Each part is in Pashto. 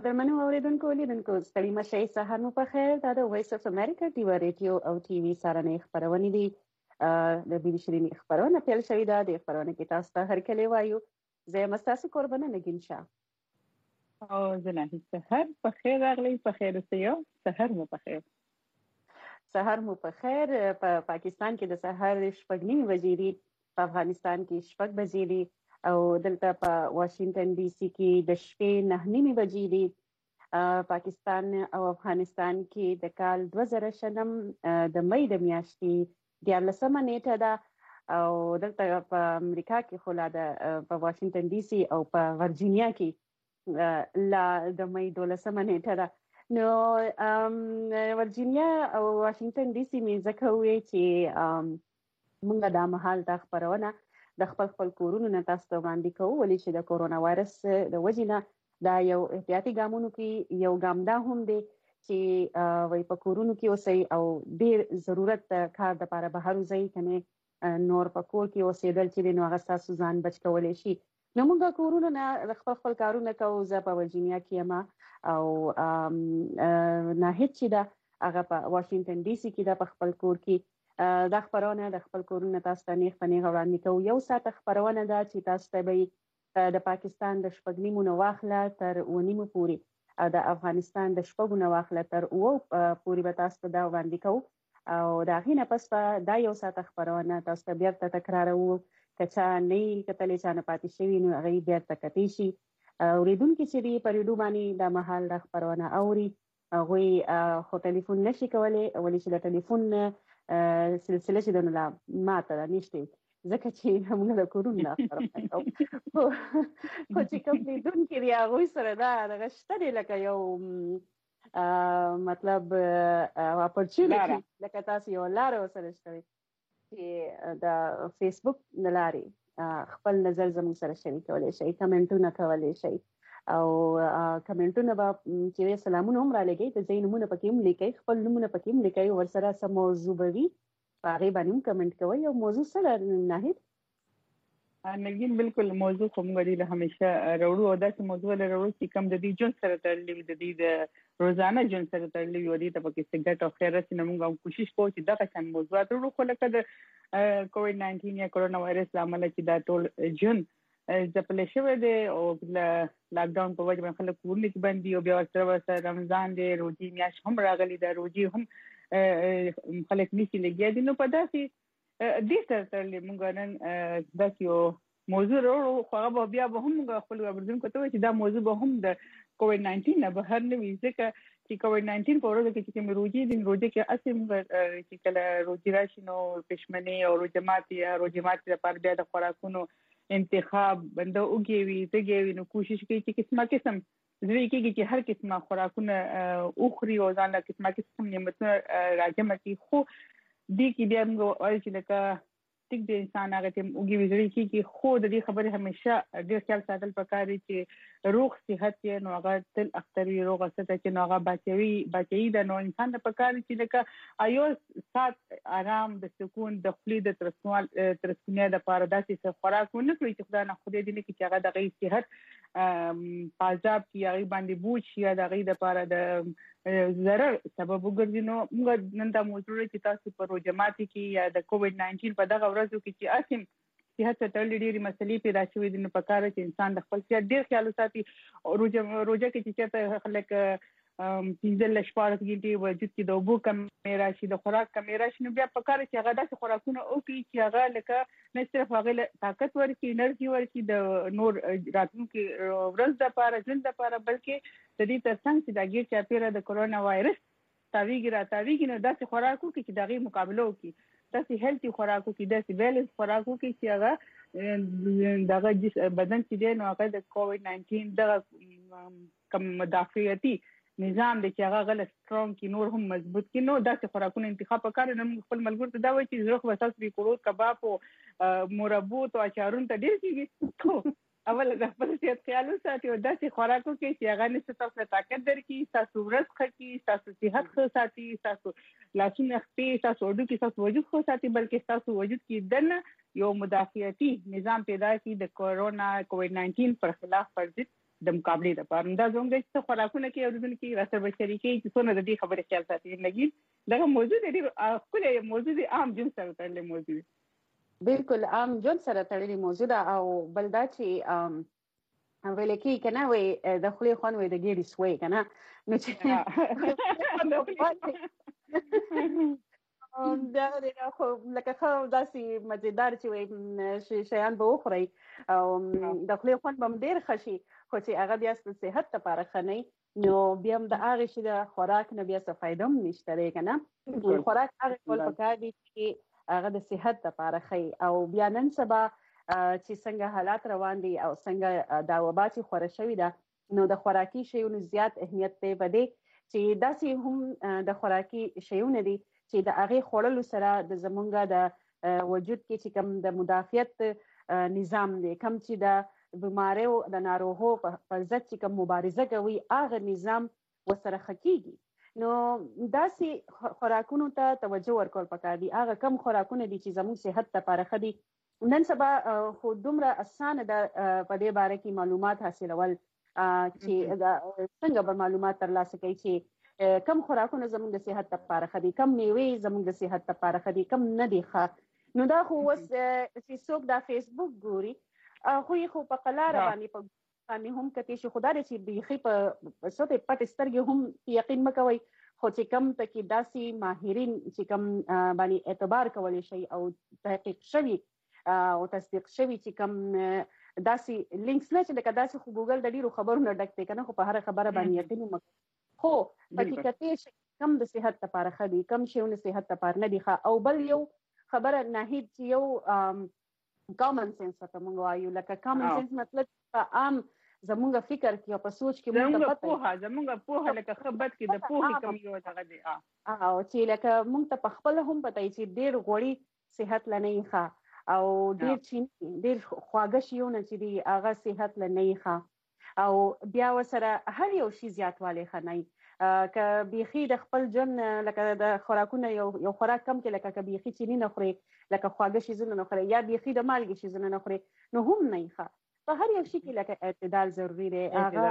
قدرمنو اوریدونکو لیدونکو ستړي مشئ سهار مو په خیر. دا د وایس اف امریکا ډیوا ریډیو او ټي وي سارنې خپرونې دي. د بي بي شیرینې خپرونه پیل شوې ده. د خپرونه کې تاسو ته هرکلی وایو. زه یم ستاسو قربانه نګین شاه. او زه نه سهار په خیر راغلی. په خیر اوسئ. سهار مو په خیر. سهار مو په خیر. په پاکستان کې د سهار 6:30 بجې دي. په افغانستان کې 6 بجې دي. او دلته په واشنگټن ډي سي کې د شپې 9:30 بجې دي. پاکستان او افغانستان کې د کال 2000 د مې د میاشتې 14مه نیټه ده. او دلته په امریکا کې خو لا په واشنگټن ډي سي او په ورجینیا کې لا د مې 12مه نیټه ده. نو ورجینیا او واشنگټن ډي سي مې ځکه وې چې موږ دا مهال د خبرونه د خپل کورونو نه تاسو ته وړاندې کوو، ولې چې د کورونا وایرس د وجې نه دا یو احتیاطي ګامونو کې یو ګام دا هم دی چې وایي په کورونو کې اوسئ او ډېر ضرورت کار دپاره بهر وځئ، کنې نور په کور کې اوسېدل چې دی نو هغه ستاسو ځان بچ کولی شي. نو موږ کورونو نه خپل کارونه کوو. زه په ورجینیا کې یم او ناهید چې ده هغه په واشنګټن ډي سي کې ده په خپل کور کې. دا خبرونه د خپل کورونه تاسو ته نیغ په نیغه وړاندې کوو. 1 ساعته خبرونه ده چې تاسو ته به د پاکستان د 6:30 نه واخله تر 9:30 پورې او د افغانستان د 6 نه واخله تر 9 پورې به تاسو ته دا وړاندې کوو. او د هغې نه پس به دا 1 ساعته خبرونه تاسو ته بیرته تکراروو. که چا نه یې کتلی، چا نه پاتې شوي، نو هغه یې بیرته کتی شي. اورېدونکي چې دي په ریډیو باندې دا مهال دا خبرونه اوري، هغوی خو ټلیفون نشي کولی، ولې چې د ټلیفون سلسله چې ده نو لا ماته ده، نشته ځکه چې موږ د کورونو نه خبرونه کوو. خو چې کوم لیدونکي دي هغوی سره دا دغه شته دی لکه یو مطلب اپورچونټي، لکه تاسو یو لاره ورسره شته وي چې د فیسبوک د لارې خپل نظر زموږ سره شریکولی شئ، کمنټونه کولی شئ. او کمنټونه به چې سلامونه هم رالګئ، د ځای نومونه پکې هم لیکئ، خپل نومونه پکې هم لیکئ، ورسره څه موضوع به وي په هغې باندې هم کمنټ کوئ. او موضوع څه ده ناهید؟ نګین بالکل موضوع خو موږ ډېره همیشه راوړو او داسې موضوع له راوړو چې کوم د دې ژوند سره تړلې وي، د دې د روزانه ژوند سره تړلې وي او دې ته پکې څه ګټه او خیر رسي. نو موږ هم کوشش کوو چې دغه شان موضوعات راوړو. خو لکه د کووډ-19 یا کرونا وایرس له امله چې دا ټول ژوند ځپلی شوی دی او لاک ډاون په وجه باندې خلک کورونو کې بند دي او بیا ورسره رمضان دی، روژې میاشت هم راغلې ده، روژې هم خلک نیسي لګیا دي. نو په داسې دې سره تړلې موږ نن داسې یو موضوع راوړو. خو هغه بیا به هم موږ خپلو اورېدونکو ته وایو چې دا موضوع به هم د کووډ-19 نه بهر نه وي، ځکه چې کووډ-19 په ورځو کې چې کومې روژې دي، روژې کې هسې موږ چې کله روژې راشي نو پېشمنۍ او روژه ماتې لپاره بیا د خوراکونو انتخاب بنده اوږې وي، تږې وي، نو کوشش کوي چې قسم زړه کېږي چې هر قسمه خوراکونه وخوري او ځان له قسم نعمتونه راجمع کړي. خو دې کې بیا موږ وایو چې لکه ټیک د انسان هغه ټیم اوږې وي، زړه کېږي. خو د دې خبرې همیشه ډېر خیال ساتل پکار دی چې روغ صحت یې نو هغه تل اختر وي، روغه صحت چې نو هغه باچوي ده. نو انسان ته پکار دی چې لکه یو ساعت آرام د سکون د خولې د ترسکونیا دپاره داسې څه خوراک ونه کړي چې خدای نه خدای دې نه کړي چې هغه د هغې صحت په عذاب کې هغې باندې بوج شي یا د هغې دپاره د ضرر سبب وګرځي. نو موږ نن دا موضوع چې تاسو په روژه ماتې کې یا د کووډ-19 په دغه ورځو کې چې اسیم صحت سره تړلې ډېرې مسلې پیدا شوې دي، نو پکار دی چې انسان د خپل صحت ډېر خیال وساتي. روژه کې چې چېرته خلک 15-14 غنټې وجود کې د اوبو کمې راشي، د خوراک کمې راشي، نو بیا پکار دی چې هغه داسې خوراکونه وکړي چې هغه لکه نه صرف هغې له طاقت ورکړي، انرژي ورکړي د نور راتلونکي ورځ دپاره، ژوند دپاره، بلکې د دې تر څنګ چې دا ګیر چاپېره د کرونا وایرس تاویږي نو داسې خوراک وکړي چې د هغې مقابله وکړي، داسې هیلتي خوراک وکړي، داسې بیلنس خوراک وکړي چې هغه دغه بدن چې دی نو هغه د کووډ-19 دغه کم مدافعتي نظام دی چې هغه غله سټرونګ کړي، نور هم مضبوط کړي. نو داسې خوراکونه انتخاب پکار دی. نو موږ خپل ملګرو ته دا وایو چې زړه خو به ستاسو کروت کباب او مربوط او اچارونو ته ډېر کېږي. اول د خپل صحت خیال وساتئ او داسې خوراک وکړئ چې هغه نه ستاسو ته طاقت درکړي، ستاسو ورځ ښه کړي، ستاسو صحت ښه ساتي، ستاسو لاسونه ښه، ستاسو هډوکي، ستاسو وجود ښه ساتي، بلکې ستاسو وجود کې دننه یو مدافعتي نظام پیدا کړي د کورونا کووډ-19 پر خلاف پر ضد د مقابله لپاره دا زموږ د خوراکونه کې اوریدونکو راسره بشري کې چې څونه د دې خبرې خیال ساتي نګین دا موضوع د خپل موضوع د عام جنس سره تړلې موضوع بالکل عام جنس سره تړلې موضوع ده او بل دا چې ویل کې کنه وي د خولي خون وي د ګيري سوي کنه نو چې دا خو لکه خو داسې مزیدار چې وي شیان به وخوري او د خولي خون به ډیر خشي خو چې هغه بیا ست صحت لپاره خني نو بیا هم د هغه شي د خوراک نه بیا څه فائدہ هم نشته کنه خوراک هغه ټول پکار دي چې هغه د صحت لپاره خي او بیا نن سبا چې څنګه حالات روان دي او څنګه دا وبا چې خوره شوې ده نو د خوراکي شیونو زیات اهمیت دی بده چې داسې هم د خوراکي شیونه دي چې د هغه خوړلو سره د زمونږه د وجود کې چې کوم د مدافعت نظام دی کوم چې د بیماریو د ناروغو په ضد چې کوم مبارزه کوي هغه نظام وسره خکېږي نو داسې خوراکونو ته توجه ورکول پکار دي هغه کم خوراکونه دي چې زموږ صحت لپاره ښه دي نن سبا خو دومره اسانه ده په دې باره کې معلومات حاصلول چې څنګه به معلومات ترلاسه کوي چې کم خوراکونه زموږ د صحت لپاره ښه دي کم میوې زموږ د صحت لپاره ښه دي کم نه دي ښه نو دا خو اوس چې څوک دا فیسبوک ګوري خو په قلاره باندې په باندې هم کته شي خدای چې بيخي په سوته پټ سترګې هم یقین مکوي خو چې کم تکي داسي ماهرین چې کم باندې اعتبار کولی شي او تحقیق شوی او تصدیق شوی چې کم داسي لینکس نه چې لکه داسي خو ګوګل د ډیرو خبرونو ډک دی کنه خو په هر خبره باندې یقین مکوي خو حقیقت یې کم د صحت لپاره خدي کم شیونه صحت لپاره نه دي او بل یو خبره ناهید چې یو کامن سنس ته مونږ وایو لکه کامن سنس مطلب عام زمونږ فکر کې او په سوچ کې مونږ پته زمونږ په لکه خبرت کې د پوهې کم یو ځای دی او چې لکه مونږ ته په خپل هم پته چې ډیر غوړي صحت لنه ښه او ډیر چین ډیر خواږه شیونه چې دی هغه صحت لنه ښه او بیا وسره هر یو شی زیاتواله خنای ک بيخي د خپل جن لکه د خوراکونه یو خوراک کم کې لکه ک بيخي چینی نه خوري لکه خواږه شي زونه نه خوري یا بيخي د مالګي شي زونه نه خوري نو هم نه ښه په هر یو شي کې لکه اعتدال ضروری دی هغه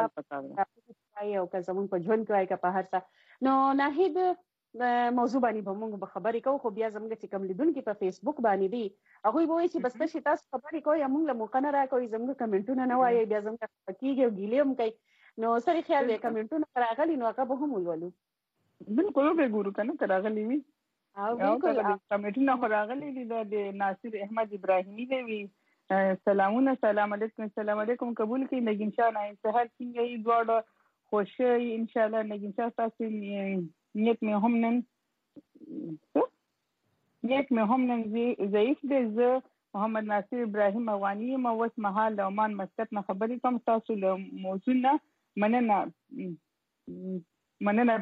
او که زمون په ژوند کې که په هر څه نو ناهید موضوع باندې به موږ به خبرې کوو خو بیا زموږ چې کوم لیدونکو په فیسبوک باندې دي هغه به وایي چې بس تاسو خبرې کوئ موږ له موقع نه راکوي زموږ کمنټونه نه وایي بیا زموږ کېږي او ګیلې هم کوي نو سره خیال دی کمنټونه راغلي نو هغه به هم ولولو بالکل به ګورو کنه راغلي وي او بالکل کمنټونه راغلي دي د ناصر احمد ابراهیمي دی سلام علیکم قبول کړئ نګین شاه نه سهار څنګه یې دواړه خوشي ان شاء الله نګین شاه تاسو نیت مې هم نن ضعیف دی زه محمد ناصر ابراهیم افغاني ما وس مهال عمان مسقط نه خبرې کوم تاسو له موضوع نه مننه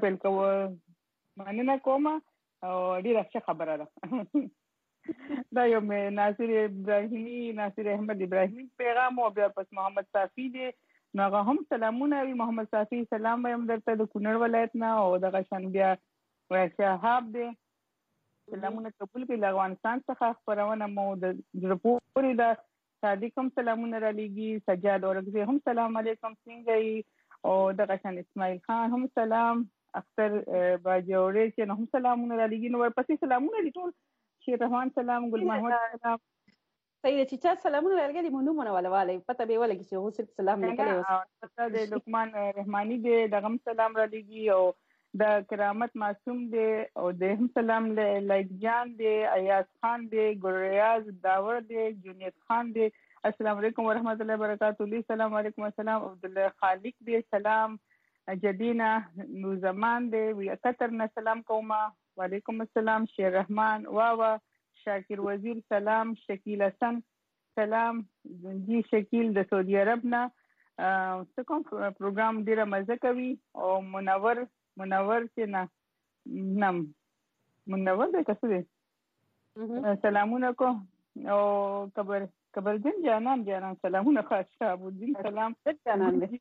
کوم او ډیره ښه خبره ده دا یو ناصر احمد ابراهیمی پیغام او بیا پس محمد صافی دی نو هغه هم سلامونه وی محمد صافی سلام وایم درته د کونړ ولایت نه او دغه شان بیا شهاب دی سلامونه قبول کړئ افغانستان څخه خبرونه مو د پورې د صادق هم سلامونه را لېږي سجاد اورګزی هم سلام علیکم څنګه یې او دغه شان اسماعیل خان هم سلام اختر باجوړی چې هم سلامونه را لېږي نو ورپسې سلامونه دي ټول شیر رحمان سلام ګل محمد سلام صحیح چې چا سلامونه لرګي مونږ ولواله پته به ولګي چې هو صرف سلام لیکلی او د لقمان رحمانی دی دغه سلام را لېږي او د کرامت معصوم دی او د هم سلام لایک جان دی ایاز خان دی ګریاز داور دی جنید خان دی السلام علیکم ورحمت الله وبرکاتہ السلام علیکم السلام عبد الله خالق دی سلام جدینا نو زمان دی وی قطر نه سلام کومه وعلیکم السلام شیر رحمان واوا شاکر وزیر سلام شکیل حسن سلام جی شکیل د سعودي عرب نه څه کوم پروګرام ډیره مزه کوي او منور چې نه منور د کس دی سلامونه کو او کبرجن جانان سلامونه خاص ابو الدین سلام جانان دی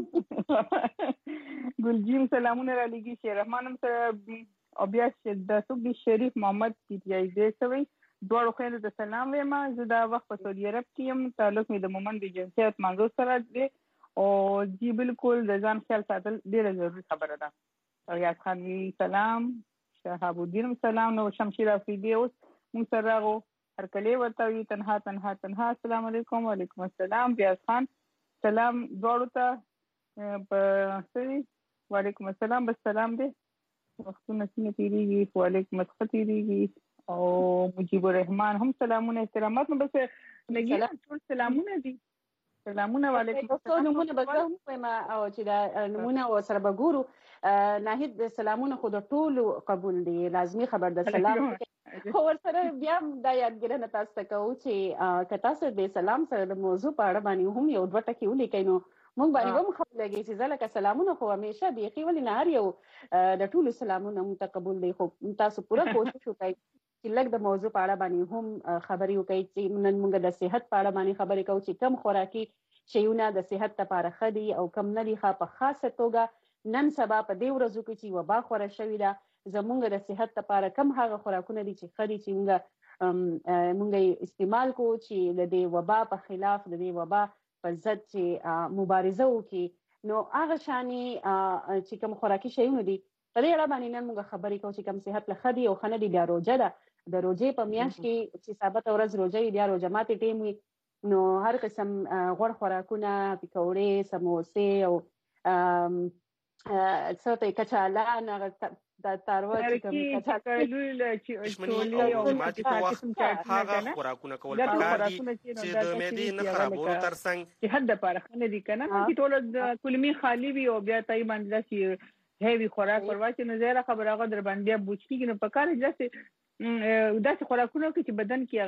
ګلجیم سلامونه را لېږي شیر رحمان هم سره او بیا د صوبې شریف محمد پیټیای دی سوی دواړو خویندو ته سلام وایم زه دا وخت په سعودي عرب کې یم تعلق مې د مومن د جنسیت منظور سره دی او جی بالکل د ځان خیال ساتل ډیره ضروري خبره ده. ریاض خان وی سلام، شهاب الدین سلام، نو شمشیر افریدی اوس موږ سره راغو هر کله ورته وی تنها تنها تنها السلام علیکم. وعلیکم السلام. ریاض خان سلام دواړو ته په سری وعلیکم السلام بس سلام دی وختونه څنګه تیریږي. وعلیکم السلام تیریږي او مجيب الرحمن هم سلامونه احترامات. نو بس لګي ټول سلامونه دي. سلامونه وعلیکم السلام. نمونه بګم وایم او چې دا نمونه او سره بګورو ناهید د سلامونه خو د ټولو قبول دي، لازمي خبر د سلام خو ورسره بیا دا یادګرنه تاسو ته کوو چې که تاسو د سلام سره د موضوع په اړه باندې هم یو دوه ټکي ولیکئ نو موږ باندې هم خبر لګي چې ځکه سلامونه خو همیشه بیخي ولې نه هر یو د ټولو سلامونه متقبل دي، خو تاسو پوره کوشش وکړئ چې لږ د موضوع په اړه باندې هم خبرې وکړئ چې نن موږ د صحت په اړه باندې خبرې کوو چې کم خوراکي شیونه د صحت لپاره ښه دي او کم نه دي. په خاصه توګه نن سبا په دې ورځو کې چې وبا خوره شوې ده زموږ د صحت لپاره کم هغه خوراکونه دي چې ښه دي چې موږ استعمال کوو چې د دې وبا په خلاف د دې وبا په ضد چې مبارزه وکړي. نو هغه شانې چې کوم خوراکي شیونه دي په دې اړه باندې نن موږ خبرې کوو چې کوم صحت له ښه دي او ښه نه دي. بیا روژه ده، د روژې په میاشت کې چې ثابته ورځ روژه وي بیا روژه ماتې ټیم وي نو هر قسم غوړ خوراکونه پکوړې سموسې او څه ته کچالان د تارو چې کوم کچالو چې هغه خوراکونه کول پکار دي چې د معدې نه خرابولو ترڅنګ چې حد لپاره خنه دي کنه چې ټول د کلمې خالی وي او بیا تای باندې چې هیوی خوراک ورواچي نو زیاده خبره هغه در باندې بیا بوچکیږي. نو پکار دي داسې خوراکونه چې بدن کې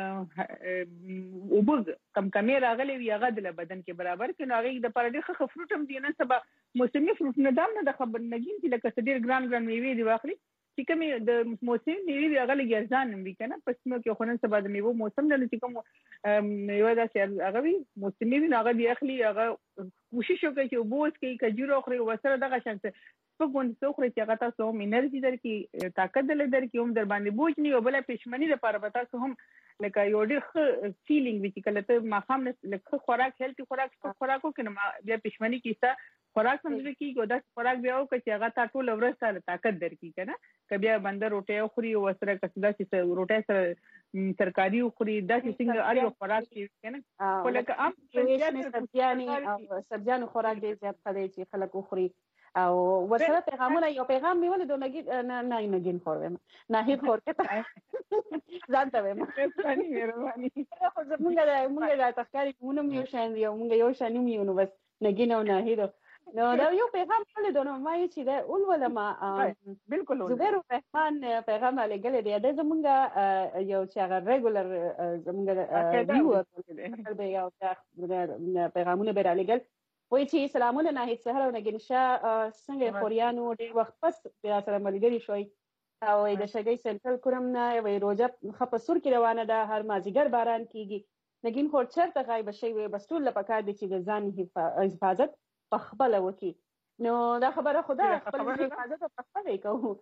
هغه اوبه کمې راغلي وي هغه د بدن کې برابر کړي نو هغې دپاره ډېر ښه فروټ هم دي. نن سبا موسمي فروټونه دا هم نه د خبر نګین چې لکه څه ډېر ګران میوې دي واخلي چې کومې د موسمي میوې دي هغه لږ ارزان هم وي که نه په سیمو کې خو نن سبا د میوو موسم دی نو چې کوم میوه داسې هغه وي موسمي وي نو هغه دې اخلي هغه کوشش وکړئ چې اوبه وڅښئ کجوره وخورئ ورسره دغه شان څه سپک غوندې څه وخورئ چې هغه تاسو هم انرژي درکړي طاقت درکړي هم در باندې بوج نه وي او بله پښمني دپاره به تاسو هم لکه یو ډېر ښه فیلینګ وي چې کله ته ماښام لږ ښه خوراک هیلتي خوراک سپک خوراک وکړې نو بیا پښمني کې ستا خوراک هم زړه کېږي او داسې خوراک بیا وکړه چې هغه تا ټوله ورځ سره طاقت درکړي که نه که بیا بنده روټۍ وخوري او ورسره که داسې روټۍ سره ترکاري وخوري داسې څنګه هر یو خوراک کې که نه خو لکه عام سبزیانو خوراک ډېر زیات ښه دی چې خلک وخوري او ورسره پیغامونه یو پیغام مې ولید نه نګین خور ویم ناهید خور کې ځان ته ویم مهرباني خو موږ دا تخکاري مونږ یو شان دی او موږ یو شان یو نو بس نګین او ناهید نو دا یو پیغام ولید نو ما چې دا اولولما بالکل زبیر الرحمن پیغام علیګل دی دا زمونږ یو چې هغه ریګولر زمونږ ویو دی یو پیغامونه به علیګل وای چې سلامونه ناهید سهر او نګین شاه څنګه خوریانو ډېر وخت پس بیا سره ملګري شوي او د شګۍ سنټرل کوم نه وای روجه خپ سور کې روانه ده هر مازیګر باران کیږي نګین خور چرته غایب شي وي بس ټول لپاره د چې د ځان حفاظت په خپل وکي نو دا خبره خدا خپل حفاظت په خپل کوو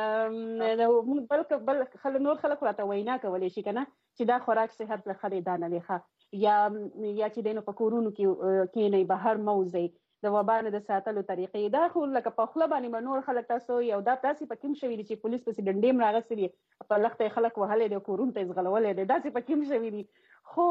نو بل نور خلک راته وینا کولی شي کنه چې دا خوراک صحت له خلې دانه لیخه یا چې دینو په کورونو کې نه بهر موزي د وبا نه د ساتلو طریقې دا خو لکه په خپل باندې نور خلک تاسو یو دا تاسو په کوم شوی چې پولیس په ډنډیم راغسري په لخته خلک وهلې د کورونو ته ځغلولې دا تاسو په کوم شوی دي خو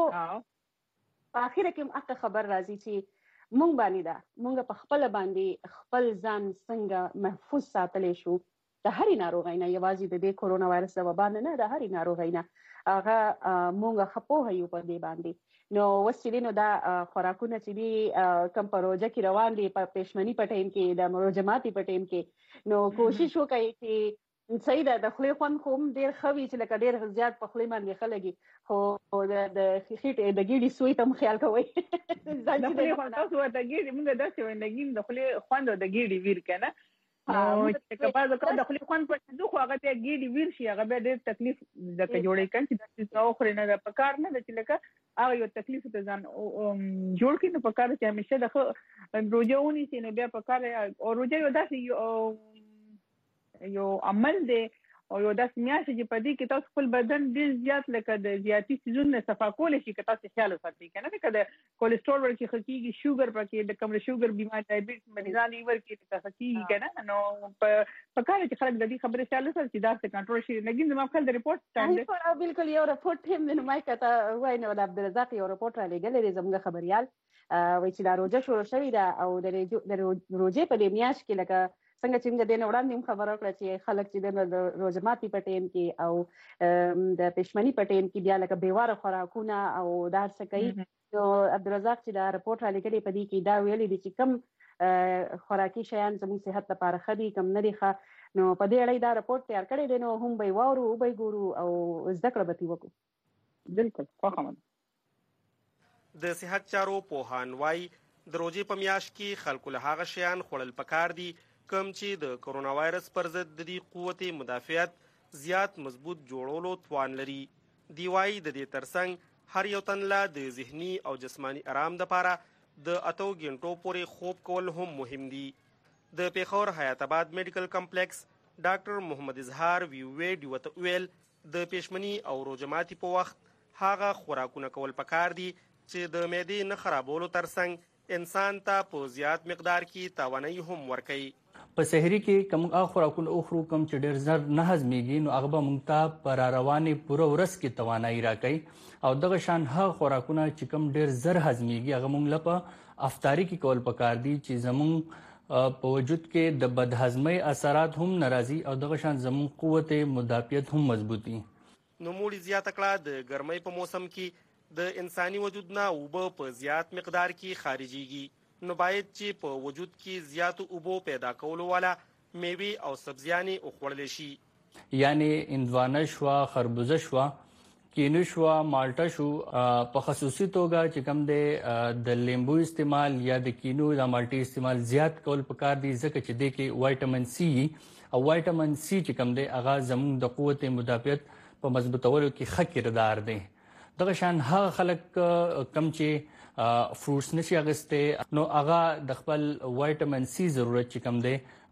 په اخر کې اته خبر راځي چې مونږ باندې دا مونږ په خپل باندې خپل ځان څنګه محفوظ ساتلی شو د هرې ناروغۍ نه یوازې د دې کورونا وایرس د وبا نه د هرې ناروغۍ نه هغه مونږ ښه پوهه یو په دې باندې نو اوس چې دی نو دا خوراکونه چې دي کم په روژه کې روان دي په پښمني په ټایم کې د روژه ماتي په ټایم کې نو کوشش وکړئ چې صحیح ده د خولې خوند خو هم ډېر ښه وي چې لکه ډېر زیات په خولې باندې ښه لګي خو د خېټې د ګیډې سوی ته هم خیال کوئ د خولې خوند تاسو ورته ګیډې مونږ داسې وایو نګین د خولې خوند او د ګیډې ویر که نه نو چې که بعض اوقات د خولې خوند پټېدو خو هغه بیا ګیډې ویر شي هغه بیا ډېر تکلیف لکه جوړوي که چې داسې څه وخورې نه ده په کار نه ده چې لکه هغه یو تکلیف ته ځان جوړ کړي نو په کار چې همیشه د ښه روژه ونیسي نو بیا په کار او روژه یو داسې یو عمل دی او یو داس میاشت چې په دې کې تاسو خپل بدن ډیر زیات لکه د زیاتی سيزونه صفا کول شي که تاسو خیال وساتئ کنه کله کولیسټرول ورکې خکېږي شوګر پکې د کم شوګر بیمار ډایبټیس مریضان لیور کې تخکېږي کنه نو په کار چې خلک د دې خبرې خیال وساتي چې دا څه کنټرول شي لګین زما خپل د ریپورت ستاند بالکل یو ریپورت هم د مای کته وای نو د عبدالرزاق یو ریپورت را لګل دی زموږ خبريال وای چې دا روزه شروع شوې ده او د روزې په دې میاشت کې لکه څنګه چې د وړاندې خبره کړه چې خلک چې د روزماتي پټین کې او د پښمنی پټین کې بیا لکه بیواره خوراکونه او دا څه کوي نو عبدالرزاق چې دا ریپورت را لګلې په دې کې دا ویلي دي چې کم خوراکي شیان زموږ صحت لپاره ښه دي کم نه دي ښه نو په دې اړه دا ریپورت تیار کړی دی نو هم به وورو او به ګورو او زده کړه به وکړو بالکل خوښه د صحت چارو پوهان وايي د روزې په میاشت کې خلکو له هغه شیان خوړل پکار دي کوم چې د کرونا وایرس پر ضد د دې قوت مدافعت زیات مضبوط جوړولو توان لري. دی وايي د دې ترڅنګ هر یو تن لا د ذهني او جسمانی آرام لپاره د 8 غنټو پورې خوب کول هم مهم دي. د پیښور حیات آباد میډیکل کمپلیکس ډاکټر محمد اظهار ویډیو ته ویل د پښمنی او روزماتي په وخت هغه خوراکونه کول پکار دي چې د معدې نه خرابولو ترڅنګ انسان ته په زیات مقدار کې توانایي هم ورکوي. په سحری کې کوم خوراکونه اخرو کوم چې ډېر زر نه هضمېږي نو هغه به موږ ته په راروانې پوره ورځ کې توانایي راکوي او دغه شان هغه خوراکونه چې کوم ډېر زر هضمېږي هغه موږ له په افطاري کې کول پکار دي چې زموږ په وجود کې د بدهضمۍ اثرات هم ناراضي او دغه شان زموږ قوت مدافعت هم مضبوطي. نو موږ زیاته کړه د ګرمۍ په موسم کې د انساني وجود نه اوبه په زیات مقدار کې خارجيږي نو باید چې په وجود کې زیات اوبو پیدا کولو والا میوې او سبزیانې وخوړل شي یعنی اندوانه شو خربوزه شو کینو شو مالټا شو په خصوصي توګه چې کوم د لیمبو استعمال یا د کینو د مالټي استعمال زیات کول پکار دي ځکه چې د کې وایټامین سی او وایټامین سی چې کوم دی هغه زموږ د قوت مدافعت په مضبوطولو کې ښه کردار دی. دغه شان هغه خلک کم چې فروټس نشي اغسته نو هغه د خپل وایټامین سی ضرورت چې کم دی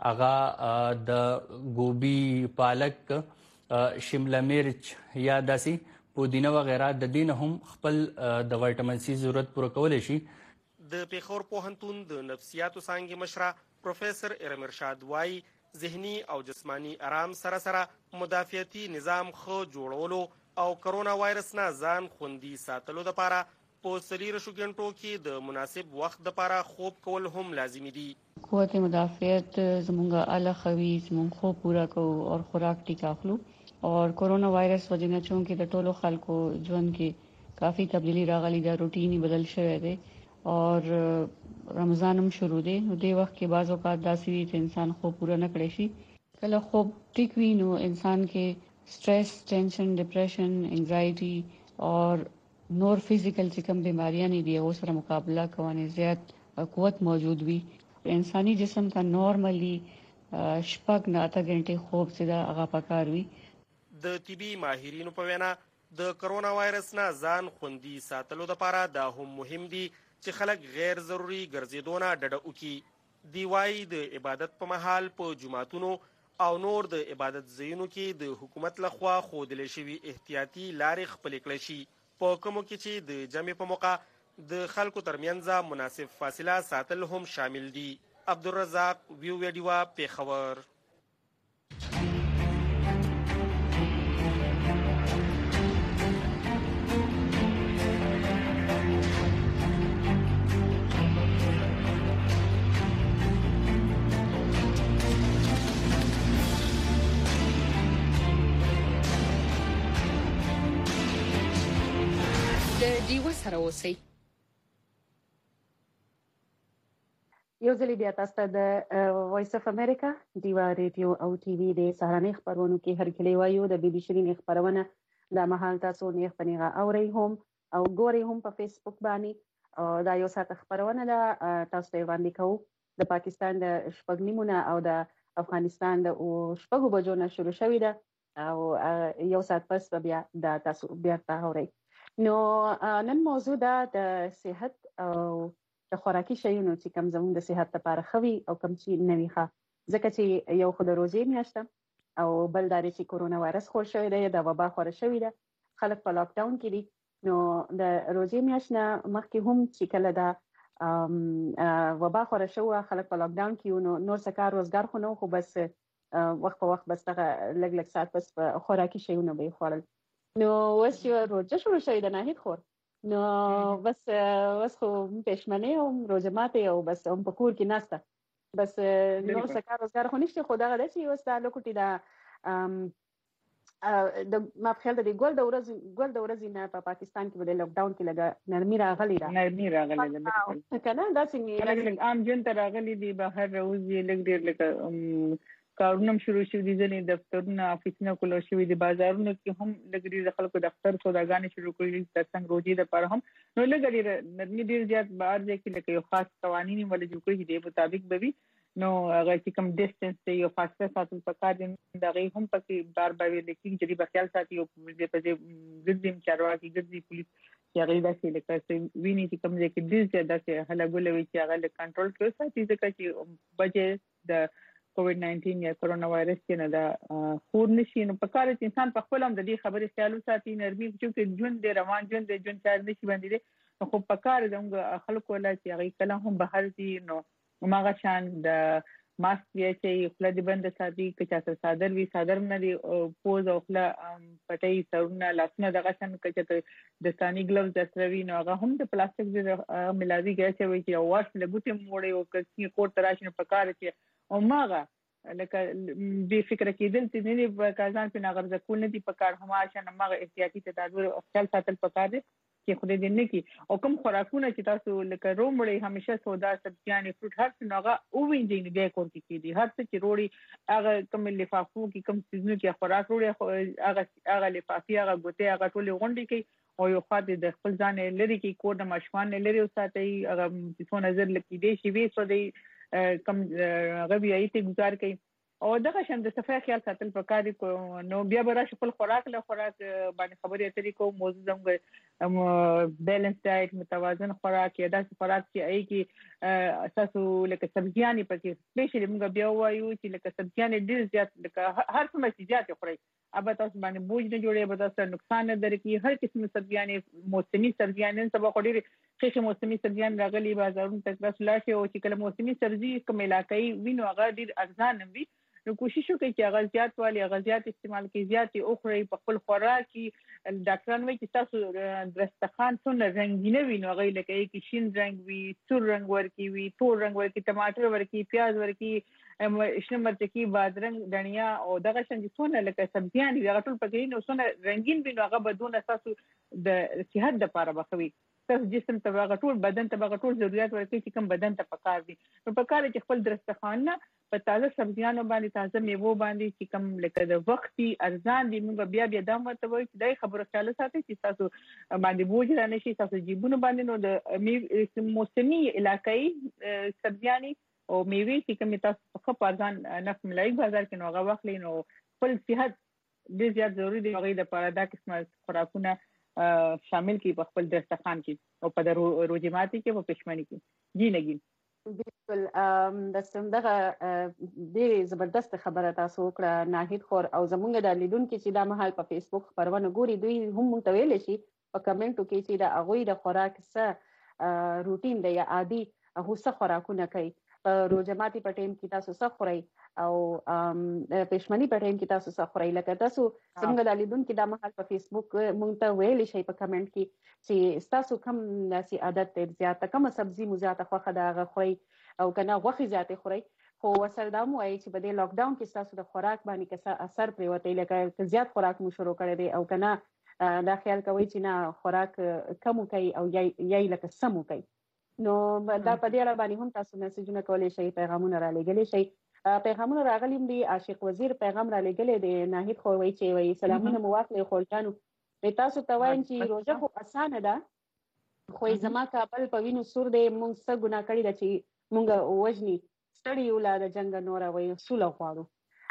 هغه د ګوبي پالک شمله مرچ یا داسي پودینه وغیرہ د دین هم خپل د وایټامین سی ضرورت پوره کولای شي. د پیښور پوهنتون د نفسیاتو څانګې مشره پروفیسور ارم ارشاد وايي ذهني او جسمانی آرام سره سره مدافعتي نظام خو جوړولو او کرونا وایرس نه ځان خوندي ساتلو لپاره په 3 غنټو کې د مناسب وخت لپاره خوب کول هم لازمي دي. قوت مدافعت زمونږه اعلی خوي زمونږ خوب پورا کو او خوراک ټیک اخلو اور کورونا وایرس وجنه چونکه د ټولو خلکو ژوند کې کافی تبدیلی راغلی دا روټینی بدل شوی دی اور رمضان هم شروع دی نو د وخت کې بعض اوقات داسې وي چې انسان خوب پورا نه کړی شي کله خوب ټیک وي نو انسان کې stress tension depression anxiety और nor physical چې کوم بیماریاں نه دي او سره مقابله کوونه زیات قوت موجود وي انساني جسم ته نارملی شپږ نه 8 غنټه خوب سره هغه پکار وي. د طبي ماهرینو په وینا د کرونا وایرس نه ځان خوندي ساتلو لپاره دا هم مهم دي چې خلک غیر ضروري ګرځېدونه ډډه وکړي. دی وايي د عبادت په مهال په جمعتونو او نور د عبادت ځایونو کې د حکومت لخوا ښودل شوي احتیاطي لارې خپلې کړې شي په کومو کې چې د جمع په موقع د خلکو ترمنځ مناسب فاصله ساتل هم شامل دي. عبدالرزاق ویډیو پیښور. دیو سره اوسئ. یو ځل بیا تاسو ته د وایس اف امریکا دیوا ریډیو او ټي وي د سهارنۍ خبرونو کې هرکلی وایو د بي بي سي نه خبرونه د مهال تاسو نه خبرونه اوري هم او ګوري هم په فیسبوک باندې دا یو ساعت خبرونه ده تاسو ته وړاندې کوو د پاکستان د شپږ نیمونه او د افغانستان د شپږ بجو نه شروع شوې ده او یو ساعت پس بیا د تاسو بیا اوري. نو نن موضوع ده د صحت او د خوراکي شیونو چې کوم زموږ د صحت لپاره خوي او کوم چې نوي ښه ځکه چې یو خو د روزې میاشت او بل دا چې کورونا وایرس خور شوی دی د وبا خور شوی دی خلک په لاک ډاون کې دي نو د روزي میاشت نه مخکې هم چې کله دا وبا خور شو خلک په لاک ډاون کې نو نور څه کار روزګار خو نه خو بس وخت په وخت بس دغه لګ ساعت بس خوراکي شیونه به خوړل نو اوس چې روزه شروع شوې د ناهید خور نو بس خو پښمنه او روزه ماته او بس هم په کور کې ناسته بس نو څه روزګار خو نشته خو دغه چې اوس دا لوکټي دا د ما په خیال د ګول د ورځې نه په پاکستان کې د لاک ډاون کې لګا نرمي راغلی ده کنه دا څنګه عام جن تر راغلی دی بهر روزي لګ ډیر لکه کارونه شروع شوي دي ځنې دفترونه افیسونه کول شوي دي بازارونه کې هم لګ ډیر خلکو دفتر سوداګانې شروع کړي تر څنګه روزي د پر هم نو لګ ډیر نرمي ډیر زیات بهر ځکه لکه یو خاص قوانين ول جوړ کړي دي مطابق به وي نو هغه چې کوم ډیسټنس دی یو فاصله ساتل پکار دي دا غي هم پکې بار بار لیکي چې په خیال ساتي او په دې ګذیم چارواکي ګذي پولیس چې هغه داسې لکه ویني چې کوم ځای کې ډیر زیاده چې هلاګولوي چې هغه کنټرول کړو ساتي ځکه چې بچي د کووډ-19 یا کورونا وایرس کې نه دا خور نشي نو په کار چې انسان په خپل هم د دې خبرې خیال وساتي نرمي چې ژوند دی روان ژوند دی ژوند چار نشي باندې نو خو په کار دغه خلکو ولا چې هغه کله هم بهر دي نو ماغه شان د ماسک یې چې خپل د بند ساتي که چا صادر وی صادر نه دی پوز او خپل پټي سرونه لاسونه دغه شان چې د ثاني ګلوز دستروي نو هغه هم د پلاستیک د ملازمي ګټه وي چې واش لګوتې موړې او کسي کوټ تراشنه پکاره چې او ماغه لکه به فکر کېدل چې نه په کازان په ناغرض کول نه دي په کار هم عشان ماغه احتیاطي تدابیر خپل ساتل پکار دي چې خو دې نه کی او کوم خوراکونه چې تاسو لکه رومړې همیشه سودا سبزیان فروټ هر څه ناغه او وینځي نه به کور کې دي هر څه چې روړي هغه کوم لفافو کې کوم سيزونو کې خوراک روړي هغه لفافي هغه ګوته هغه ټول غونډي کې او یو خاطر د خپل ځان لري کې کوډ مشوان لري او ساتي هغه څو نظر لکې دي شي وي سو دی کم غوی ایته گزار کوي او دغه شند د صفای خیال ساتل پکاري نو بیا به راشي خپل خوراک باندې خبرې اترې کو موضوع زموږ بیلنس ډایټ متوازن خوراک یا داسې خوراک چې ای کې اساسو لکه سبزیانې پکې سپیشلی موږ بیا وایو چې لکه سبزیانې ډیر زیات لکه هر څه چې زیات خوري ابا تاسو باندې بوج نه جوړي به تاسو نقصان نه درکې هر قسم سبزیانې موسمي سبزیانې سبا خوري خېخه موسمي سبزیان راغلي بازارونو ته تاسو لاشه او چې کله موسمي سبزي کوم علاقې وینو هغه ډیر ارزان وي نو کوشش وکړئ چې هغه زیات والی هغه زیات استعمال کړئ زیات او خوري په خپل خوراک کې ډاکټران وایي چې تاسو درستخان څونه رنگینه وي نو هغه لکه کې شین رنگ وي سور رنگ ورکی وي تور رنگ ورکی ټماټر ورکی پیاز ورکی شنه مرچ کې بادرنګ دنیا او دغه شان څونه لکه سبزیان وي هغه ټول پکې نو څونه رنگین وي نو هغه بدون اساس د صحت لپاره بخوي تاسو جسم ته هغه ټول بدن ته هغه ټول ضرورت ورکړي چې کوم بدن ته پکار دي نو پکار چې خپل درستخان په تازه سبزیانو باندې تازه میوه باندې چې کوم لکه د وختي ارزان دي موږ بیا دا مته وایي چې دای خبره خیال ساتي چې تاسو باندې بوج را نشي تاسو جیبونه باندې نو د موسمي علاقې سبزیانې او میوه چې کوم تاسو په ارزان نفس ملای بازار کې نو هغه واخلئ نو خپل صحت ډیر زیات ضروری دی هغه د پاره دا قسمه خوراکونه شامل کی په خپل دسترخوان کې او په روزماتي کې په پښمنۍ کې جی لګي بالکل د څنګه ډېر زبردست خبره تاسو وکړه ناهید خور او زمونږ د لیدونکو چې دا مهال په فیسبوک خبرونه ګوري دوی هم مونږ ویل شي په کمنټو کې چې دا هغه د خوراک څه روټین دی یا عادي هغه څه خوراکونه کوي روزماتي په ټیم کې تاسو څه خورئ او پښمنۍ په ټیم کې تاسو څه خورئ لکه تاسو څنګه د لیدونکو د مهال په فیسبوک مونږ ته ویل شي په کمنټ کې چې تاسو کوم ناسي عادت زیاته کوم سبزي مو زیاته خوخه دا خورئ او کنه غوښه زیاته خورئ خو وسره دا مو وایي چې په دې لاک ډاون کې تاسو د خوراک باندې څه اثر پریوته لکه زیات خوراک مو شروع کړی دی او کنه دا خیال کوي چې نه خوراک کم کوي او یای لکه سم کوي نو دا په دې اړه باندې هم تاسو میسجونه کولای شئ پیغامونه را لګولای شئ پیغامونه راغلي دي عاشق وزیر پیغام را لګلې دی ناهید خو وایي چې وایي سلامونه مو واخلې خولټانو تاسو ته وایم چې روزه خو اسانه ده خو زما کابل په وینو سور دی مونږ څه ګناه کړی ده چې مونږ وژني ستړي ولاد جنگ نور وایي سوله غواړو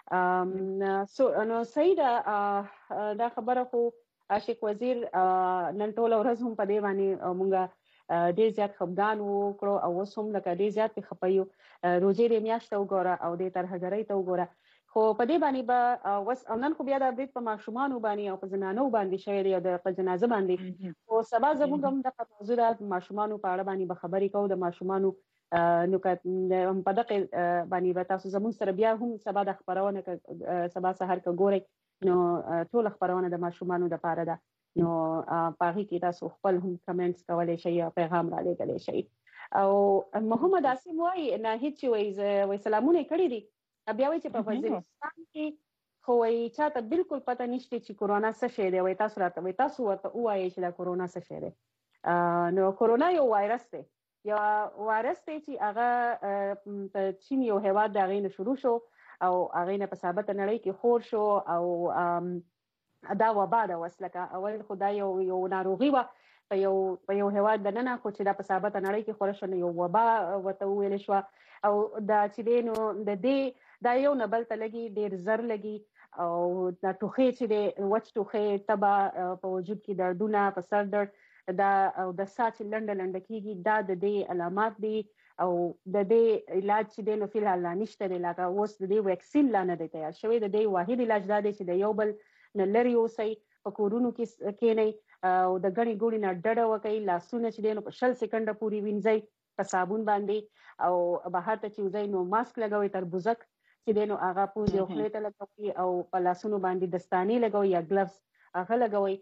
نو صحیح ده دا خبره خو عاشق وزیر نن ټول ورځ هم په دی باندې مونږ ډیر زیات خپګان وکړو او اوس هم لکه ډیر زیات خپایو روزي د میاشت وګوره او د ترهګرۍ ته وګوره خو په دې باندې به وس نن خو بیا د برید په ماشومان باندې او په زنانو باندې شوی دی او د جنازه باندې او سبا زموږ هم د موضوع د ماشومان په اړه باندې به خبرې کوو د ماشومان نکات په دغه باندې به تاسو زموږ سره بیا هم سبا د خبرونه سبا سحر کا ګورئ نو ټول خبرونه د ماشومان د پاره ده نو پاغي کې تاسو خپل هم کمنټس کولای شئ یا پیغام را لېږلی شئ او محمد عاصم وایي نه هیڅ وایي سلامونه کړي دي بیا وایي چې په وزیرستان کې خو وایي چاته بالکل پته نشته چې کورونا څه شی دی وایي تاسو راته وایي تاسو ورته ووایئ چې دا کورونا څه شی دی نو کورونا یو وایرس دی یو وایرس دی چې هغه په چین یو هیواد د هغې نه شروع شو او هغې نه په ثابته نړۍ کې خور شو او دا وبا ده اوس لکه اول خو دا یو ناروغي وه په یو هیواد دننه خو چې دا په ثابته نړۍ کې خوره شوه نو یو وبا ورته وویل شوه او دا چې دی نو د دې دا یو نه بل ته لګي ډېر زر لګي او دا ټوخې چې دی وچ ټوخې تبه په وجود کې دردونه په سر درد دا او د ساه چې لنډه لنډه کېږي دا د دې علامات دي او د دې علاج چې دی نو فلحال لا نشته دی لکه اوس د دې ویکسین لا نه دی تیار شوی د دې واحد علاج دا دی چې د یو بل نه لرې اوسئ په کورونو کې کښېنئ او د ګڼې ګوڼې نه ډډه وکئ لاسونه چې دی نو په 20 سکنډه پورې وینځئ په صابون باندې او بهر ته چې وځئ نو ماسک لګوئ تربوزک چې دی نو هغه پوزې او خولې ته لګوئ او په لاسونو باندې دستانې لګوئ یا ګلفز هغه لګوئ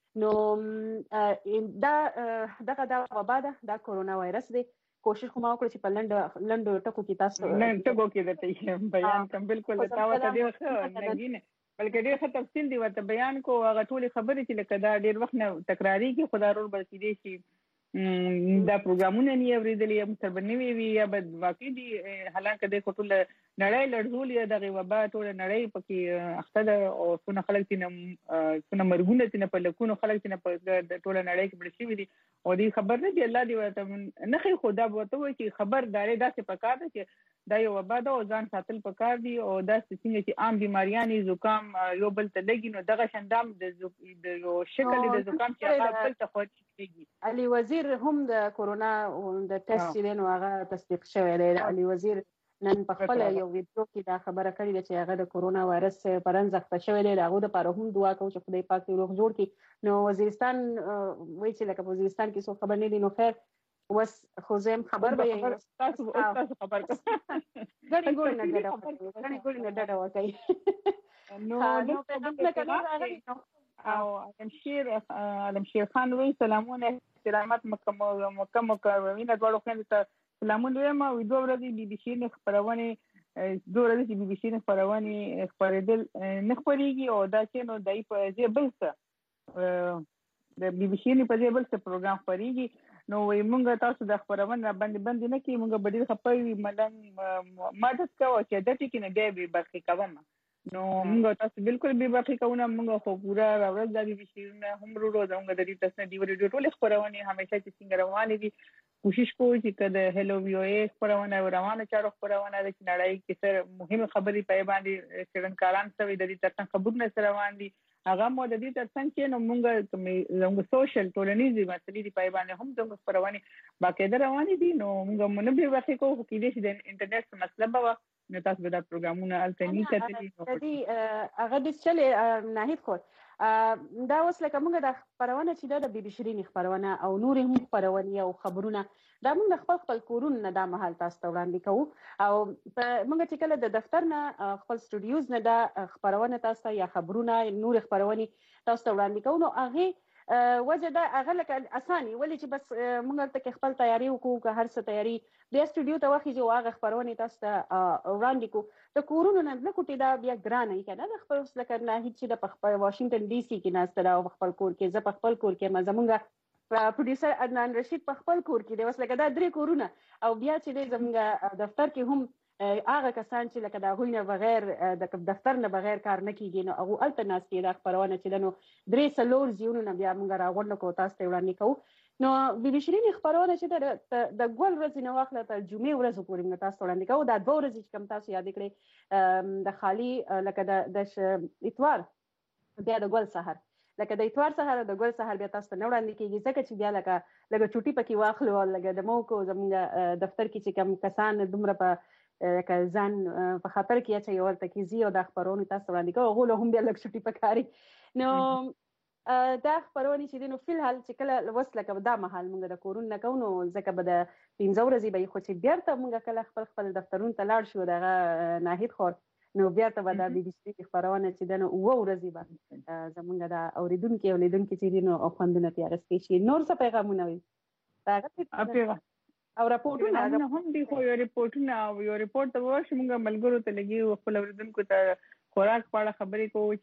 نو دا وبا ده دا کورونا وایرس دی کوشش خو ما وکړه چې په لنډو ټکو کې تاسو ټکو کې درته بیان کوم بالکل تا ورته دی نګینه بلکې ډېر ښه تفصیل دی ورته بیان کو هغه ټولې خبرې چې لکه دا ډېر وخت نه تکرارېږي خو دا رول به کېدی شي دا پروګرامونه نه اورېدلي یا موږ سره نوي وي یا به واقع دي حالانکه دی خو ټوله نړۍ لړزولې ده دغې وبا ټوله نړۍ پکې اخته ده او څونه خلک څونه مرګونه تېنه په لکونو خلک تېنه په ټوله نړۍ کې مړه شوي دي او دې خبر نه دي الله دې ورته نښې خو دا به ورته وایي چې خبرداري داسې پکار ده چې دا یو وبا ده او ځان ساتل پکار دي او داسې څنګه چې عام بیماریانې زکام یو بل ته لګي نو دغه شاندام د یو شکل د زکام چې هغه بل ته خوري کېږي علي وزیر هم د کورونا د ټیسټ چې دی نو هغه تصدیق شوی دی علي وزیر نن په خپل یو ویډیو کې دا خبره کړې ده چې هغه د کورونا وایرس پرنځ اخته شوی دی د هغو دپاره هم دعا کوو چې خدای پاک دې روغ جوړ کړي نو وزیرستان وایي چې لکه په وزیرستان کې څوک خبر نه دي نو خیر اوس خو زه هم خبر به یم تاسو خبر ګڼې ګوڼې نه ډډه وکړئ او علمشیر خان وی سلامونه احترامات مکه مکرمین دواړو خویندو ته سلامونه وایم او دوه ورځې بي بي سي نه خپرونې دوه ورځې چې بي بي سي نه خپرونې خپرېدل نه خپرېږي او دا چې نو دای په ځای بل څه د بي بي سي نه په ځای بل څه پروګرام خپرېږي نو وایي مونږ تاسو د خپرونې را باندې نه کړي مونږ به ډېر خفه وي ملنګ مدد کوه چې د ټکي نه بیا بې برخې کوم نو مونږ تاسو بالکل بې برخې کوو مونږ خو پوره راورځ دا بي بي سي هم ورو زموږ د دې تاسو ډي ویډیو ټولې خپرونې همیشه چې څنګه روانې دي کوشش کوو چې که د هلو وی او ای خپرونه روانه چارو خپرونه ده چې نړۍ کې سره مهمې خبرې په باندې څېړنکاران سوي د دې ترڅنګ خبرونه سره روان دي هغه مو د دې ترڅنګ چې نو مونږ سوشل ټولنیزې مسلې دي په باندې هم زموږ خپرونې باقاعده روانې دي نو مونږ نه بې برخې کوو خو کېدای شي د انټرنیټ مسله به وه نو تاسو به دا پروګرامونه هلته نه کتلي هغه د چلې ناهید خور دا اوس لکه موږ د خپرونه چې دا د بي بي شیرین خپرونه او نورې هم خپرونې او خبرونه دا موږ د خپل کورونو نه دا مهال تاسو ته وړاندې کوو او موږ چې کله د دفتر نه خپل سټوډیوز نه دا خپرونه تاسو ته یا خبرونه نورې خپرونې تاسو ته وړاندې کوو نو هغې وجه دا هغه لکه اساني ولې چې بس موږ هلته کې خپل تیاری وکړو که هر څه تیاری بیا سټوډیو ته وخېږو هغه خپرونې تاسو ته وړاندې کړو د کورونو نه لکوټې دا بیا ګرانه وي که نه د خپل لکه ناهید چې د په واشنګټن ډي سي کې ناسته ده او په خپل کور کې زه په خپل کور کې یم زموږ پروډیوسر عدنان رشید په خپل کور کې دی اوس لکه دا 3 کورونه او بیا چې دی زموږ دفتر کې هم هغه کسان چې لکه د هغوی نه بغیر د دفتر نه بغیر کار نه کېږي نو هغو هلته ناست دي دا خپرونه چې ده نو 3-4 ځایونو نه بیا موږ راغونډه کړو تاسو ته وړاندې کوو نو بي بي شیرین خپرونه چې ده د ګل ورځې نه واخله تر جمعې ورځو پورې موږ تاسو ته وړاندې کوو دا 2 ورځې چې کوم تاسو یاد کړئ د خالي لکه د اتوار بیا د ګل سهار لکه د اتوار سهار د ګل سهار بیا تاسو ته نه وړاندې کېږي ځکه چې بیا لکه چوټي پکې واخلو لکه د موکو زموږ دفتر کې چې کوم کسان دومره په که ځان په خطر کې اچي او ورته کې زی او د خبرونو تاسو وړاندې کوو غوله هم بیا لږ چټي پکاري نو دا خبرونه چې دینو فل حال چې کله وسله که دا مهال موږ د کورون نه کوو نو ځکه به د 15 ورځې به خو چې بیرته موږ کله خپل دفترونو ته لاړ شو دغه ناهید خور نو بیرته به د بي بي سي خبرونه چې دنه 9 ورځې به زمونږ د اوریدونکو او لیدونکو چې دینو خوندونه تیارستې شي نور څه پیغامونه وي هغه او راپورټونه هم دي خو یو ریپورت ته ورشي موږ ملګرو ته لګي خپل اوریدونکو ته خوراک په اړه خبرې کوو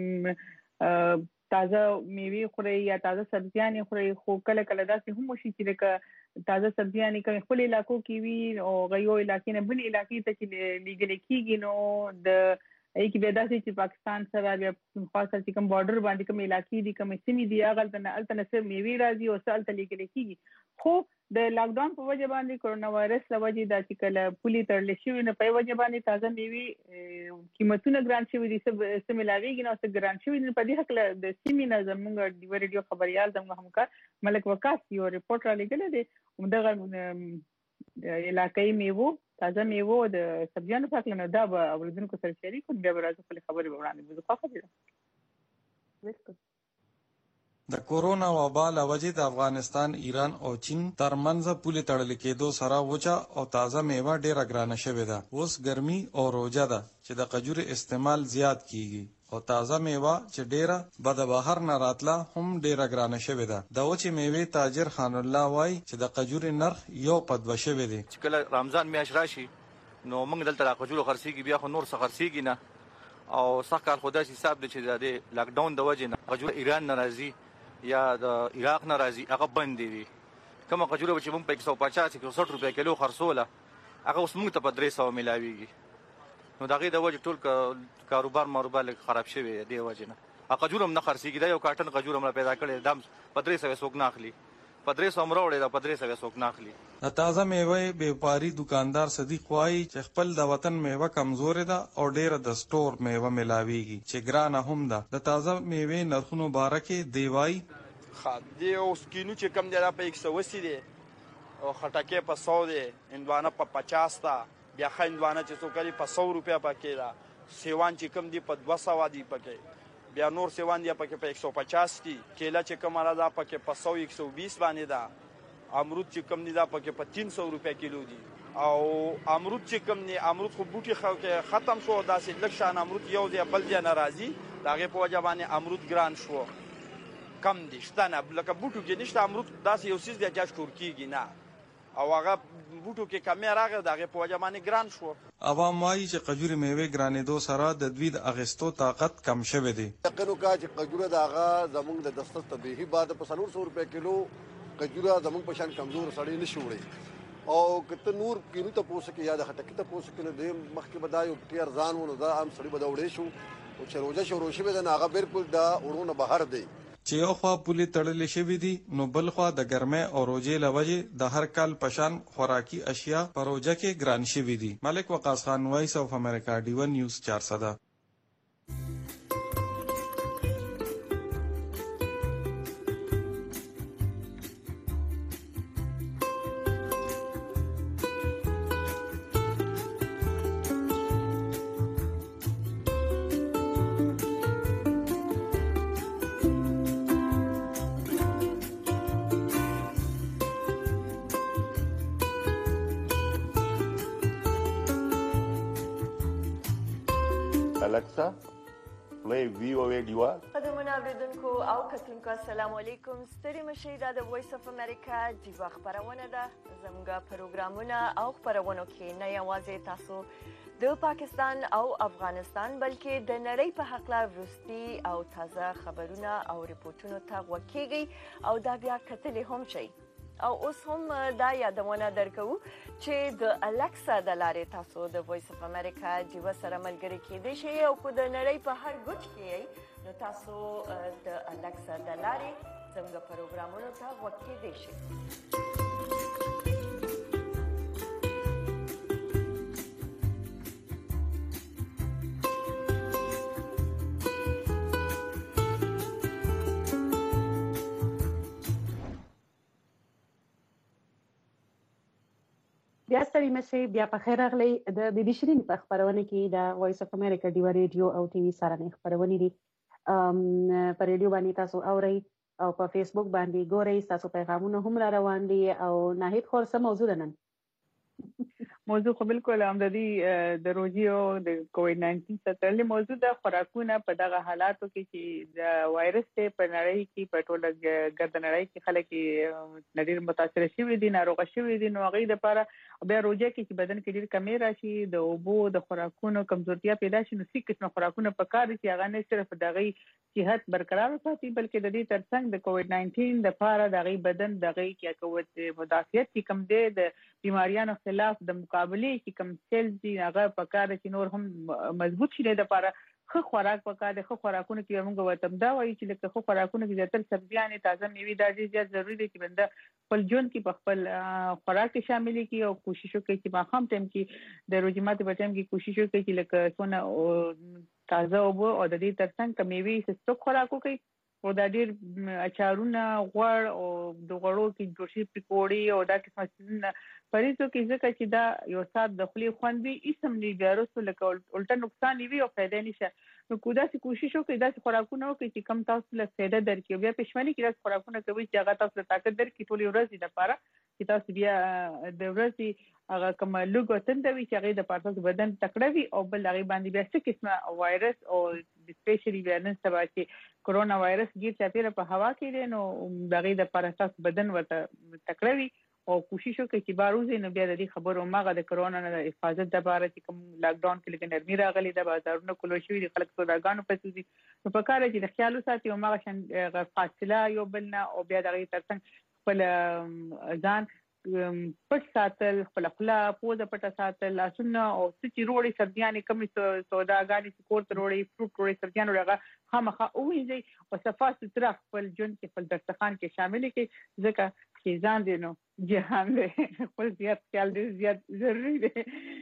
چې تازه میوه خوري یا تازه سبزیانې خوري خو کله کله داسې هم وشي چې لکه تازه سبزیانې کوم خپل علاقو کې وي او غيو علاقې نه بل علاقې ته چې لیږل کېږي نو د کې به داسې چې پاکستان سره بیا خاصه چې کوم بارډر باندې کوم علاقې دي کوم سیمې دي هغه تل نه میوه راځي او سال ته لیږل کېږي خو د لاک ډاون په وجه باندې کورونا وایرس له وجې د چې کله پولي تړل شوی نه په وجه باندې تازه میوه قیمتونه ګران شوي دي څه ملاویږي نو څه ګران شوي دي په دې حق له د سیمې نه زموږ د ریډیو خبريال زموږ همکار ملک وقاص یو ریپورت را لګل دي دغه علاقې میوه تازه میوه د سبزیانو په اړه دا به اوریدونکو سره شریک کوم بیا راځو خپل خبرې وړاندې وکړو خبره د کورونا وبا له وجې د افغانستان، ایران او چین ترمنځ پولې تړل کېدو سره وچه او تازه میوه ډیره ګرانه شوې ده. اوس ګرمي او روژه ده چې د قجوري استعمال زیات کیږي او تازه میوه چې ډیره به د بهر نه راتله هم ډیره ګرانه شوې ده. د وچې میوې تاجر خان الله وایي چې د قجوري نرخ یو په دوه شوی دی. چې کله رمضان میاشت راشي نو موږ دلته د قجورو خرڅېږي بیا خو نور څه خرڅېږي نه او سخت کار خو داسې حساب دی چې د لاک ډاون د وجې نه قجور ایران نه راځي یا د عراق نه راځي هغه بند دي. کومه قجوره چې موږ په 150 160 روپیا کیلو خرڅوله هغه اوس موږ ته په 300 ملاويږي نو دغه د وجه ټول کاروبار خراب شوی دی وجه نه قجوره هم نه خرڅېږي دا یو کارټن قجوره هم پیدا کړي دم په 300 څوک نه اخلي په 300 مروړي دا په 300 څوک نه اخلي. د تازه میوه بیپاری دکاندار صدیق وایي چې خپل د وطن میوه کمزور ده او ډیره د سٹور میوه ملاويږي چې ګرانه هم ده. د تازه میوه نرخونو بارکه دی وایي خدای اوس کینو چې کم دی په 180 دی او خټکه په 100 دی اندوانه په 50 تا بیا خندوانه چې څوکري په 100 روپیا پکې دا سیوان چې کم دی په 200 دی پکې بیا نور سیوان دی پکې په 150 دی کیلا چې کم را ده پکې په 100 120 باندې دا امرود چې کم دی دا پکې په 300 روپیا کیلو دی او امرود چې کم دی امرود خو بوټي ختم شو داسې لږ شان امرود یو دی بل دی ناراضي داغه په وجه باندې امرود ګران شو کم دي شته نه لکه بوټو کې نشته امرود داسې یو سیس دی چې شکور کیږي نه او هغه بوټو کې کمی راغی داغه په وجه باندې ګران شو. عوام وايي چې قجوري میوه ګرانېدو سره د دوی د اغستو طاقت کم شوی دی. یقینو کا چې قجوره داغه زمونږ د دستر طبيعي بعد په 300 روپے کیلو قجوره زمونږ په شان کمزور سړی نشي وړي او کته نور کینو ته پوسکه یا د خټکی ته پوسکه نه دی مخکې بدایو ټیر ځان ونه دا ام سړی بدوړې شو او چې روزه شروع شوه دا هغه بالکل دا ورونه بهر دی چې یو خوا پولې تړلې شوې دي نو بل خوا د ګرمۍ او روژې له وجې د هر کال پشان خوراکي اشیا په روژه کې ګران شوي دي. ملک وقاص خان، وایس اف امریکا، ډیون نیوز 400. Alexa, play VOA Diwan. قدمونه اوریدونکو او کتونکو السلام علیکم. ستړي مشئ دا د وایس اف امریکا ډیوا خبرونه ده. زموږ پروګرامونه او خبرونه کې نه یوازې تاسو د پاکستان او افغانستان بلکې د نړۍ په حق لا وروستي او تازه خبرونه او ریپورتونو ته غوږ او دا بیا کتلې هم شي. او اوس هم دا یادونه درکو چې د الکسا د لارې تاسو د وایس اف امریکا ډیوا سره ملګری کېدئ شئ او کو د نړۍ په هر ګوټ کې نو تاسو د الکسا د لارې زموږ پروګرامونو ته غوږ کېدئ شئ. بیا ستړي مشي، بیا په خیر راغلی. د بي بي شیرین په خبرونه کې د وایس اف امریکا ډیوا ریډیو او ټي وي سره خبرونه دي. په ریډیو باندې تاسو اورئ او په فیسبوک باندې ګورئ. تاسو پیغامونه هم را روان دي. او ناهید خور څه موضوع ده نن؟ موضوع خو بالکل هم د دې د روزي او د کووډ 19 سره تړلې موضوع ده. خوراکونه په دغه حالاتو کې چې د وایرس په نړۍ کې په ټوله ګرد نړۍ کې خلک ډېر متاثر شوي دي، ناروغه شوي دي. نو هغوی دپاره بیا روژه کې چې بدن کې ډېر کمی راشي، د اوبو د خوراکونو کمزورتیا پیدا شي، نو څه قسمه خوراکونه پکار دي چې هغه نه صرف د هغوی صحت برقرار وساتي، بلکې د دې ترڅنګ د کووډ 19 دپاره د هغوی بدن د هغوی کې قوت مدافعت چې کوم دی د بیماریانو خلاف د مقابلې چې کوم سیلز دي هغه پکار دي چې نور هم مضبوط شي. دپاره ښه خوراک پکار دی. ښه خوراکونه کې موږ ورته دا وایو چې لکه ښه خوراکونه کې زیاتره سبزیانې، تازه میوې دا ډېر زیات ضروري دی چې بنده خپل ژوند کې په خپل خوراک کې شامل کړي او کوشش وکړي چې ماښام ټایم کې د روژې ماتي په ټایم کې کوشش وکړي چې لکه څونه تازه اوبه او د دې ترڅنګ که میوې سپک خوراک وکړي او دا ډېر اچارونه، غوړ او د غوړو کې جوړ شوي پکوړې او دا قسمه څیزونه پریزو کې ځکه چې دا یو ساعت د خولې خوند وي، هېڅ هم نه بیا وروسته لکه الټه نقصان یې وي او فایده نشته. نو که داسې کوشش وکړئ، داسې خوراکونه وکړئ چې کم تاسو له فایده درکړي. بیا پښمني کې داسې خوراکونه کوئ چې هغه تاسو له طاقت درکړي ټولې ورځې دپاره، چې تاسو بیا د ورځې هغه کومه لږ او تنده وي چې هغې دپاره تاسو بدن تکړه وي او بل هغې باندې بیا څه قسمه وایرس او سپیشلي بیا نن سبا چې کرونا وایرس ګیر چاپېره په هوا کې دی، نو د هغې دپاره تاسو بدن ورته تکړه وي او کوشش وکړئ چې بار وځئ. نو بیا د دې خبرو هماغه د کرونا نه د حفاظت دپاره چې کوم لاکډاون کې لږ نرمي راغلې ده، بازارونه کلو شوي دي، خلک سوداګانو پسې ځي، نو پکار دی چې د خیال وساتي هماغه شان فاصله یو بل نه او بیا د هغې ترڅنګ خپل ځان پټ ساتل، خپله خوله پوزه پټه ساتل، لاسونه او څه چې روړې سبزیانې کومې سوداګانې چې کور ته روړې فروټ روړې سبزیان روړې هغه خامخا ووینځئ او صفا سوتره خپل ژوند کې خپل دسترخوان کې شاملې کړئ، ځکه چې ځان دی نو جهان دی. خپل زیات خیال ډېر زیات ضروري دی.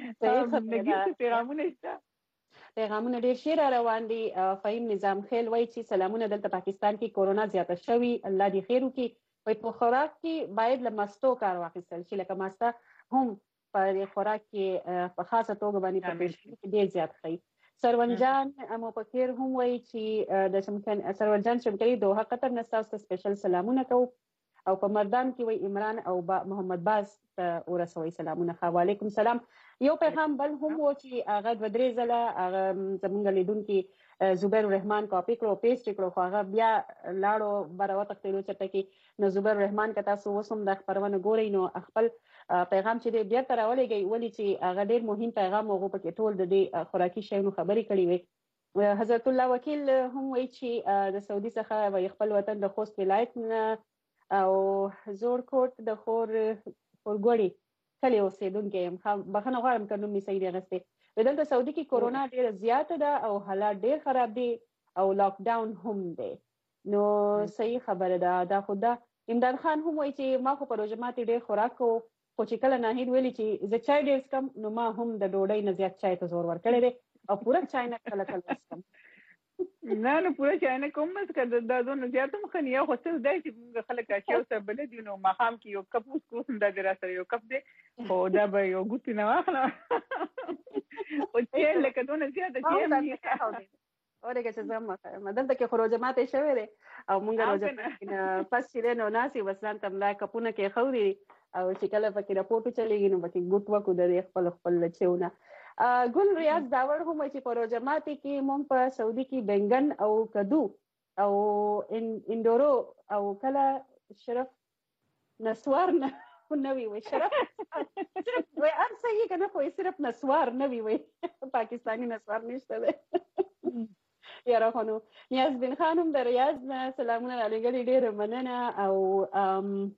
نګین پیغامونه شته؟ پیغامونه ډېر ښه را روان دي. فهیم نظام خیل وایي چې سلامونه، دلته پاکستان کې کورونا زیاته شوي، الله دې خیر وکړي. وایي په خوراک کې باید له مستو کار واخیستل شي، لکه مسته هم په خوراک کې په خاصه توګه باندې په پیشنهاد کې ډېر زیات ښیي. سرونجان مو په خیر هم وایي چې د سرونجان شمکري دوحه قطر نه ستاسو ته سپیشل سلامونه کوو. او په مردان کې وایي عمران او محمد باز ته ورسوئ سلامونه. وعلیکم سلام. یو پیغام بل هم و چې هغه 2-3 ځله هغه زموږ لیدونکي زبیر الرحمن کاپي کړو، پیسټ کړو، خو هغه بیا لاړو بره وتښتېدو چېرته کې. نو زبیر الرحمن که تاسو اوس هم دا خپرونه ګورئ نو خپل پیغام چې دی بیرته راولېږئ، ولې چې هغه ډېر مهم پیغام هغو پکې ټول د دې خوراکي شیانو خبرې کړې وې. حضرت الله وکیل هم وایي چې د سعودي څخه وایي خپل وطن د خوست ولایت او زوړ کوټ د خورګوړي کلي اوسېدونکی یم. بخښنه غواړم که نوم مې صحیح دی اخیستی. دلته سعودي کې کورونا ډېره زیاته ده او حالات ډېر خراب دي او لاک ډاون هم دی. نو صحیح خبره ده. دا خو ده. امداد خان هم وایي چې ما خو په روژه ماتې ډېر خوراک کوو، خو چې کله ناهید ویلي چې زه چای ډېر څکم، نو ما هم د ډوډۍ نه زیات چای ته زور ورکړی دی او پوره چای نه کله کله وڅکم. نه پوره چای نه کوم، بس دا دونه زیات هم ښه نه. یو خو څه دی چې موږ خلک اشیاو سره بلد یو، نو ماښام کې یو کپ اوس هم دا دی را سره یو کپ دی، خو دا به یو ګوتې نه واخلم. خو چای لکه دونه زیاته چای هم نه اورېږه چې زه هم دلته کې خو روژه ماتی شوی دی او موږ روژه ماتي نه پس چې دی نو ناست یو، بس ځان ته ملا کپونه کې ایښودي دي او چې کله پکې راپورټ وچلېږي نو پکې ګوټ وکړو د دې خپل چیونه. ګل ریاض داور هم وایي چې په روژه ماتي کې موږ په سعودي کې بینګن او کدو او اندورو او کله شرف نسوار نه وي وایي، شرف وایي هر صحیح که نه خو صرف نسوار نه وي وایي، پاکستاني نسوار نشته دی. یاره خانو نیاز بن خان هم د ریاض نه سلامونه رالیږلي، ډېره مننه. او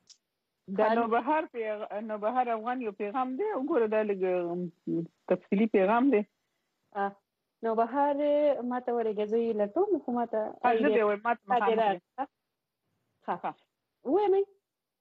نوبهار افغان یو پیغام دی، وګوره دا لږ تفصیلي پیغام دی. نوبهار ما ته ورېږه، زه یې لټوم خو ما ته ووایم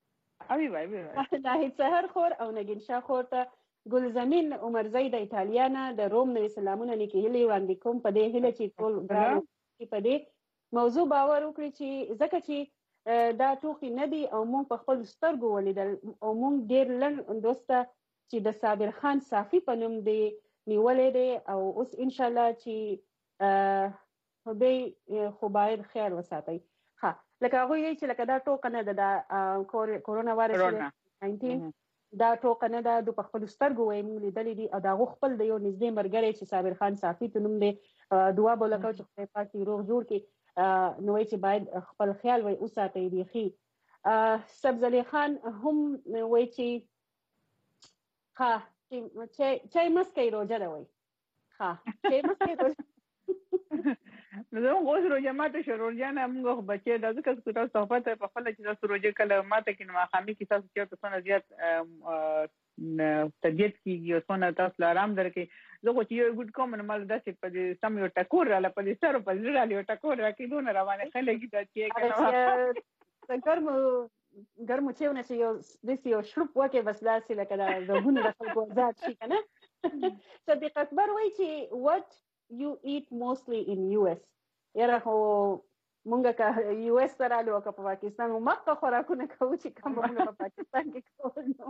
ناهید سحر خور او نګین شاه خور ته ګلزمین عمرزی د ایټالیا نه د روم نوي سلامونه نیکې هیلې وړاندې کوم په دې هیله چې ټول ګرانو په دې موضوع باور وکړي چې ځکه چې دا ټوکې نه دي او موږ په خپلو سترګو ولیدل او موږ ډېر لنډ دوسته چې د صابر خان صافي په نوم دی نیولې دی او اوس ان شاء الله چې خدای خو باید خیر وساتي. ها لکه هغه یې چې لکه دا ټوکه نه ده د کورونا وایرس 19 دا ټوکه نه ده د خپل سترګو وایي موږ لیدلې دي او دا خپل د یو نږدې مرګري چې صابر خان صافي په نوم دی دعا بولکو چې خدای پاک یې روغ جوړ کړي نو چې باید خپل خیال وای اوساتې دی خي سبز علي خان هم وای چې ها چې مسکې روزه ده وای ها چې مسکې روزه نو اوس روزه ماته شروع جان موږ بچي د ځکه چې تاسو صحبت په خپل چې تاسو روزه کله ماته کې نو خامي کې تاسو چې تاسو زیات طبيعت کېږي او څونه تاسو آرام درکې زه خو چې یو ګډ کوم نو مال داسې په دې سم یو ټکور رااله په دې سره په دې رااله یو ټکور راکېدونه روانه خلک دا چې ګرمو چې ونه چې یو دسی یو شروپ وکي بس داسې لکه دا زغونه د خلکو ځات شي کنه صدیق اکبر وایي چې what you eat mostly in US یاره خو مونږ که یو اس سره له په پاکستان او مکه خوراکونه کوو چې کوم مونږ په پاکستان کې کوو نو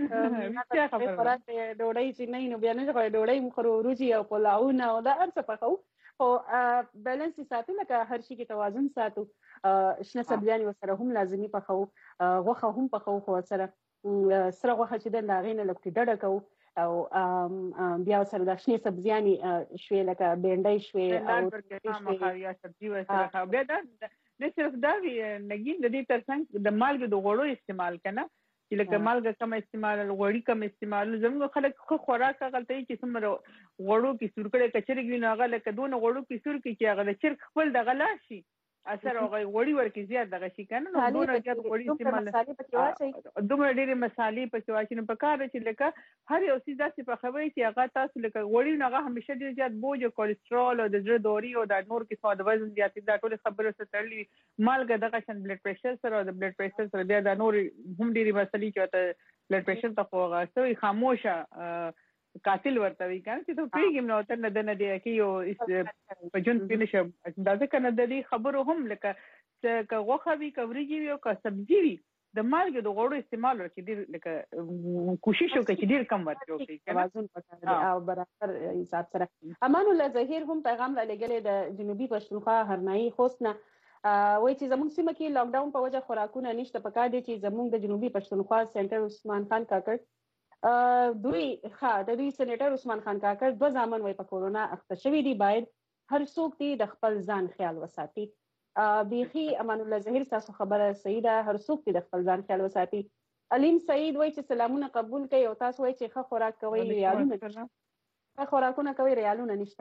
خوراک ډوډۍ چې نه نو بیا نه خو ډوډۍ مخرو روزي او پلاونه او دا ارڅ پخو او بیلانس ساتو لکه هر شي کې توازن ساتو شنه سبزیان سره هم لازمي پخو غوښه هم پخو خو سره غوښه چې د لاغینه لکه ډډه کوو او بیا سره د شنه سبزیانې شوي لکه بینډۍ شوي او یا سبزي وسره بیا دا نه صرف دا نګین د دې ترڅنګ د مالګې د غوړو استعمال کنه چې لکه مالګه کم استعمال غوړي کم استعمال زموږ خلک خو خوراک غلطي چې څومره غوړو کې سور کړي کچري ویني هغه لکه دونه غوړو کې سور کې چې هغه د چرګ خپل د غلا شي اثر هغه غوړي ورکې زیات دغه شي کنه نو دونه زیات غوړي استعمال دومره ډېرې مسالې پکې واچي نو په کار چې لکه هر یو څه داسې په خبرې چې هغه تاسو لکه غوړي نه هغه همیشه ډېر زیات بوج او کولیسټرول او د زړه دوري او د نور قسمه د وزن زیاتې دا ټول خبرې سره تړلې مالګه دغه شان بلډ پريشر سره او د بلډ پريشر سره بیا د نور هم ډېرې مسلې چې ته بلډ پريشر ته خو هغه سوي خاموشه قاتل ورته وی کنه چې ته پیګم نو تر نه د نه دی کې یو په جون فینش دا ځکه نه د دې خبرو هم لکه چې غوښه وی کوریږي او که سبزي وی د مالګې د غوړو استعمال ورکړي ډېر لکه کوشش وکړي چې ډېر کم ورکړي توازن پکاره او برابر حساب سره امان الله ظهیر هم پیغام را لګلې د جنوبي پښتونخوا هرنايي خوستنه وای چې زموږ سیمه کې لاک ډاون په وجه خوراکونه نشته پکار دي چې زموږ د جنوبي پښتونخوا سنټر عثمان خان کاکړ دوی سېنیټر عثمان خان کاکړ 2 ځامن وای په کورونا اخته شوی دی باید هر څوک دی د خپل ځان خیال وساتي بيخي امان الله ظهیر تاسو خبره صحیح ده هر څوک دی د خپل ځان خیال وساتي علیم سعید وای چې سلامونه قبول کړي او تاسو وای چې ښه خوراک کوي ریالونه ښه خوراکونه کوي ریالونه نشته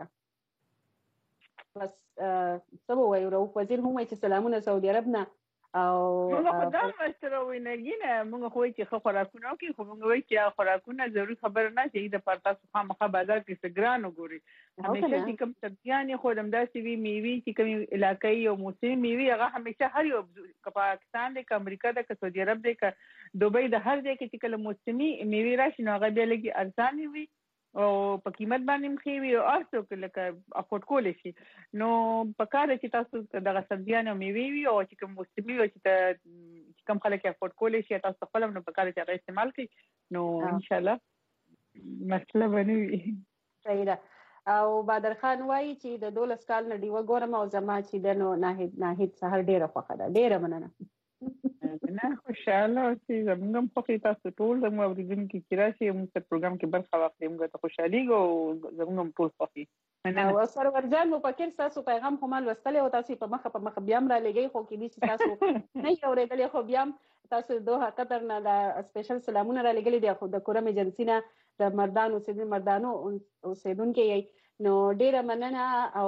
بس سبو وای او وزیر هم وای چې سلامونه سعودي عرب نه او موږ دا مستر وینګینه موږ خو چې خوراکونه کوي خو موږ وایي چې خوراکونه ضروري خبر نه چې د پرتا خامخا بازار کې سګران وګوري همیشه چې کوم سبزیان خو دمداسي وی میوي چې کوم علاقايي او موسمي میوي هغه همیشه هر یو پاکستان د امریکا د سعودي عرب د دوبۍ د هر ځای کې چې کله موسمي میوي راشي نو هغه به لګي ارزان وي او په قیمت باندې مخې وي او ارڅو کې لکه افورد کول شي نو په کار چې تاسو دغه سبزیان او میوي وي او چې کوم موسمي او چې کوم خلک افورد کول شي تاسو خپل نو په کار چې هغه استعمال کړئ نو ان شاء الله مسله بنوي صحیح ده او بدر خان وایي چې د 12 کال نه دیو ګورم او زما چې د نو ناهید سحر ډیره خوخه ده ډیره مننه نه خوشاله اوسې زموږ هم خوښې تاسو ټول زموږ اورېدونکي چې راشي موږ په پروګرام کې برخه واخلي موږ ته خوشحالېږو او زموږ هم ټول خوښې او سرور جان مفکر تاسو پیغام خو ما لوستلی او تاسو په مخه بیا هم رالېږئ خو کېدای شي تاسو نه یې اورېدلی خو بیا هم تاسو دوه قطر نه د سپیشل سلامونه رالېږلي دي خو د کورم ایجنسي نه د مردانو اوسېدونکي یې نو ډېره مننه او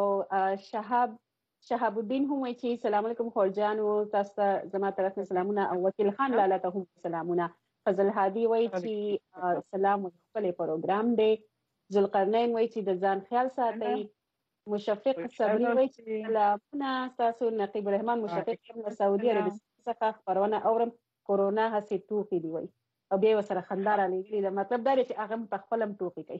شهاب الدین هم وایي چې سلام علیکم خورجان او تاسو زما طرف نه سلامونه او وکیل خان لاله ته هم سلامونه فضل هادي وایي چې سلام خپل پروګرام دی ذوالقرنین وایي چې د ځان خیال ساتي مشفق صبري وایي چې سلامونه تاسو نقیب الرحمن مشفق له سعودي عربستان څخه خبرونه اورم کورونا هسې ټوخي دی وایي او بیا وسره خندار علیږي دا مطلب دا چې هغه په خپلم ټوخي کوي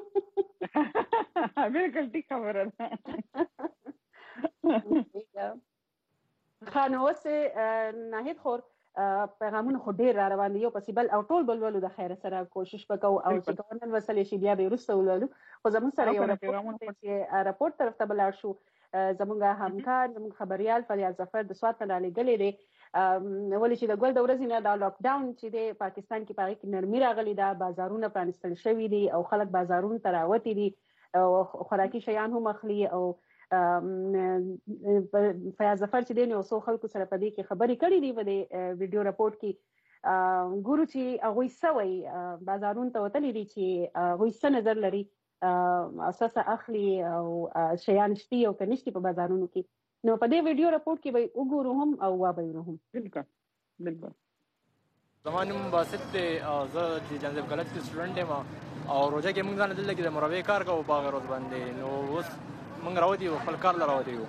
بالکل ټیک خبره ده خانه اوس ناهید خور پیغامونه خو ډېر را روان دي یو پسې بل او ټول بل ولو د خیره سره کوشش وکړو او چې کومن وسلې شي بیا به وروسته ولولو خو زموږ سره یو راپورټ طرف ته بلاړ شو زموږ همکار زموږ خبريال فریال ظفر د سوات نه لګلې دی ولې چې د ګل د ورځې نه دا لاک ډاون چې دی پاکستان کې پاره کې نرمي راغلي ده بازارونه پرانستل شوي دي او خلک بازارونو ته راوتي دي او خوراکي شیان هم اخلي او فیاض ظفر چې دی نو څو خلکو سره په دې کې خبرې کړې دي په دې ویډیو راپورټ کې ګورو چې هغوی څه وایي بازارونو ته وتلي دي چې هغوی څه نظر لري اساسه اخلي او شیان شتي او که نشتي په بازارونو کې نو په دې ویډیو راپورټ کې به وګورو هم او وابینو هم بالکل زما نوم باسط دی زه د جنزب کالج کې سټوډنټ یم او روزه کې موږ ځان دلته کې د مروې کار کوو باغ روز باندې نو اوس موږ راوتی یو خپل کار راوتی یو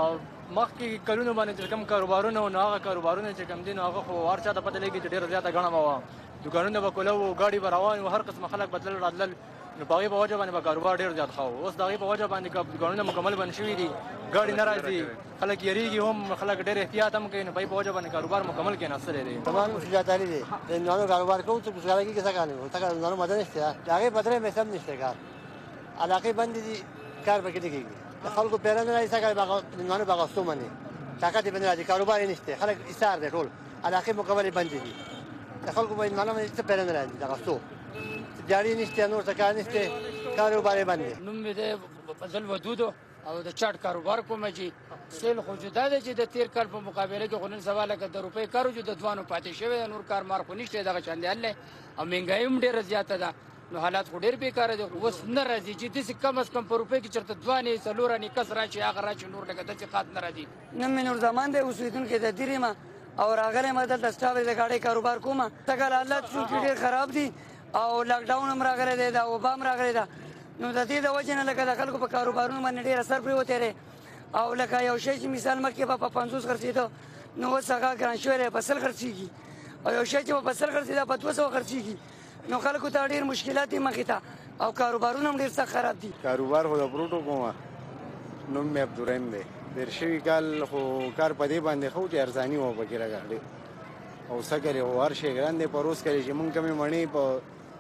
مخکې کلونو باندې چې کوم کاروبارونه او هغه کاروبارونه چې کوم دي نو هغه خو هر چا ته پته لګي چې ډېره زیاته ګڼه وه دوکانونه به کوله وو ګاډي به روان وو هر قسمه خلک بدلل راتلل نو په هغې په وجه باندې به کاروبار ډېر زیات ښه و اوس د هغې په وجه باندې دوکانونه مکمل بند شوي دي ګاډي نه راځي خلک یېرېږي هم خلک ډېر احتیاط هم کوي نو په هغې په وجه باندې کاروبار مکمل کېناستلی دی زما نوم شجاعت علي دی د هندوانو کاروبار کوم چې بزګرۍ کې څه کار کوي ځکه هندوانو مده نشته د هغې په درې میاشتې هم نشته کار علاقې بندې دي کار پکې نه کېږي د خلکو پیره نه راځي څه کوي هندوانو په اغوستو باندې طاقت یې باندې راځي کاروبار یې نشته خلک ایثار دی ټول علاقې مکملې بندې دي د خلکو په هندوانو باندې څه پیره نه راځي د اغوستو جاري نشته نور څه کار نشته کاروبار یې بند دی نوم مې دی فضل ودودو او د چاټ کاروبار کوم چې سیل خو جدا دی چې د تیر کال په مقابله کې خو نن سبا لکه د روپۍ کارو چې د دوانو پاتې شوی نور کار مار خو نشته دغه شان دی او مهنګایي هم ډېره زیاته ده نو حالات خو ډېر بیکاره دي اوس نه راځي چې داسې کم از کم په روپۍ کې چېرته دوانې څلورانې کس راشي هغه راشي نور لکه داسې خات نه راځي نوم مې نورزمان دی اوسېدونکی د دیر یم او راغلی یم دلته سټاف د ګاډۍ کاروبار کوم څنګه حالات چونکې ډېر خراب دي او لاکډاون هم راغلی دی دا وبا هم راغلی ده نو د دې د وجې نه لکه د خلکو په کاروبارونو باندې ډېر اثر پرېوتی دی او لکه یو شی چې مثال مخکې به په 50 خرڅېده نو اوس هغه ګران شوی دی په 100 خرڅېږي او یو شی چې به په 100 خرڅېده په 200 خرڅېږي نو خلکو ته ډېر مشکلات دي مخې ته او کاروبارونه هم ډېر سخت خراب دي کاروبار خو د فروټو کومه نوم مې عبدالرحیم دی تېر شوي کال خو کار په دې باندې ښه و چې ارزاني وه پکې راغلی او څه کوي خو هر شی ګران دی په روز کوي چې مونږ کمې مڼې په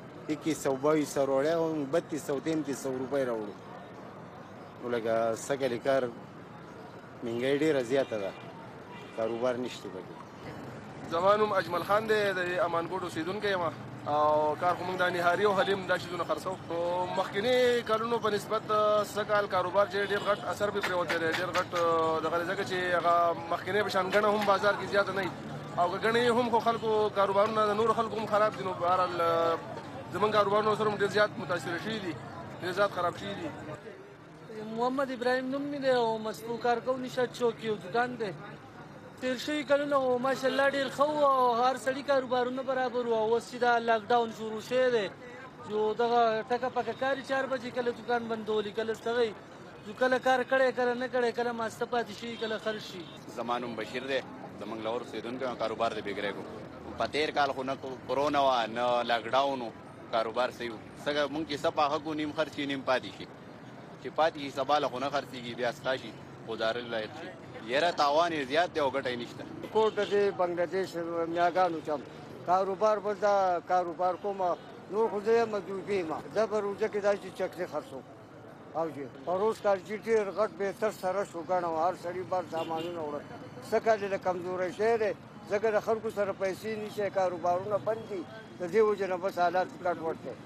2100 روړی او 3200 روپۍ راوړو نو لکه څه کوي کار مهنګۍ ډېره زیاته ده کاروبار نشته پکې زما نوم اجمل خان دی د امانګوټ اوسېدونکی یم او کار خو موږ د نهاري او حلیم دا شیزونه خرڅوو خو مخکیني کلونو په نسبت څه کال کاروبار چې ډېر غټ اثر پرې پرېوتی دی ډېر غټ دغه ځکه چې هغه مخکینی په شان ګڼه هم بازار کې زیاته نه وي او که ګڼې هم خو خلکو کاروبارونه د نورو خلکو هم خراب دي نو بهرحال زمونږ کاروبارونه سره هم ډېر زیات متاثره شوي دي ډېر زیات خراب شوي دي محمد ابراهیم نوم مې دی او مصفو کارکو نشاط چوک یو دکان دی تیر شوي کلونه خو ماشاءالله ډېر ښه وو او هر سړي کاروبارونه برابر وو اوس چې دا لاکډاون شروع شوی دی جو دغه ټکه پکه کاري 4 بجې کله دکان بندولي کله څه جو کله کار کړی کله نه کړی کله ماسته پاتې شي کله خرڅ شي زما نوم بشیر دی زموږ لاهور اوسېدونکی کاروبار د بېګرۍ کوم په تېر کال خو نه کرونا وه نه لاکډاون و کاروبار صحیح و څنګه مونږ چې څه پاخه کړو نیم خرڅ شي نیم پاتې شي چې پاتې شي سبا له خو نه خرڅېږي بیا ستا شي ګزارل لایق شي یاره تاوان یې زیات دی او ګټه یې نشته کوټه دی بنګلادیش میاګانو چم کاروبار بل دا کاروبار کوم نور خو زه یم دوبۍ یم زه به روزه کې دا چې چکلې خرڅوم او جی په روز کال چې ډېر غټ بهتر سره شو ګڼه هر سړي بار سامانونه وړل څه کال د کمزوری شی دی ځکه د خلکو سره پیسې نشي کاروبارونه بند دي د دې وجې نه بس حالات ګډوډ دی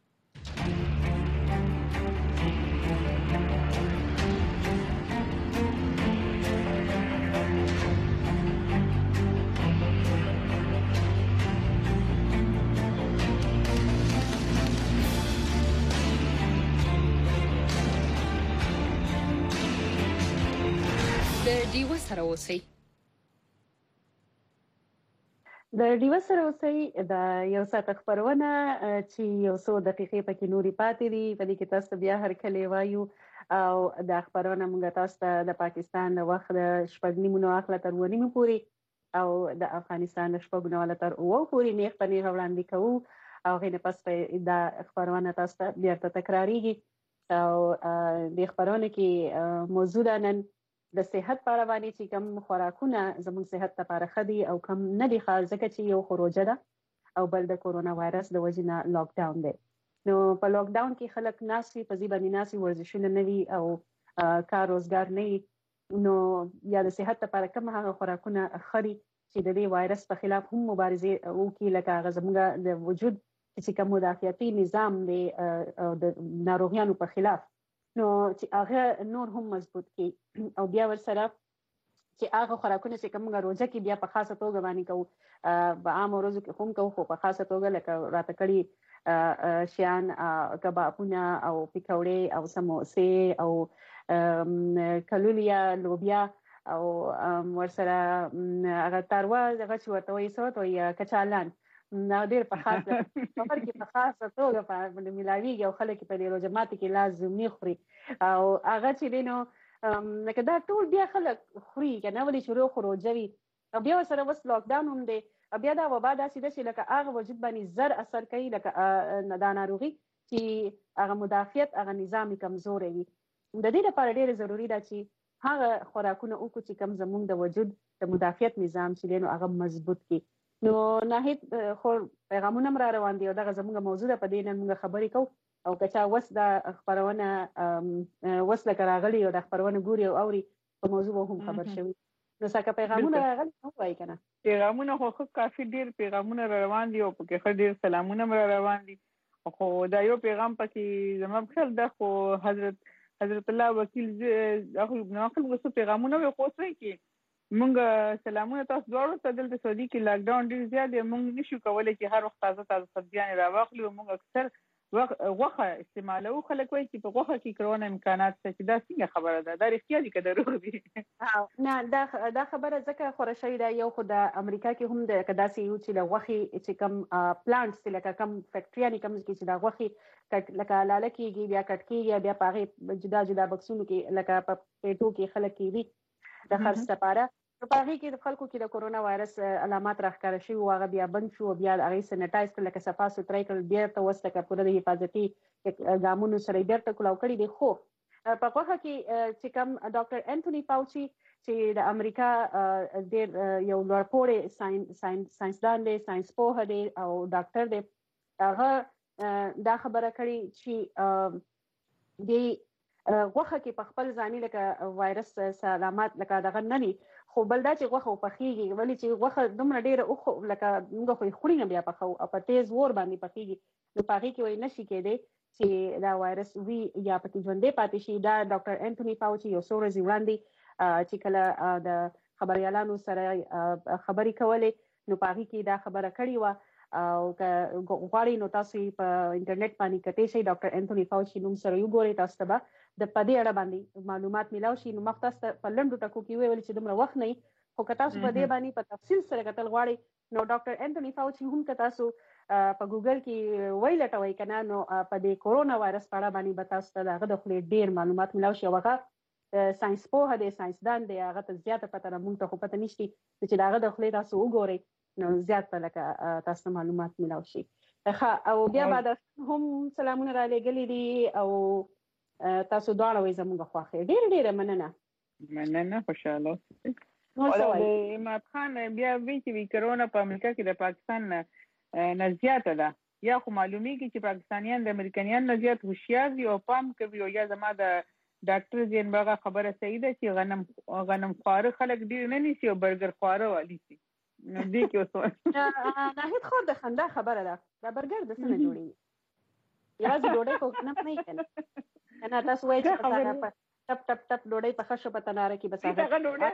د ډیوه سره اوسئ د ډیوه سره اوسئ د یو ساعت خبرونه چې یو څو دقیقې پکې نوري پاتې دي په دې کې تاسو بیا هر کله وایو او د خبرونه موږ تاسو ته د پاکستان د وخت شپږ نیمو اخله تر 9 نیمو پورې او د افغانستان د شپږ نیمو تر 9 پورې نیغ په نیغ وړاندې کوو او غینه پس په د خبرونه تاسو ته بیا تکراریږي او د خبرونه کې موضوع نن د صحت په اړه باندې چې کوم خوراکونه زموږ صحت لپاره ښه دي او کوم نه دي ښه، ځکه چې یو خو روژه ده او بل د کورونا وایرس د وجې نه لاک ډاون دی. نو په لاک ډاون کې خلک ناست وي، په ځای باندې ناست وي، ورزشونه نه وي او کار روزګار نه وي، نو یا د صحت لپاره کوم هغه خوراکونه ښه دي چې د دې وایرس په خلاف هم مبارزې وکړي، لکه هغه زموږ د وجود چې کوم مدافعتي نظام دی د ناروغیانو په خلاف، نو چې هغه نور هم مضبوط کړي. او بیا ورسره چې هغه خوراکونه چې کوم روژه کې بیا په خاصه توګه باندې کوو، په عام ورځو کې هم کوو، خو په خاصه توګه لکه راته کړي شیان، کبابونه او پکوړې او سموسې او کلولیا لوبیا او ورسره هغه تاروا هغه چې ورته وایي څه ورته وایي کچالان، دا ډېر په خاصه خبر کې په خاصه توګه باندې ملاویږي او خلک په دې روژه ماتي کې لازمي خوري. او هغه چې دی نو لکه دا ټول بیا خلک خوري که نه، ولې شروع خو روژه وي او بیا ورسره اوس لاک ډاون هم دی، بیا دا وبا داسې ده چې لکه هغه وجود باندې زر اثر کوي، لکه دا ناروغي چې هغه مدافعت هغه نظام کمزوری وي. د دې لپاره ډېر ضروري ده چې هغه خوراکونه وکړو چې کوم زموږ د وجود د مدافعت نظام چې دی نو هغه مضبوط کړي. نو ناهید خو پیغامونه هم را روان دي او دغه زموږ موضوع ده، په دې نن موږ خبرې کوو او که چا وس دا خپرونه وس لکه راغلي او دا خپرونه ګوري او اوري په موضوع به هم خبر شوي. نو څنګه پیغامونه راغلي نو وایي که نه؟ پیغامونه خو کافي ډېر پیغامونه را روان دي او پکې ښه ډېر سلامونه هم را روان دي. خو دا یو پیغام پکې زما په خیال ده خو حضرت الله وکیل ناقل غوښتو پیغامونه وي، خو اوس وایي چې مونږ سلامونه تاسو دواړو ته. دلته سعودي کې لاک ډاون ډېر زیات دی، مونږ نشو کولی چې هر وخت تازه سبزیانې راواخلو. مونږ اکثر غوښه استعمالوو. خلک وایي چې په غوښه کې کرونا امکانات شته، چې دا څنګه خبره ده؟ دا رښتیا دي که دروغ دي؟ نه، دا خبره ځکه خوره شوې ده. یو خو د امریکا کې هم د داسې یو چې له غوښې چې کوم پلانټس دي، لکه کوم فیکټریانې کوم کې چې دا غوښې لکه لاله کېږي، بیا کټ کېږي، بیا په هغې جدا جدا بکسونو کې لکه په پیټو کې خلک کېږي د خرڅ لپاره. نو په هغې کې د خلکو کې د کورونا وایرس علامات راښکاره شوي وو، هغه بیا بند شو، بیا هغې سینیټایز کړل، لکه صفا سوترې کړل، بېرته اوس لکه پوره د حفاظتي ګامونو سره یې بېرته کلاو کړي دي. خو په غوښه کې چې کوم ډاکټر انټوني فاوچي چې د امریکا ډېر یو لوړپوړی ساینسدان دی، ساینس پوه دی او ډاکټر دی، هغه دا خبره کړې چې د غوښه کې په خپل ځاني لکه وایرس علامات لکه دغه نه دي، خو بل دا چې غوښه وپخېږي، ولې چې غوښه دومره ډېره لکه موږ خو یې خوري نه بیا پخوو او په تیز اور باندې پخېږي، نو په هغې کې وایي نشي کېدی چې دا وایرس وي یا پکې ژوندی پاتې شي. دا ډاکټر انټوني فاوچي یو څو ورځې وړاندې چې کله د خبریالانو سره خبرې کولې نو په هغې کې دا خبره کړې وه. او که غواړئ نو تاسو په انټرنیټ باندې کتلی شئ، ډاکټر انټوني فاوچي نوم سره وګورئ، تاسو ته به په دې اړه باندې معلومات میلاو شي. نو ما تاسو ته په لنډو ټکو کې وویل چې دومره وخت نه وي، خو که تاسو په دې باندې په تفصیل سره کتل غواړئ نو ډاکټر انټوني فاوچي هم که تاسو په ګوګل کې ویلټوئ که نه، نو په دې کورونا وایرس په اړه باندې به تاسو ته د هغه د خولې ډېر معلومات میلاو شي. او هغه ساینس پوه دی، ساینسدان دی، هغه ته زیاته پته ده، موږ ته خو پته نشته چې د هغه د خولې تاسو وګورئ نو زیات به لکه تاسو ته معلومات میلاو شي. او بیا بعد هم سلامونه را لېږلي دي او تاسو دواړه وایي زموږ خوښې. ډېره مننه، خوشحاله اوسئ. اماد خان بیا وی چې کرونا په امریکا کې د پاکستان نه زیاته ده، یا خو معلومیږي چې پاکستانیان د امریکایانو نه زیات هوښیار دي او پام کوي، او یا زما د ډاکټر زین باغه خبره صحیح ده چې غنم خواره خلک ډېر نه نیسي او برګر خواره والي سي. نو دې کې اوس ناهید خو د خندا خبره ده، دا برګر د څه نه جوړېږي؟ یوازې ډوډۍ خو نه کوي که نه؟ تاسو وایئ چې ټپ ټپ ټپ ډوډۍ پخه شو په تناره کې، بس هغه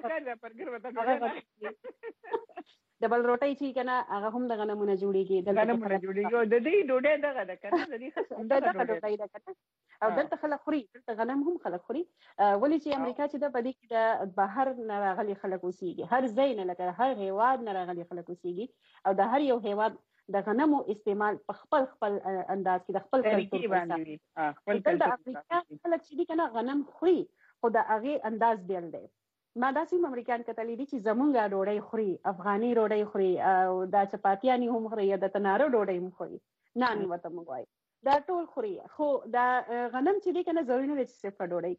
ډبل روټۍ چې که نه هغه هم د غنمونه جوړېږي، د دې ډوډۍ دغه ده که نه، د دې ډوډۍ ده که نه. او دلته خلک خوري، دلته غنم هم خلک خوري، ولې چې امریکا چې ده په دې کې د بهر نه راغلي خلک اوسېږي، هر ځای نه لکه هر هېواد نه راغلي خلک اوسېږي، او د هر یو هېواد د غنمو استعمال په خپل انداز کې د خپل کلتور د امریکا خلک چې دي که نه غنم خوري، خو د هغې انداز بیل دی. ما داسې هم امریکایان کتلي دي چې زمونږ ډوډۍ خوري، افغاني ډوډۍ خوري، او دا چپاتیانې هم خوري، یا د تناره ډوډۍ هم خوري، نان ورته موږ وایو، دا ټول خوري. خو دا غنم چې دی که نه ضروري نه دی چې صرف په ډوډۍ کې،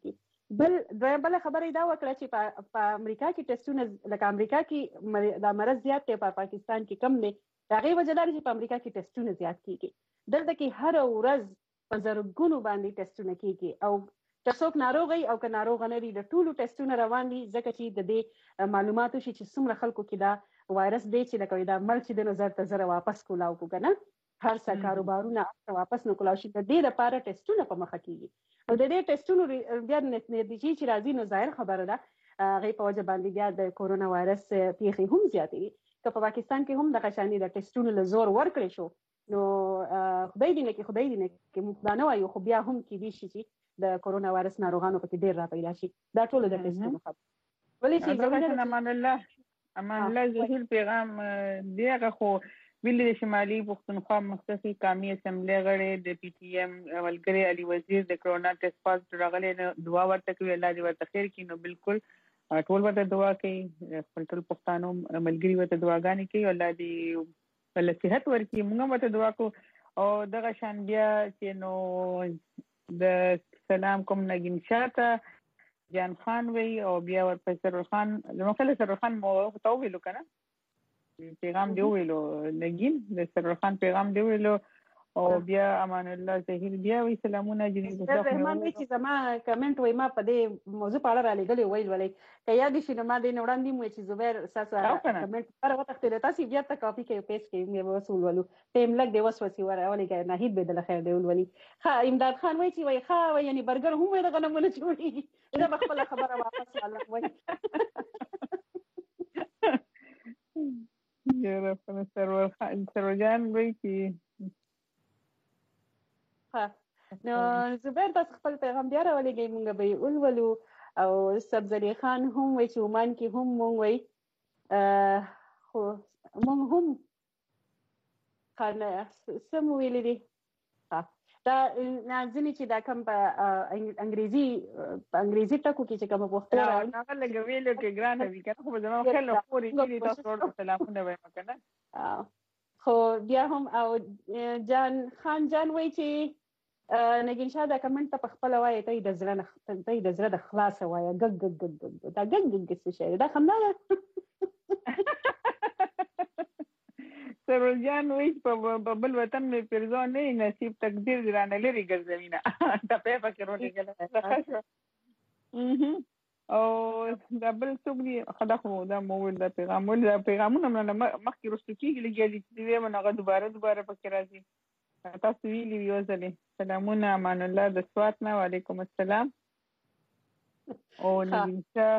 بل خبره دا وکړه چې په امریکا کې ټیسټونه لکه امریکا کې دا مرض زیات دی، په پاکستان کې کم دی. هغه وجه دا چې په امریکا کې ټیسټونه زیات کیږي. دلته کې هر ورځ په زرګونو باندې ټیسټونه کیږي او څوک ناروغي او که ناروغ نه دي د ټولو ټیسټونه روان دي، ځکه چې د دې معلوماتو شي چې څومره خلکو کې دا وایرس دی چې لکه دا ملک چې د نظر ته زره واپس کولاو کو کنه هر څه کاروبارونه واپس نه کولاو شي. د دې لپاره ټیسټونه په مخه کیږي او د دې ټیسټونو بیا نتیجې چې راځي نو ظاهر خبره ده هغه په وجه باندې بیا د کورونا وایرس پیښې هم زیاتې دي. که په پاکستان کې هم د قشانی د ټیسټونو له زور ورکړې شو نو خدای دې نه کې موږ دا نه وایو، خو بیا هم کې دي چې د کورونا وایرس ناروغانو پکې ډیر را پیدا شي. دا ټول د ټیسټونو خبره. ولې چې امان الله زهیر پیغام دیغه خو ویل د شمالي پښتونخوا مختصي قومي اسمبلی غړي د پی ټی ایم ولګری علي وزیر د کرونا ټیسټ پاز راغلي دعا ورته کوي، الله دې ورته خیر کړي. نو بالکل ټول ورته دعا کوي، خپل ټول پښتانو ملګری ورته دعاګانې کوي، الله دې ول صحت ورکړي. موږ ورته دعا کوو او دغه شان بیا چې نو د سلام کوم نگین شاته جان خان وی او بیا ورپسې سرور خان لمخله سرور خان مو ته ویلو کنه پیغام دی ویلو نگین د سرور خان پیغام دی ویلو او بیا امان الله زهیر بیا وی سلامونه جنید رحمان وی چې زما کمنټ وای ما په دې موضوع په اړه را لګلې ویل ولې که یاد شي نو ما دې وړاندې مو چې زبیر ساسو کمنټ پر وخت تاسو بیا ته کاپی کې پیسټ کې مې وصول ولو ټیم لګ دی وسوسي وره ولې نه هیڅ به د خیر دی ولي ها امداد خان وی چې وای ها یعنی برګر هم وی دغه نمونه جوړي دا خپل خبره واپس الله وای یاره په سرور جان وی چې نو زبیر تاسو خپل پیغام بیا راولېږئ موږ به یې ولولو او سبزلي خان هم وایي چې عمان کې هم موږ وایي خو موږ هم څه مو ویلي دي دا ځینې چې دا کوم په انګریزي ټکو کې چې کومه پوښتنه راوړي هغه لږ ویلو کې ګرانه وي که نه خو به زما خیال پورې کېږي تاسو ورته سلامونه وایم که نه خو بیا هم او جان خان جان وایي چې نگین شاه دا کمنټ ته په خپله وایي ته یې د زړه د خلاصه وایه ګګ ګګ ګګ دا ګګ ګګ څه شی دی دا خندا ده سرور جان وایي چې په بل وطن مې پیرزو نه وي نصیب تقدیر دې رانه لرې ګرځوینه ټپې پکې روټېږله او دا بل څوک دي خدا خو دا مو ویل دا پیغامونه مخکې رسټو کېږي لګېدي چې ویم نو هغه دوباره پکې راځي تاسو ویلي یو ځلې سلامونه امان الله د سوات نه وعلیکم السلام او نګینشا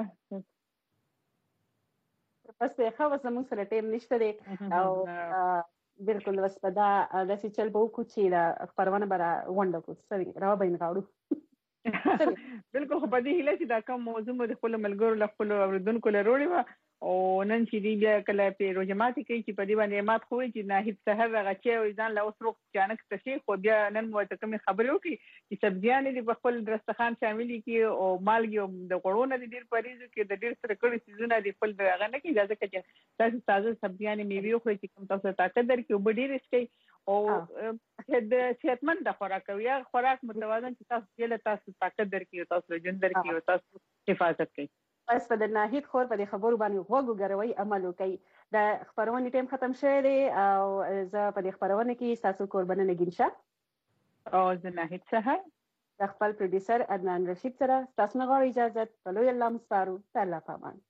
بس ښه اوس زموږ سره ټیم نشته دی او بالکل بس په دا داسې چل به وکړو چې دا خپرونه به راغونډه کړو را به یې نغاړو بالکل خو په دې هیله چې دا کوم موضوع مو د خپلو ملګرو له خپلو اورېدونکو له روړې وه او نن چې دوی بیا کله پې روژه ماتې کوي چې په دې باندې مات خو وایي چې ناهید سحر هغه چای وایي ځان له اوس روغ اچانک تشي خو بیا نن مو ورته کومې خبرې وکړي چې سبزیانې دې په خپل دسترخوان شاملې کړي او مالګې او د غوړو نه دې ډېر پرهیز وکړي د ډېر سره کړي څیزونه دې خپل هغه نه کړي ځکه چې تاسو تازه سبزیانې میوې وخورئ چې کوم تاسو طاقت درکړي اوبه ډېرې څښئ او د صحتمند خوراک کوي یا خوراک متوازن چې تاسو یې تاسو طاقت درکړي تاسو ژوند درکړي او تاسو حفاظت کوي بس په د ناهید خور په دې خبرو باندې غوږ وګروئ عمل وکړئ د خپرونې ټایم ختم شوی دی او زه په دې خپرونه کې ستاسو کوربنه نګین شاه او زه ناهید سحر د خپل پروډیوسر عدنان رشید سره ستاسو نه غواړو اجازت په لوی الله مو سپارو د الله په امان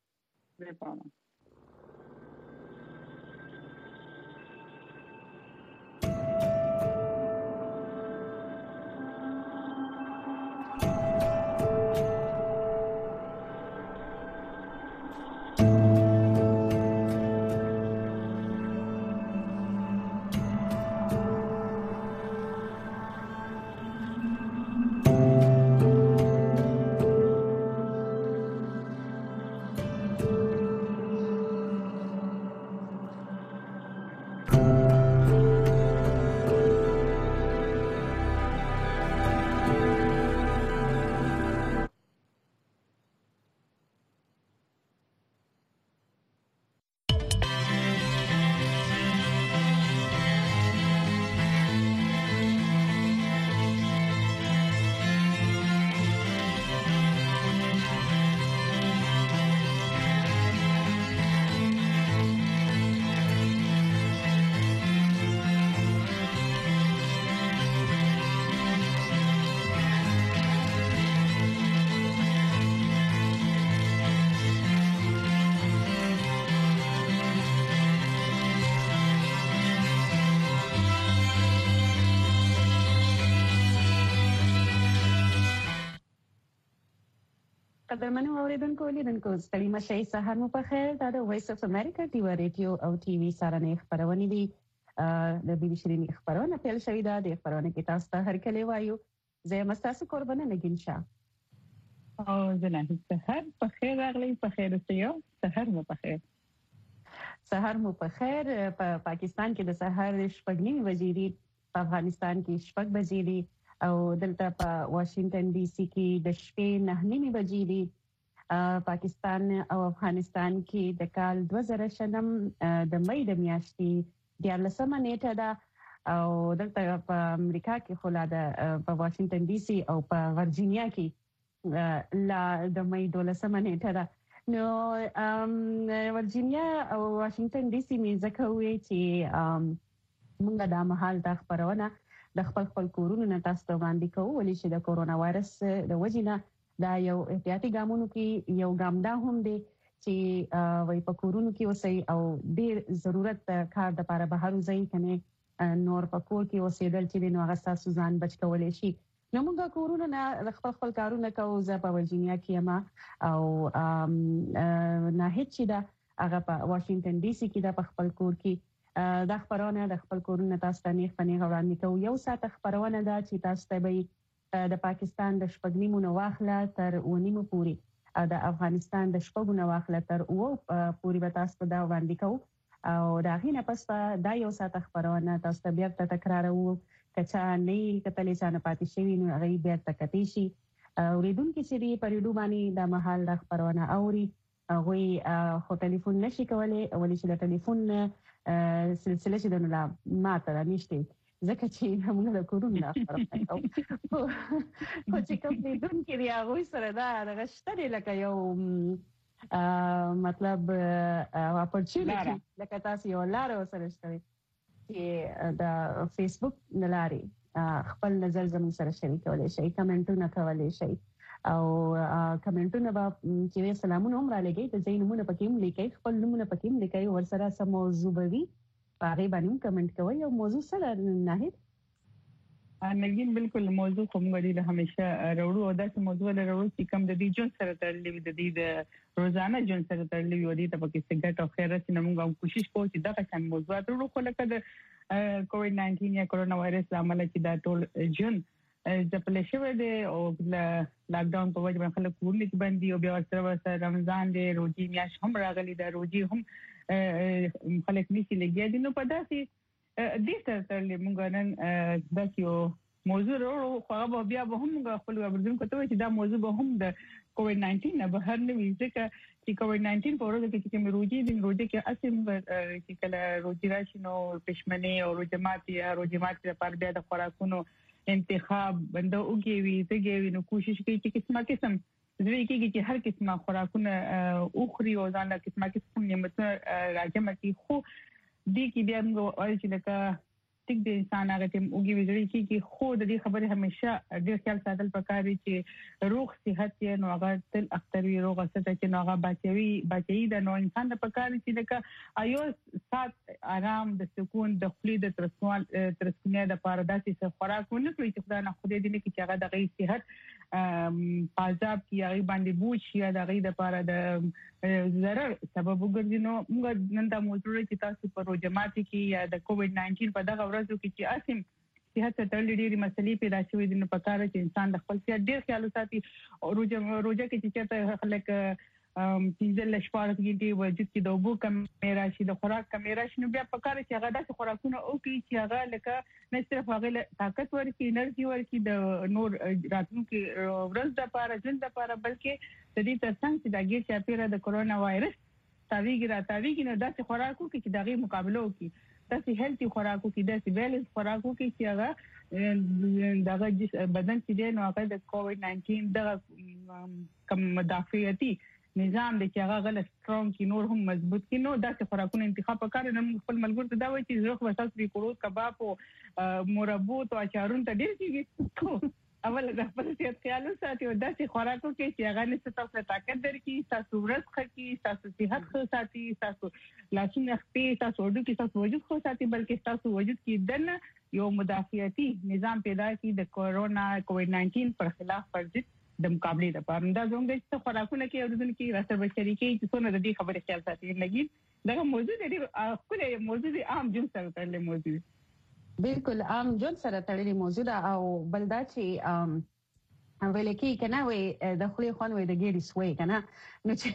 قدرمنو اوریدونکو لیدونکو ستړي مشي سهار مو په خیر. دا د وایس اف امریکا ټي رادیو او ټي وي سره خبرونه دي. د بي بي شيرين خبرونه پیل شوې ده. د خبرونه کې تاسو ته هر کله وایو زه مستاسو قربانه نگین شاه او زنه سهار په خیر راغلی. په خیر اوسئ. سهار مو په خیر. سهار مو په خیر. په پاکستان کې د سهار شپږ نیمې بجې په افغانستان کې شپږ بجې دي او دلته په واشنگټن ډي سي کې د شپې 9:30 بجې دي. پاکستان او افغانستان کې د کال 2009 د مې د میاشتې 14 نیټه ده او دلته په امریکا کې خلا ده په واشنگټن ډي سي او په ورجینیا کې لا د مې 12 نیټه ده. نو ورجینیا او واشنگټن ډي سي می ځکه وی چې موږ د مهال د خبرونه د خپل کورونو نه تاسو ته وړاندې کوو ولې چې د کورونا وایرس د وجینه دا یو احتیاطي ګامونو کې یو ګام دا هم دی چې وای په کورونو کې اوسئ او ډیر ضرورت کار د لپاره بهر وځئ کنه نور په کور کې اوسېدل چې نو هغه تاسو ځان بچ کولای شي. نو موږ کورونو نه خپل کارونه کوو. زه په ورجینیا کې ما او نه هیڅ دا هغه په واشنگټن ډي سي کې د خپل کور کې د خبرونه د خپل کورونه تاسو ته نه وړاندې کوو. یو ساعت خبرونه دا چې تاسو ته به د پاکستان د شپږ نیمو نه واخله تر 9:00 پورې او د افغانستان د شپږ نه واخله تر 9:00 پورې به تاسو ته وړاندې کوو او دا غینه پس دا یو ساعت خبرونه تاسو ته بیا تکرارو. کچا نه کتلې ځان پاتې شي نو هغه بیا تکتی شي. اوریدونکو چې په ریډیو باندې د محل د خبرونه اوري هغه خو ټلیفون نشي کولای ولې چې د ټلیفون سلسله چې دنه ماته را نشته ځکه چې موږ د کورونا خبرونه کوو. خو چې کوم لیدون کې دی هغه سره دا غشتره لکه یو مطلب اپورچونټی لکه تاسو یو لار سره شته چې د فیسبوک نلاري خپل نظر زموږ سره شریکولای شئ. کمنټونه کولای شئ او کمنټونه به چې سلامونه هم را لګي ته زینمونه پکې هم لیکي خپل نمونه پکې هم لیکي ورسره سم موضوع به هغه باندې کمنټ کوي او موضوع سره نه نګین بالکل موضوع کوم غړي له همیشه وروړو او داسې موضوع له وروړو چې کوم د دې جون سره تړلې وي د دې د روزانه جون سره تړلې وي د پکې څنګه او خیرت نه موږ کوشش کوو چې دا څنګه موضوعات وروړو خو لکه د کووډ 19 یا کورونا وایرس عمله چې دا ټول جون د پلیشو دی او لاک ډاون په وجه باندې خلک کورونه کې باندې او بیا سره رمضان دی روزي میاش هم راغلي دا روزي هم خلک نشي لګیا دي. نو په داسې دې سره موږ نن داسې یو موضوع ورو خو بیا به هم خپل ورزون کوي چې دا موضوع به هم د کووډ 19 نه بهر نه وي ځکه چې کووډ 19 په ورځ کې چې روزي دي روزي کې اسیم چې کله روزي راشي نو پښمنه او روزمات لپاره بیا د خوراکونو انتخاب بنده اوږي وي نو کوشش کوي چې قسم زوی کېږي چې هر قسمه خوراکونه اوخري او ځان قسمه نعمتونه راجمع کوي. خو دې کې بیا موږ چې لکه ټیک د انسان هغه ټیم اوږي وزري کې خو د دې خبره همیشه ډیر خیال ساتل پکاري چې روغ صحت یې نو هغه تل اختر وی روغ ست چې نو هغه بچي د نو انسان د پکاري چې لکه ایو سات آرام د سکون د خپل د ترسکونه د پاره داسې خوراکونه کوي چې خدای نه خدای دې نه کې چې هغه د غي صحت پازاب کې هغه باندې بوج یا د غي د پاره د ضرر سبب وګرځي. نو موږ نن دا موضوع چې تاسو په روزمات کې یا د کووډ 19 په دغه ورځو کې چې اسیم صحت ته ډېری مسلې پیدا شوې دي نو پکاره چې انسان د خپل صحت ډېر خیال وساتي او روزه کې چې خلک پینځل شپاره کې وجود کې د وبو کمیرا شي د خوراک کمیرا شي نو بیا پکاره چې هغه داسې خوراکونه او کې چې هغه لکه نه صرف هغه طاقت ورکړي انرژي ورکړي د نور راتلونکي ورځ د لپاره ژوند لپاره بلکې د دې ترڅنګ چې د ګیر چاپیره د کورونا وایرس تاویږي نو داسې خوراکو کې چې دغه مقابله وکړي داسې هیلتي خوراکو کې داسې بیلنس خوراکو کې چې هغه دغه بدن چې دی نو هغه د کووډ 19 دغه کم مدافعتي نظام د چې هغه غل سترونګ کی نور هم مضبوط کی نو داسې خوراکونه انتخاب وکړئ. نو خپل ملګرو ته دا وایي چې زه خو تاسو د کورو کباب او مربوط او اچارون ته ډیر کیږي اول د خپل صحت خیال وساتئ او داسې خوراکو کې چې هغه نه تاسو طاقت درکړي تاسو ورځ خکې تاسو صحت خو ساتي تاسو لاسونه خپې تاسو وډو کې تاسو وجود خو ساتي بلکې تاسو وجود کې دنه یو مدافعتي نظام پیدا کړي د کورونا کووډ 19 پر خلاف پر ضد د مقابله لپاره دا زموږ د خوراکونه کې اوردونکو کې راسره بشري کې چې څونه د دې خبرې خیال ساتي نګین دا موضوع دی خپل موضوع دی عام جون سره تړلې موضوع بالکل عام جون سره تړلې موضوع او بلدا چې ویل کې کنه وي د خپل خوان وي د ګيري سوي کنه نو چې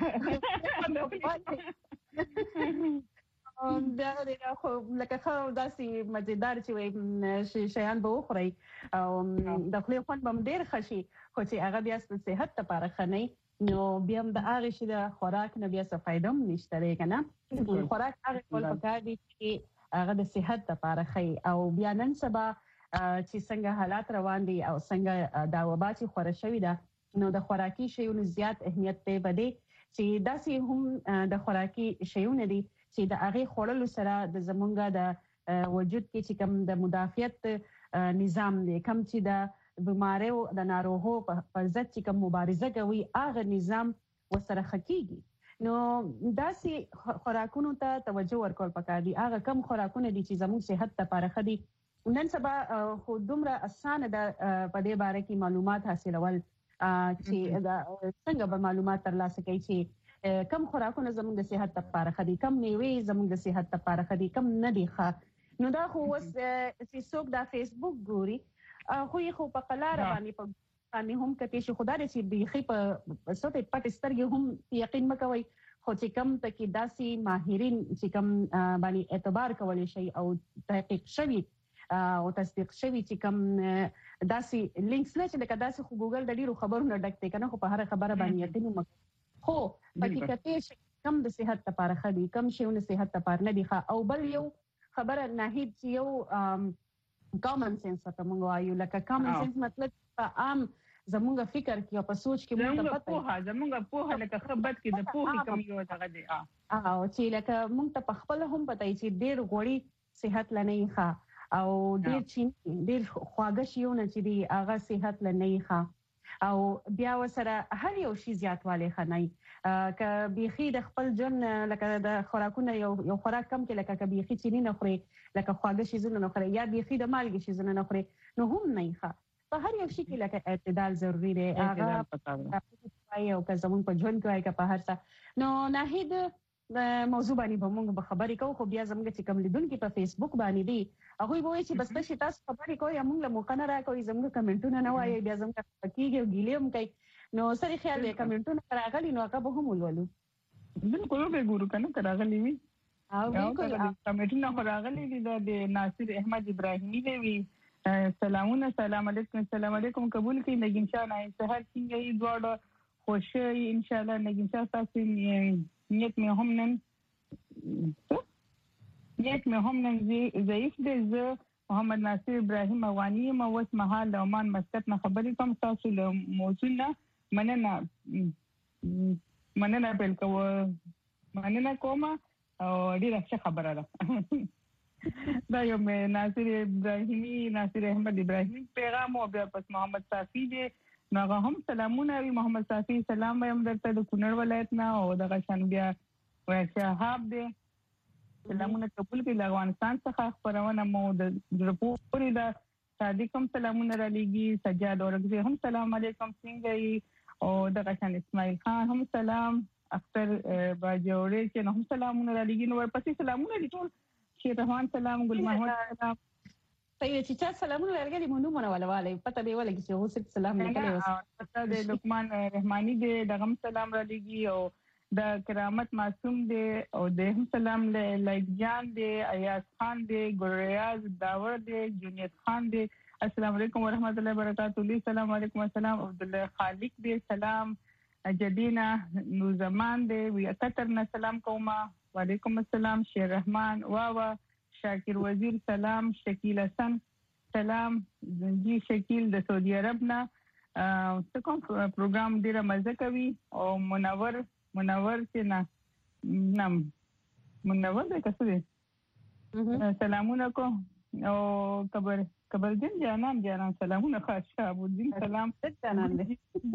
دا خو لکه خو داسې مزیدار چې وي شیان به وخوري او د خپل خوان بم ډیر خشي خو چې هغه بیا صحت لپاره خني نو بیا د هغه شي د خوراک نه بیا څه فائدہ هم نشته کنه خوراک هغه ټول پکار دي چې هغه د صحت لپاره خي او بیا نن سبا چې څنګه حالات روان دي او څنګه دا وبا چې خور شوې ده نو د خوراکي شیونو زیات اهمیت ته بده چې داسې هم د خوراکي شیونه دي چې د هغه خورلو سره د زمونږه د وجود کې چې کوم د مدافعت نظام دی کوم چې د بیماریو د ناروغو په ضد چې کوم مبارزه کوي هغه نظام وسره خکېږي نو داسې خوراکونو ته توجه ورکول پکار دي هغه کم خوراکونه دي چې زموږ صحت لپاره خدي نن سبا خو دومره اسانه ده په دې باره کې معلومات حاصلول چې څنګه به معلومات ترلاسه کوي چې کم خوراکونه زموږ د صحت لپاره خدي کم میوه زموږ د صحت لپاره خدي کم نه دي ښه نو دا خو چې څوک دا فیسبوک ګوري خو په قلاره باندې په باندې هم کته شي خدای دې چې بيخي په سوت پټ سترګې هم یقین مکوي خو چې کم تکي داسي ماهرین چې کم باندې اعتبار کولای شي او تحقیق شوی او تصدیق شوی چې کم داسي لینکس نه چې لکه داسي خو ګوګل د ډیرو خبرونو ډکته کنه خو په هر خبره باندې یقین مکوي خو حقیقت شي کم د صحت لپاره خدي کم شیونه صحت لپاره نه دي او بل یو خبره ناهید چې یو کامن سنس ته مونږ وایو لکه کامن سنس مطلب په عام زمونږ فکر کې او په سوچ کې مونږ پته زمونږ په لکه خبرت کې د پوهې کم یو دغه دی او چې لکه مونږ ته په خپل هم پته چې ډېر غوړي صحت لنه ښه او ډېر چین ډېر خواږه شیونه چې دی هغه صحت لنه ښه او بیا وسره هر یو شی زیاتواله خنای ک بيخي د خپل جن لکه د خوراکونه یو خوراک کم کې لکه ک بيخي چینی نه خوري لکه خواږه شی زونه نه خوري یا بيخي د مالګي شی زونه نه خوري نو هم نه ښه په هر یو شی کې لکه اعتدال ضروری دی هغه او که زمون په ژوند کې وای که په هر څه نو ناهید موضوع باندې به موږ به خبرې کوو خو بیا زموږ چې کوم لیدونکو په فیسبوک باندې دي هغه به وایي چې بس تاسو خبرې کوئ موږ له موقع نه راکوي زموږ کمنټونه نه وایي بیا زموږ کیږي ګیلې هم کوي نو سړي خیال دی کمنټونه راغلي نو هغه به هم ولولو بالکل به ګورو کنه راغلي وي او بالکل کمنټونه راغلي دي د ناصر احمد ابراهیمي دی سلامونه سلام علیکم قبول کړئ نګین شاه نه سهار څنګه یې دوړ خوشي ان شاء الله نګین شاه تاسو نیت مې هم نن ضعیف دی زه محمد ناصر ابراهیم افغاني ما اوس مهال د عمان مسقط نه خبرې کوم تاسو له موضوع نه مننه کوم او ډیره ښه خبره ده دا یو ناصر احمد ابراهیم پیغام او بیا پس محمد صافی دی ناغه هم سلامونه وی محمد صافی سلام وایم درته د کونړ ولایت نه او د غشن بیا شهاب دی سلامونه قبول کړئ افغانستان څخه خبرونه مو د رپورټ د صادقم سلامونه را لېږي سجاد اورګزی هم سلام علیکم څنګه او د غشن اسماعیل خان هم سلام اختر باجوړي چې هم سلامونه را لېږي نو ورپسې سلامونه دي ټول شیر رحمان سلام ګل محمد سلام طيب چې چا سلامونه ورغلي مونږ مونږ ولا پته به ولګي چې هو صرف سلام لیکلی و پته د لقمان رحماني دی دغه سلام را لېږي او د کرامت معصوم دی او د هم سلام لایک جان دی ایاز خان دی ګریاز داور دی جنید خان دی السلام علیکم ورحمت الله وبرکاتہ السلام علیکم السلام عبد الله خالق دی سلام جدینا نو زمان دی وی اتترنا سلام کوما وعلیکم السلام شیر رحمان واوا شاکر وزیر سلام شکیل حسن سلام زنجی شکیل د سعودي عرب نه څنګه پروګرام ډیره مزه کوي او منور چې نه منور د کسره سلامونه کو او کبرجن جانان سلامونه خاص ابوالدین سلام جانان دې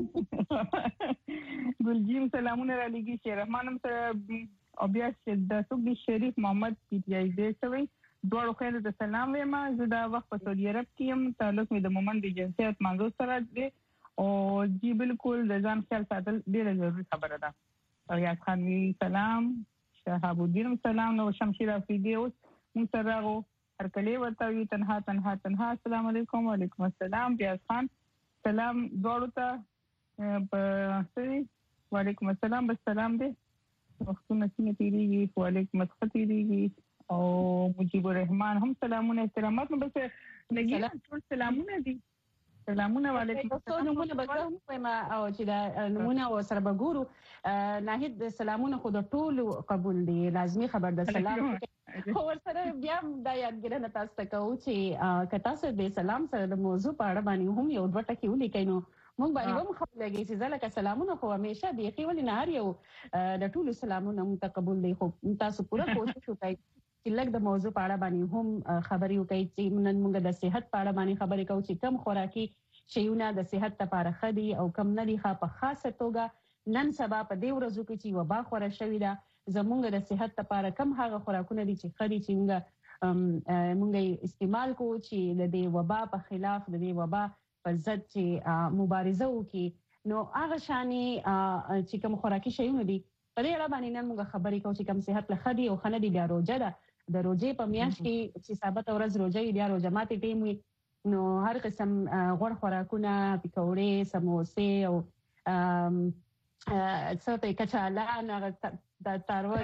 ګلجیم سلامونه را لګي شیر رحمان سره او بیا د سوبي شریف محمد پی ټی آی دې سوي دوړو خیر د سلام وایم زه دا وخت په سعودي عرب کې يم تعلق مې د مومن د جنسیت منځو سره دی او جی بالکل د ځان خیال ساتل ډیره ضروري خبره ده. ریاض خان وی سلام، شهاب الدین سلام، نو شمشیر افریدی اوس مون سره راغو هر کله ورته وی تنها السلام علیکم. وعلیکم السلام. ریاض خان سلام دوړو ته په وعلیکم السلام بس سلام دې وختونه څنګه تیریږي. وعلیکم السلام تیریږي. او مجيب الرحمن هم سلامونه احترامات. نو بس لګي ټول سلامونه دي. سلامونه علیکم. تاسو نمونه به کوم ما او چې دا نمونه او سره بګورو ناهید سلامونه خو د ټول قبول دي، لازمي خبر ده سلام. خو ورسره بیا دا یادګرنه تاسو ته کوم چې کتا سره د سلام سره د موضوع په اړه باندې هم یو دوه ټکي ولیکئ. نو مونږ باندې هم خبر لګي چې ځکه سلامونه خو همیشه دی خو ولې نه هر یو د ټول سلامونه متقبل دي. خو تاسو پوره کوشش وکړئ چې لږ د موضوع په اړه باندې هم خبرې وکړئ چې نن موږ د صحت په اړه باندې خبرې کوو چې کم خوراکي شیونه د صحت لپاره ښه دي او کم نه دي. په خاصه توګه نن سبا په دې ورځو کې چې وبا خوره شوې ده زموږ د صحت لپاره کم هغه خوراکونه دي چې ښه دي چې موږ استعمال کوو چې د دې وبا په خلاف د دې وبا په ضد چې مبارزه وکړي. نو هغه شاني چې کوم خوراکي شیونه دي په دې اړه باندې نن موږ خبرې کوو چې کم صحت له ښه دي او ښه نه دي. بیا روژه ده، د روژې په میاشت کې چې ثابته ورځ روژه وي بیا روژه ماتې ټیم وي. نو هر قسم غوړ خوراکونه پکوړې سموسې او څه ته کچالان د تارو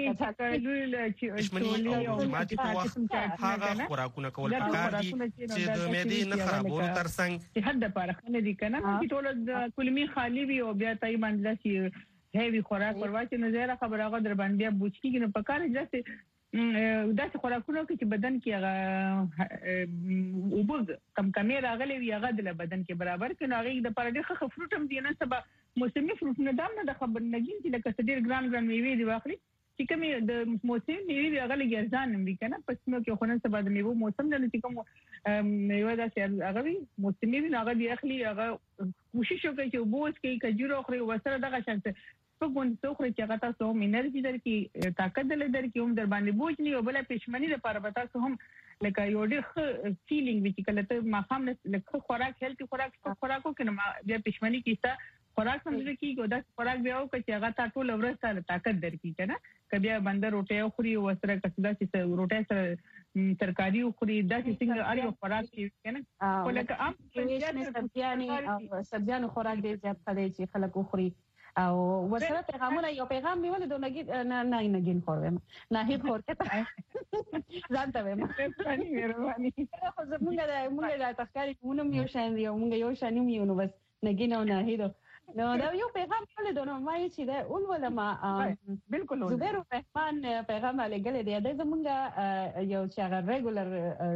هغه خوراکونه کول پکار دي چې د معدې نه خرابولو ترڅنګ صحت لپاره ښه دي کنه چې ټول د کلمي خالی وي او بیا تای باندې چې هیوی خوراک ورواچ نه زیره خبره غو در باندې بوچکی نه پکاره ځکه داسې خوراکونه چې بدن کې هغه وبګ کم راغلي وي هغه د بدن کې برابر کړي. هغه د پاره د فروټ هم دي نه سبا موسمي فروټ نه دام نه د خبر نګین چې لکه ډیر ګران میوه دی واخلي چې کومه د موسمي میوه هغه لګرځان هم وي کنه. پس نو کې خو نن سبا د میوه موسم نه چې کوم میوه دا چې هغه وي موسمي وي هغه دی اخلي هغه کوشش وکړي چې بوز کې کجوره خوري وسره دغه شانته په ګوند څوخري چې هغه تاسو هم انرژي درکې طاقت درکې هم در باندې بوج نه او بل پښمنی لپاره به تاسو هم لکه یو ډېر فیلینګ وی چې کله ته ما هم لکه خوراک هیلتي خوراکو کنه بیا پښمنی کیسه خوراک سمجه کیږي دا خوراک بیا او چې هغه تا ټول ورځ سره طاقت درکې کنه. کبه بندر روټي خوري او سره کسدا چې روټي سره ترکاری خوري دا چې څنګه اړ خوراک کې کنه ولکه عام سبزیانو خوراک دې زیات کړي چې خلک خوري او وسره پیغامونه یو پیغام میول د نګین خورم ناهید خورته ځان ته وایم مهرباني خو موږ د تخکاری مونږ یو شان دی موږ یو شان یو نو بس نګین او ناهید نو دا یو پیغام ول د نو مای چې دا اول ولما بالکل زبیر الرحمن پیغام لګل دی د زمونږ یو چې هغه ریګولر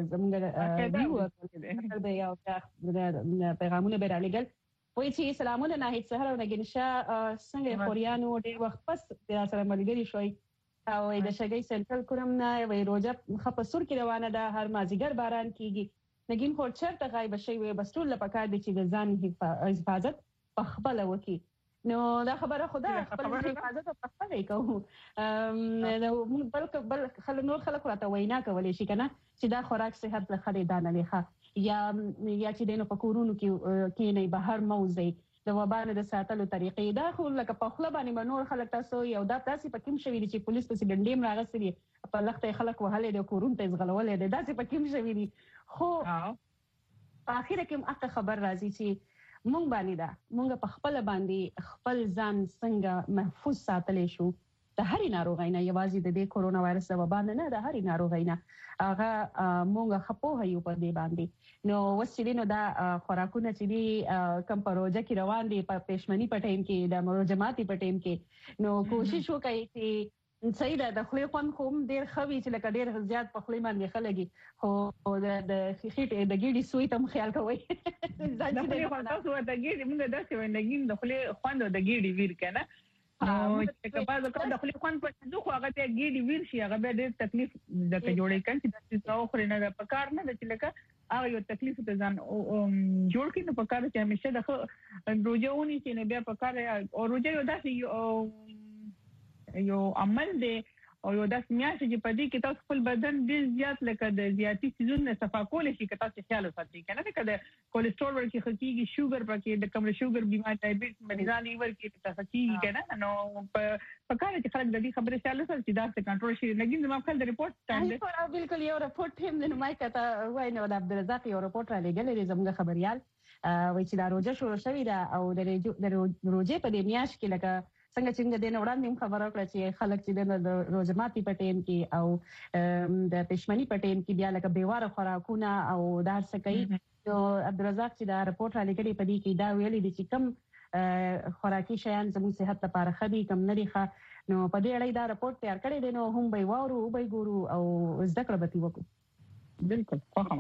زمونږ د یو پیغامونه به لګل وای چې سلامونه ناهید سحر او نګینشا څنګه خوريانو ډېر وخت پس د سره ملګری شوي او د شګي سنټرل کوم نه وای روزه خپسور کې روانه ده هر مازیګر باران کیږي نګین خور چرته غایب شي وي بس ټول لپاره د چې د ځان حفاظت په خپل وکي. نو دا خبره خدا خپل حفاظت په خپل کوو نو بل خلک راته وینا کولای شي کنه چې دا خوراک صحت له خړې دانه لخوا یا چې دینو په کورونو کې نه بهر موزي د وبانه د ساتلو طریقې دا خو لکه په خپل باندې نور خلک تاسو یو دا تاسو په کوم شوی چې پولیس په سیډنډیم راغسري په لخته خلک وهلې د کورون ته ځغلولې ده دا په کوم شوی دي. خو په اخر کې اته خبر راځي چې مونږ باندې دا مونږ په خپل باندې خپل ځان څنګه محفوظ ساتلی شو د هرې ناروغۍ نه یوازې د دې کورونا وایرس د وبا نه د هرې ناروغۍ نه هغه مونږ خپوه یو په دې باندې. نو وسیلې نو دا خوراکونه چې دي کم پروژه کې روان دي په پښمنی په ټیم کې د مروجماتي په ټیم کې نو کوشش وکړئ چې صحیح ده د خپل خون کوم ډیر خوي چې لکه ډیر زیات په خپل باندې خلګي خو د خېټه د ګیډي سوی تم خیال کوئ د خپل خون تاسو د ګیډي موږ داسې ونګین د خپل خوند د ګیډي ویر کنه نو چې کبا د خپل خوند په ځو خو هغه ته ګیډي ویر شي هغه به ډیر تکلیف د جوړې کړي چې تاسو خو نه په کار نه چې لکه هغه یو تکلیف ته ځان جوړ کړي نو په کار چې همیشه د روزونی چې نه بیا په کار او روزه یو داسې یو عمل دی او یو داسې میاشت چې په دې کې تاسو خپل بدن ډېر زیات لکه د زیاتي سيزونو صفا کول شي که تاسو خیال وساتئ کنه که د کولیسټرول ورکی خکېږي شوګر پکې د کم شوګر بیمار ډایبټیس مریضان لیور کې تاسو کېږي کنه نو په کار چې خلک د دې خبرې خیال وساتي چې دا څه کنټرول شي لګین زما خپل د ریپورت ټایم دی بالکل یو ریپورت هم د مای کته وای نو د عبدالرزاق یو ریپورت را لګل زموږ خبريال وای چې دا روزه شروع شوې ده او د روزې په دې میاشت کې لکه څنګه چې د وړاندې خبره کړه چې خلک چې د روزماتي پټین کې او د پښمنی پټین کې بیا لکه بیواره خوراکونه او دا څه کوي نو عبدالرزاق چې دا ریپورت را لګلې په دې کې دا ویلي دي چې کم خوراکي شیان زموږ صحت لپاره ښه دي کم نه دي ښه نو په دې اړه دا ریپورت تیار کړی دی نو هم به وورو او به ګورو او زده کړه به وکړو بالکل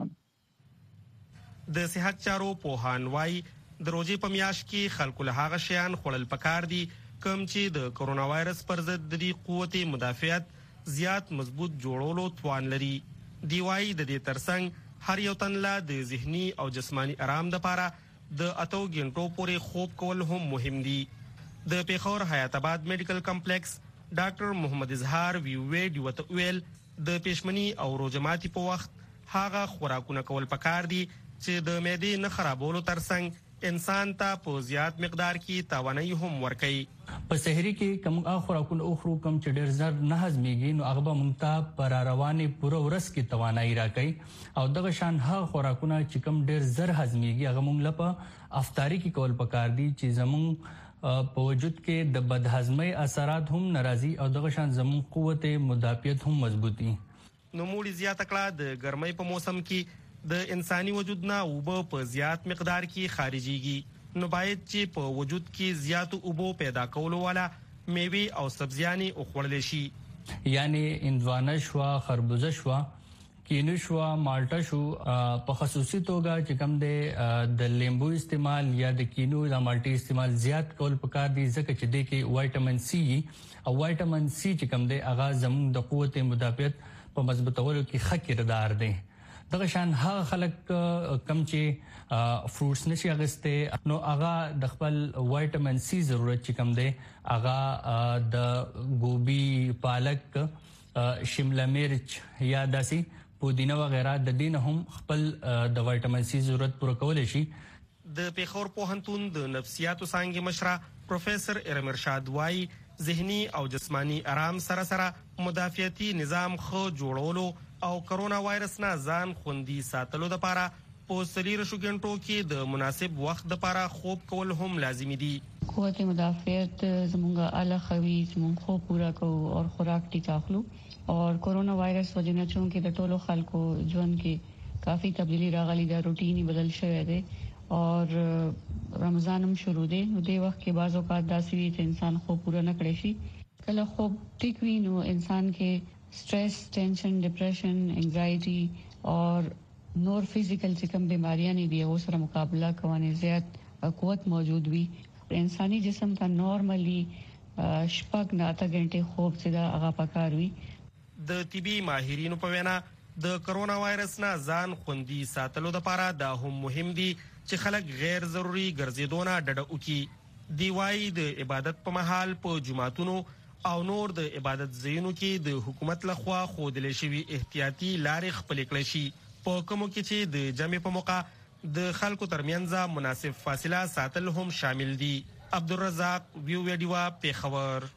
خوښه د صحت چارو پوهان وايي د روزې په میاشت کې خلکو له هغه شیان خوړل پکار دي کوم چې د کرونا وایرس پر ضد د دې قوت مدافعت زیات مضبوط جوړولو توان لري. دی وايي د دې ترڅنګ هر یو تن لا د ذهني او جسماني آرام لپاره د 8 غنټو پورې خوب کول هم مهم دي. د پیښور حیات آباد میډیکل کمپلیکس ډاکټر محمد اظهار ویوډ ویل د پښمنی او روزماتي په وخت هغه خوراکونه کول پکار دي چې د معدې نه خرابولو ترڅنګ انسان ته په زیات مقدار کې توانایي هم ورکوي. په سحری کې کوم خوراکونه اخرو کوم چې ډېر زر نه هضمېږي نو هغه به موږ ته پر روانې پوره ورځ کې توانایي راکوي او دغه شان هغه خوراکونه چې کوم ډېر زر هضمېږي هغه موږ لپاره افطاری کې کول پکار دي چې زموږ په وجود کې د بدهضمۍ اثرات هم ناراضي او دغه شان زموږ قوت مدافعت هم مضبوطي. نو موږ زیاته کړه د ګرمۍ په موسم کې د انساني وجود نه اوبه په زیات مقدار کې خارجيږي نو باید چې په وجود کې زیات اوبه پیدا کولو والا میوه او سبزیانې وخوړل شي یعنی اندوانه شو خربوزه شو کینو شو مالټا شو په خصوصي توګه چې کوم د لیمبو استعمال یا د کینو یا مالټي استعمال زیات کول پکار دي ځکه چې د کې وټامین سي او وټامین سي چې کوم دی هغه زموږ د قوت مدافعت په مضبوطولو کې ښه کردار دی. دغه شان هغه خلک کم چې فروټس نشي اغسته نو هغه د خپل وټامین سي ضرورت چې کم دی هغه د ګوبي پالک شمله مرچ یا داسي پودینه وغیرہ د دین هم خپل د وټامین سي ضرورت پوره کولای شي. د پیښور پوهنتون د نفسیاتو څانګې مشره پروفیسور ارم ارشاد وايي ذهني او جسماني آرام سره سره مدافعتي نظام خو جوړولو او کرونا وایرس نه ځان خوندي ساتلو لپاره په 30 غنټو کې د مناسب وخت لپاره خوب کول هم لازمي دي. قوت مدافعت زموږه اعلی خوي زموږ خو پورا کو او خوراک ټیک اخلو اور کورونا وایرس وجنه چون کې د ټولو خلکو ژوند کې کافي تبدیلی راغلي دا روټینی بدل شوی دی اور رمضان هم شروع دی نو د وخت کې بعض اوقات داسې وي چې انسان خو پورا نه کړی شي کله خوب ټیک وي نو انسان کې stress tension depression anxiety और nor physical से कम बीमारियां नहीं भी वो सर मुकाबला करने ज़्याद क़ुव्वत मौजूद भी इंसानी जिस्म का नॉर्मली शपक न 8 घंटे خوب से दा आगा पकार हुई. د طبي ماهرینو په وینا د کرونا وایرس نه ځان خوندي ساتلو لپاره دا هم مهم دي چې خلک غیر ضروري ګرځېدونه ډډه وکړي. دی وايي د عبادت په مهال په جمعتونو او نور د عبادت ځایونو کې د حکومت لخوا ښودل شوي احتیاطي لارې خپلې کړې شي په کومو کې چې د جمع په موقع د خلکو ترمنځ مناسب فاصله ساتل هم شامل دي. عبدالرزاق ویوډیوا پیښور.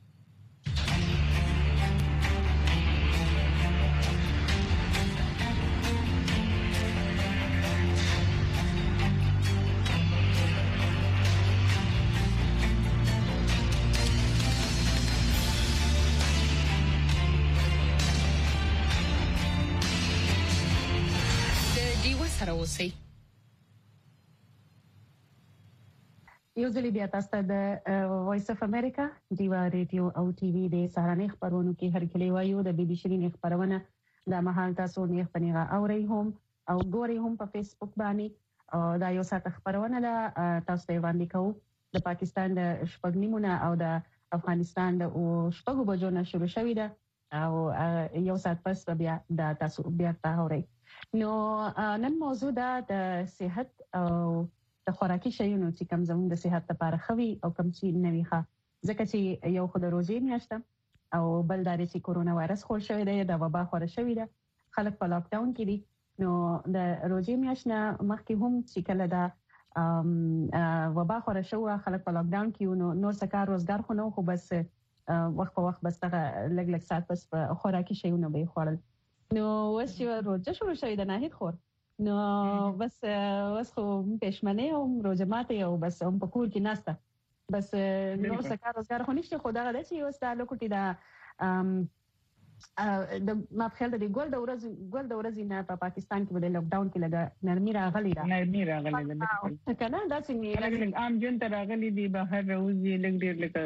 یو ځل بیا تاسو د وایس اف امریکا دیوا ریډیو او ټي وي د سهارنۍ خبرونو کې هرکلی وایو د بي بي سي نه خبرونه د مهال تاسو نه پنیغه اوري هم او ګوري هم په فیسبوک باندې دا یو ساعت خبرونه ده تاسو ته وړاندې کوو د پاکستان د شپږنیمونه او د افغانستان د شپږو بجو نه شروع شوې ده او یو ساعت پس بیا د تاسو بیا تاوري. نو نن موضوع ده د صحت او د خوراکي شیانو چې کوم زموږ د صحت لپاره خوي او کوم چې نوي ښه ځکه چې یو خو د روزې میاشت او بل دا چې کورونا وایرس خور شوی دی د وبا خور شوی دی خلک په لاک ډاون کې دي نو د روزي میاشنه مخکې هم چې کله دا وبا خور شو خلک په لاک ډاون کې نو سکار روزګار خو نو خو بس وخت په وخت بس لګ سات بس خوراکي شیونه به خوړل نو اوس چې روزه شروع شوې د ناهید خور نو بس خو پښمنه او روزه ماته او بس هم په کور کې ناسته بس نو سکار روزګار خو نشته خو دا غواړي چې اوس دا لوکټي دا د ما په خیال د ګول د ورځې نه په پاکستان کې د لاک ډاون کې لګا نرمي راغلي ده کنه دا څنګه عام جن تر راغلي دي بهر روزي لګ ډیر لکه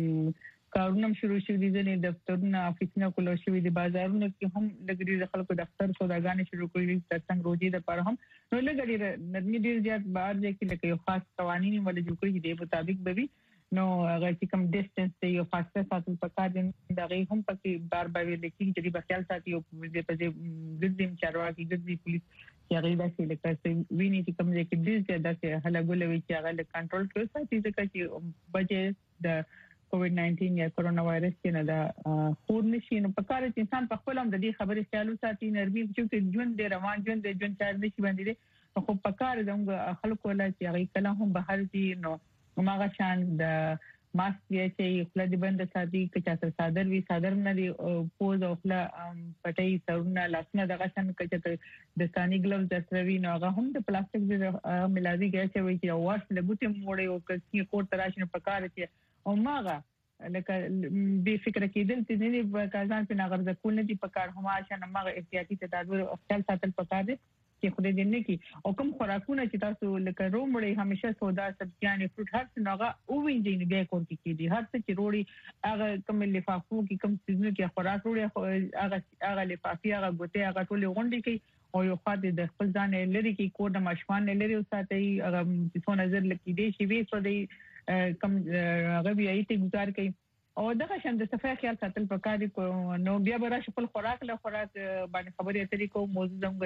کارونه شروع شوي دي ځنې دفترونه افیسونه کول شوي دي بازارونه کې هم لګ ډیر خلکو دفتر سوداګانې شروع کړي دي ترڅنګ روزي د پر هم نو لګ ډیر نرمي ډیر زیات بهر ځکه لکه یو خاص قوانين ولې جوړ کړي دي مطابق به وي نو هغه چې کوم ډیسټنس دی یو فاصله ساتل پکار دي دا غي هم پکې بار بار ویل کېږي چې په خیال ساتي او په دې ګذیم چارواکي ګذي پولیس چې هغه داسې لکه ویني چې کوم ځای کې ډیر داسې هلاګولوي چې هغه کنټرول کړو ساتي ځکه چې بچي د کووډ-19 یا کورونا وایرس کې نه دا خور نشي نو پکار چې انسان په خپل هم د دې خبرې خیال ساتي نرمي چې ژوند دی روان ژوند دی ژوند چار نشي باندې خو پکار د خلکو لا چې هغه کله هم بهر دي نو ماغه شان د ماسک یې چې خپل د بند ساتي چې تاسو صادر وی صادر نه دی پوز او خپل پټي سرونه لاسونه دغه شان چې د ثاني ګلوز دستروي نو هغه هم د پلاستیک د ملازمي کې چې وي چې واش لګوتې موړې او کې کوټ تراشنه پکار چې او ماغه لکه به فکر کېدل چې نه کازان په ناغرض کول نه دي پکار هم عشان ماغه احتیاطي تدابیر خپل ساتل پکار دي چې خو دې نه کی او کوم خوراکونه چې تاسو لکه رومړې همیشه سودا سبزیان فروټ هر څه ناغه او وینځي نه به کوم کې دي هر څه چې روړي هغه کوم لفافو کې کوم څه کې خوراک روړي هغه لفافي هغه ګوته هغه ټول غونډي کې او یو خاطر د خپل ځان لري کې کوډ ماشومان لري او ساتي هغه څو نظر لکې دي چې وی سو دی کم هغه بیا یې گزار کوي او دغه شان د صفای خیال ساتل پکار دي نو بیا به راشه خپل خوراک باندې خبرې اترې کوو موضوع زموږ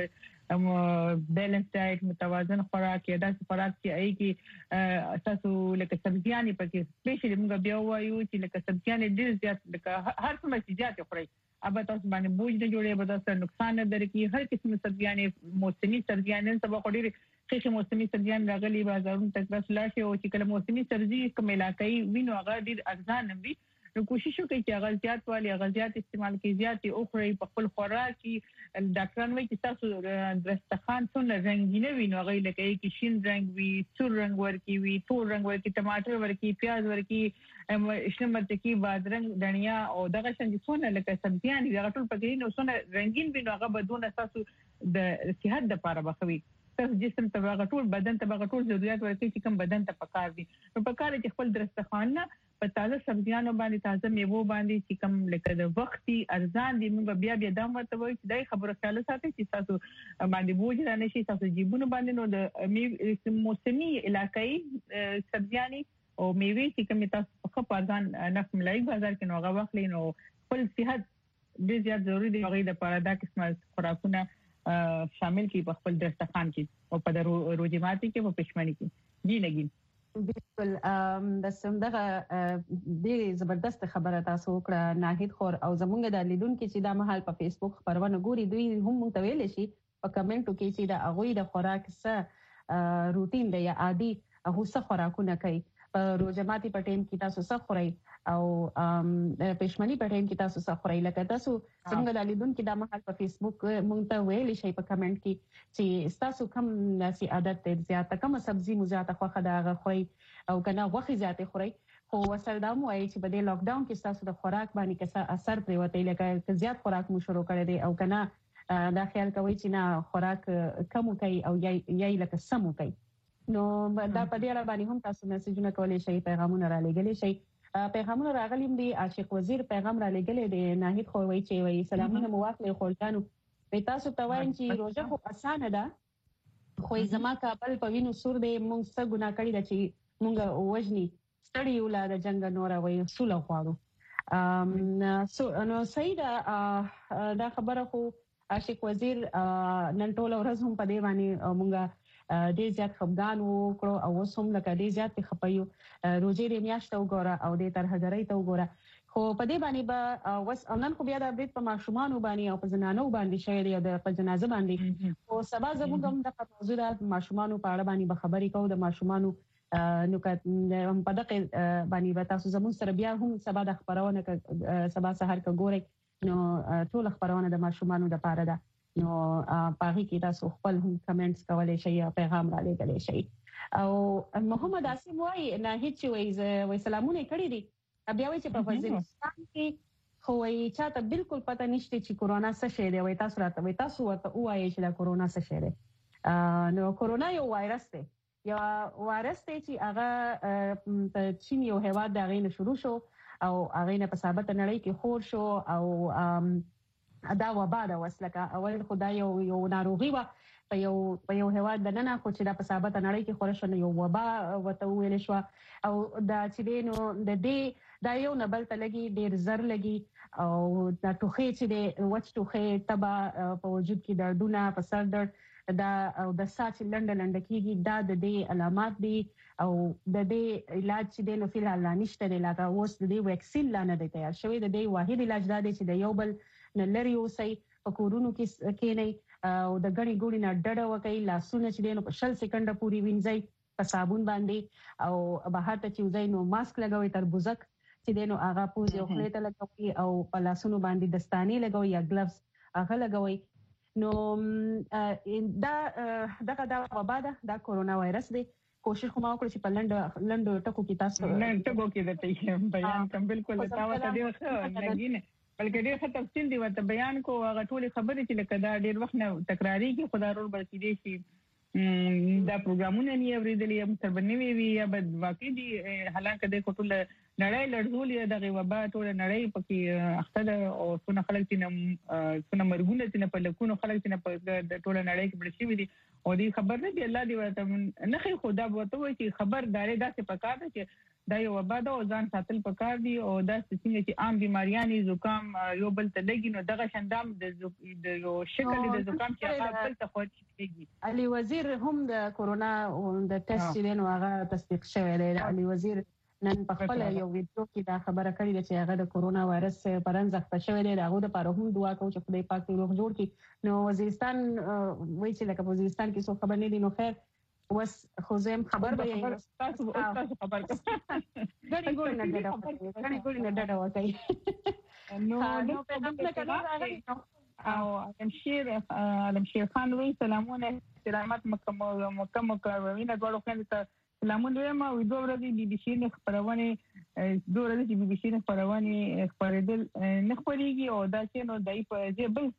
بیلنس ډایټ متوازن خوراک یا داسې خوراک چې ای کې تاسو لکه سبزیانې پکې سپیشلی موږ بیا وایو چې لکه سبزیانې ډېر زیات لکه هر څه چې زیات خورئ ابا تاسو باندې بوج نه جوړي به تاسو نقصان نه درکې هر قسم سبزیانې موسمي سبزیانې سبا خوري چې موسمي سبزیان راغلي بازارونو ته تاسو لاشه او چې کله موسمي سبزي کوم علاقې وینو هغه ډېر ارزان وي نو کوشش وکړئ چې هغه زیات والی هغه زیات استعمال کړئ زیات او خوري په خپل خوراک کې ډاکټران وایي چې تاسو دسترخوان څونه رنگینه وي نو هغه لکه کې شین رنگ وي سور رنگ ورکی وي تور رنگ ورکی ټماټر ورکی پیاز ورکی شنه مرچ کې بادرنګ دنیا او دغه څنګه څونه لکه سبزیان دي هغه ټول پکې نو څونه رنگین وي نو هغه بدون اساس د صحت لپاره بخوي جسم ته ټول بدن ته ټول ضرورت ورکړي چې کوم بدن ته پکار دي نو پکار چې خپل دسترخوان په تازه سبزیانو باندې تازه میوه باندې چې کوم لکه د وختي ارزان دي موږ بیا دم ورته وایي چې دای خبره خیال ساتي چې تاسو باندې بوج را نشي تاسو جیبونه باندې نو د موسمي علاقائی سبزیانې او میوه چې کوم تاسو په ارزان نفس ملایي بازار کې نو هغه واخلئ نو خپل صحت ډېر زیات ضروری دی هغه د لپاره دا قسمه خوراکونه شامل کی په خپل دسترخوان کې او په روزي ماتي کې په پښمنۍ کې جی نګین بالکل د سمدغه ډېر زبردست خبره تاسو وکړه ناهید خور او زمونږ د لیدونکو چې دا مهال په فیسبوک خبرونه ګوري دوی هم مونږ ته ویل شي په کمنټو کې چې دا اغوی د خوراک څه روټین دی یا عادي هغه څه خوراکونه کوي روزه ماتي په ټیم کې تاسو څه خورئ او پښمنۍ په ټیم کې تاسو څه خورئ لکه تاسو څنګه د لیدونکو د مهال په فیسبوک مونږ ته ویل شي په کمنټ کې چې تاسو کوم ناسي عادت ته زیاته کوم سبزي مزاته خوخه دا خورئ او کنه غوښه زیاته خورئ خو وسره دا مو وایي چې په دې لاک ډاون کې تاسو د خوراک باندې څه اثر پریوتی لکه زیات خوراک مو شروع کړی دی او کنه دا خیال کوي چې نه خوراک کم کوي او یای لکه سم کوي نو دا په دې اړه باندې هم تاسو میسجونه کولای شئ پیغامونه را لګولای شئ پیغامونه راغلي دي عاشق وزیر پیغام را لګلې دی ناهید خو وایي چې وایي سلامونه مو واخلې خولتانو په تاسو ته وایم چې روزه خو اسانه ده خو زما کابل په وینو سور دی مونږ څه ګناه کړی ده چې مونږ وژني ستړي ولا د جنگ نور وایي سوله غواړو نو صحیح دا خبره خو عاشق وزیر نن ټول ورځ هم په دې باندې مونږ ډېر زیات خفګان وکړو او اوس هم لکه ډېر زیات خپایو روزي دې میاشت وګوره او دې تر هزارۍ ته وګوره خو په دې باندې به وس نن خو بیا د برید په ماشومان باندې او په زنانو باندې شوی دی د په جنازه باندې او سبا زموږ هم د موضوع د ماشومان په اړه باندې به خبرې کوو د ماشومان نو که په دغه باندې به تاسو زموږ سره بیا هم سبا د خبرونه سبا سحر کا ګورئ نو ټول خبرونه د ماشومان د پاره ده نو پاره کې تاسو خپل هم کمنټس کولای شئ یا پیغام را لګولای شئ او محمد عاصم وای نه هیڅ وای سلامونه کړی دي بیا وایي چې په وزیرستان کې خو وایي چاته بالکل پته نشته چې کورونا څه شی دی وایي تاسو راته وایي تاسو ورته وایي چې دا کورونا څه شی دی نو کورونا یو وایرس دی یو وایرس دی چې هغه چین یو هیواد د هغې نه شروع شو او هغې نه په ثابته نړۍ کې خور شو او دا وبا ده اوس لکه اول خو دا یو ناروغي وه په یو هیواد دننه خو چې دا په ثابته نړۍ کې خوره شو نو یو وبا ورته وویل شوه او دا چې دی نو د دې دا یو نه بل ته لګي ډېر زر لګي او دا ټوخی چې دی وچ ټوخی تبه په وجود کې دردونه په سر درد دا او د ساه چې لنډه کېږي دا د دې علامات دي او د دې علاج چې دی نو فلحال لا نشته دی لکه اوس د دې ویکسین لا نه دی تیار شوی د دې واحد علاج دا دی چې د یو بل نه لرې اوسئ په کورونو کې کښېنئ او د ګڼې ګوڼې نه ډډه وکړئ لاسونه چې دی نو په 60 سکنډه پورې وینځئ په صابون باندې او بهر ته چې وځئ نو ماسک لګوئ تربوزک چې دی نو هغه پوزې او خولې ته لګوئ او په لاسونو باندې دستانې لګوئ یا ګلوز هغه لګوئ نو دا وبا ده دا کورونا وایرس دی کوشش کوم وکړو چې په لنډو ټکو کې تاسو ټکو کې د بیان کوم بالکل تاسو ته ډیر ښه لګینه بلکې ډیر ښه تفصیل دی ورته بیان کو هغه ټولې خبرې چې لکه دا ډیر وخت نه تکراری کې خدای رول بلکې دي چې دا پروګرامونه نه اوریدلې هم تر باندې وی یا بد واقع دي حالانکه د ټول نړۍ لړزولې د وبا ټول نړۍ پکې اخته او څونه خلک چې څونه مرګونه چې په لکونو خلک چې په ټول نړۍ کې بل شي دي او دې خبر نه دی الله دې ورته نه خي خدا بوته وي چې خبرداري داسې پکار ده چې دا یو وبا ده او ځان ساتل پکار دي او دا څنګه چې عام بیماریاں زکام یو بل ته لګي نو دغه شندام د یو شکل د زکام چې هغه بل ته خوښ کیږي علي وزیر هم د کورونا د ټیسټ دی نو هغه تصدیق شوی دی علي وزیر نن په خپل یو ویډیو کې دا خبره کړې ده چې هغه د کورونا وایرس پرنځ اخته شوی دی هغه د لپاره هم دعا کوو چې خدای پاک دې روغ جوړ کړي نو وزیرستان وایي چې لکه وزیرستان کې څه خبر نه دي نو خیر وس خو زم خبر به تاسو خبر غړي ګوري نه ډډه وکړي نو په خپل کې او علم شیر خان وی سلامونه احترامات مکمل کوي نه ډول خو ته سلامونه وایم او دوه ورځې بي بي سي نه خبرونه دوه ورځې چې بي بي سي نه خبرونه خبرېدل نه خبرېږي او دا چې نو دای په ځای بل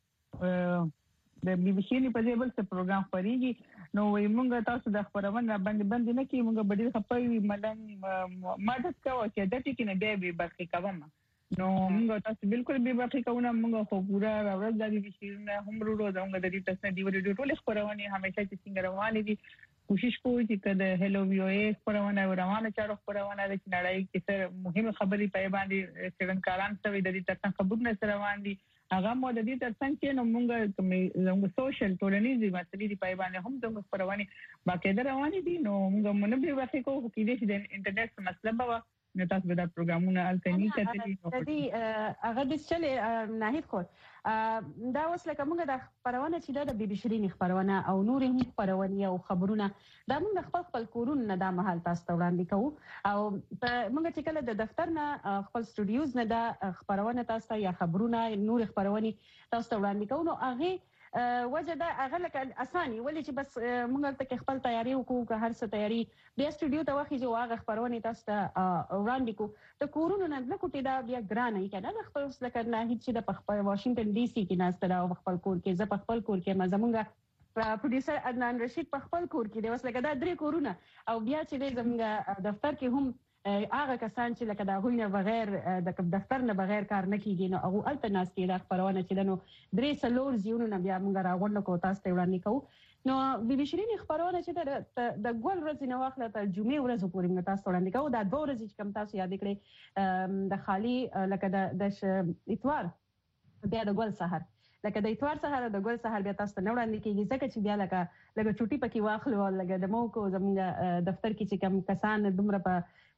څه د بي بي سي نه په ځای بل څه پروګرام خبرېږي نو وي مونږ تاسو د خبرونه باندې نه کی مونږ بدیل خپوي مدن مدد کوو چې د ټکی نه به برخه کوم نو مونږ تاسو بالکل به برخه کوو مونږ خو پورا راوړل د بي بي سي نه هم ورو زموږ د دې تاسو دی ورې ټول خبرونه همیشه چې څنګه روانې دي کوشش کوو چې کله هلو ویو ای خبرونه روانه چارو خبرونه د نړۍ کې سره مهمه خبرې په باندې څنګهکاران څه د دې ترڅنګ خبرونه سره روان دي هغه مو د دې ترڅنګ چې نو موږ سوشل ټولنیزي مسلې دی په باندې هم د خبرونه باقاعده روان دي نو موږ مونږ به وخت کوو چې د انټرنیټ مسله به نو تاسو به دا پروګرامونه الکترونیک کتلې دي هغه د چلې ناهید خو دا اوس لکه موږ د خبرونه چې د بي بي شيرين خبرونه او نور هم خبرونه او خبرونه دا موږ خپل کورونه د محل تاسو وړاندې کوو او موږ چې کله د دفتر نه خپل سټوډیوز نه د خبرونه تاسو یا خبرونه نور خبرونه تاسو وړاندې کوو نو هغه وجه دا هغه لکه اساني ولې چې بس موږ ته خپل تیاری وکړو که هر څه تیاری بیا سټوډیو ته واخی جو هغه خبرونه تاسو ته وړاندې کو ته کورونه نه لکه دا بیا ګرانه یې کنه خپل لکه نه هیڅ چې د خپل واشنگټن ډي سي کې ناست دا خپل کور کې ز په خپل کور کې مزمونګه پروډوسر عدنان رشید په خپل کور کې دی وس لکه دا درې کورونه او بیا چې زمونږ دفتر کې هم هغه کسان چې لکه دا غوینه بغیر د دفتر نه بغیر کار نه کیږي نو هغه التناس کې د خبرونه چې دنو درې سلور زیونو نه بیا موږ راغونډ کو تاسو ته وړاندې کوو نو بي بي شيرين خبرونه چې د ګول ورځ نه واخله تر جمعې ورځ پورې موږ تاسو وړاندې کوو دا دوه ورځې چې کوم تاسو یاد کړئ د خالي لکه د اتوار بیا د ګول سحر لکه د اتوار سحر د ګول سحر بیا تاسو نه وړاندې کیږي ځکه چې بیا لکه چټي پکې واخلو لکه د مو کو زموږ دفتر کې چې کوم کسان دومره په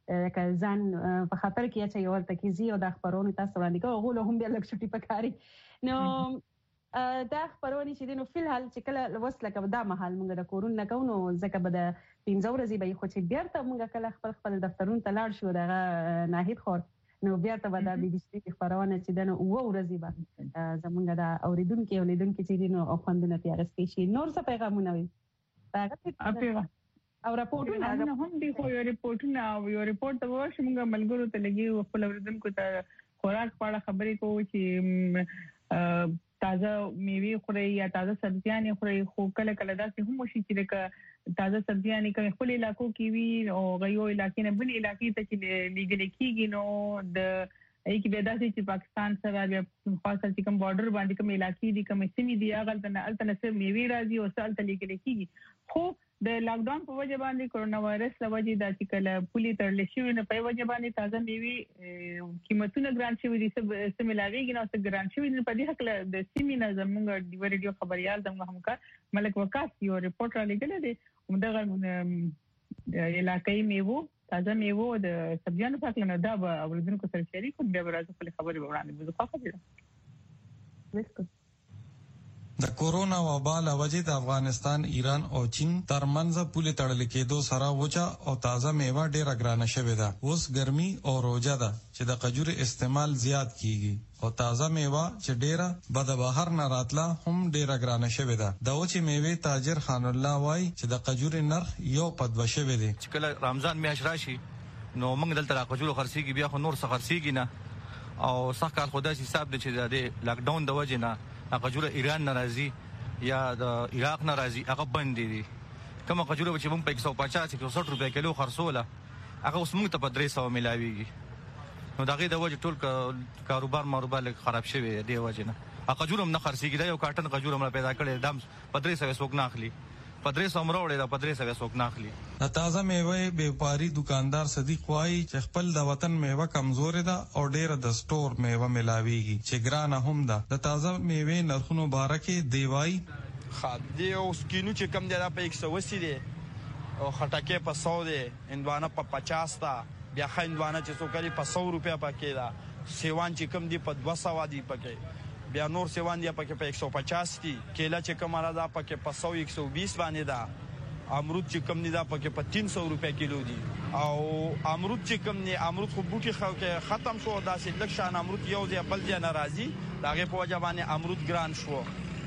که ځان په خطر کې اچي ورته کې زی او د خبرونو تاسو وړاندې کوو غوله هم بیا لږ چټي پکاري نو دا خبرونه چې دینو فل حال چې کله وسله کې دا محل موږ د کورون نه کوو ځکه به د 15 ورځې به خو چې بیرته موږ کله خپل دفترونو ته لاړ شو دغه ناهید خور نو بیا ته به د بي بي سي خبرونه چې دنه او ورځې به زمونږ د اوریدونکو چې دینو او خوندونه تیارستې شي نور څه پیغامونه وي او راپورټونه هم دي خو یو ریپورت ته ورشي موږ ملګرو ته لګي خپل اوریدونکو ته خوراک په اړه خبرې کوو چې تازه میوه خوري یا تازه سبزیان خوري خو کله داسې هم شي چې تازه سبزیان کوم خپل علاقو کې وي او غيو علاقې نه بل علاقې ته چې لیږل کېږي نو د ایک به داسې چې پاکستان سره بیا خاصه چې کوم بارډر باندې کوم علاقې دي کوم سیمې دي هغه الته میوه راځي او سالته لیږل کېږي خو د لاک ډاون په وجه باندې کورونا وایرس له وجې د چې کله پولي تړل شوی نه په وجه باندې تازه میوه قیمتونه ګران شوی دي څه ملاویږي نو څه ګران شوی دي په دې حق له د سیمې نه زموږ د ریډیو خبريال دغه همکار ملک وقاص یو ریپورت را لګل دي همدغه علاقې میوه تازه میوه د سبزیانو په اړه دا به اوریدونکو سره شریک کړو بیا راځو خپل خبرې وړاندې وځو خبره وکړو د کورونا وبا له وجې د افغانستان، ایران او چین ترمنځ پولې تړل کېدو سره وچه او تازه میوه ډېره ګرانه شوې ده. اوس ګرمي او روژه ده چې د قجورو استعمال زیات کیږي او تازه میوه چې ډېره به د بهر نه راتله هم ډېره ګرانه شوې ده. د وچې میوې تاجر خان الله وایي چې د قجورو نرخ یو په دوه شوی دی. چې کله رمضان میاشت راشي نو موږ دلته د قجورو خرڅېږي بیا خو نور څه خرڅېږي نه او سخت کار خو داسې حساب دی چې د لاک ډاون د وجې نه قجوره ایران ناراضي یا د عراق ناراضي هغه بند دي. کومه قجوره چې موږ په 150 روپیا کیلو خرڅوله هغه اوس موږ ته په 300 ملاويږي. نو دغه د وجه ټول کاروبار خراب شوی دی وجه نه قجوره هم نه خرڅيږي. دا یو کارټن قجوره مله پیدا کړي دم په 300 سوق نه اخلي په 300 مروړي دا په 300 سوق نه اخلي. د تازه میوه بیپاری دکاندار صدیق وایي چې خپل د وطن میوه کمزور ده او ډیره د سٹور میوه ملاويږي چې ګرانه هم ده. د تازه میوه نرخونو بارکه دیوای خادي او سکینو چې کم دی دا په 180 دی او خټکه په 100 دی اندوانه په 50 تا بیا خندوانه چې څوکري په 100 روپیا پکې دا سیوان چې کم دی په 200 دی پکې بیا نور سیوان دی پکې په 150 دی کیلا چې کم را دا پکې په 100 120 باندې دا امرود چې کم دی دا پکې په 300 روپیا کیلو دی او امرود چې کم دی امرود خو بوټي ختم شو داسې لک شان امرود یو دی بل دی ناراضي داغه په وجه باندې امرود ګران شو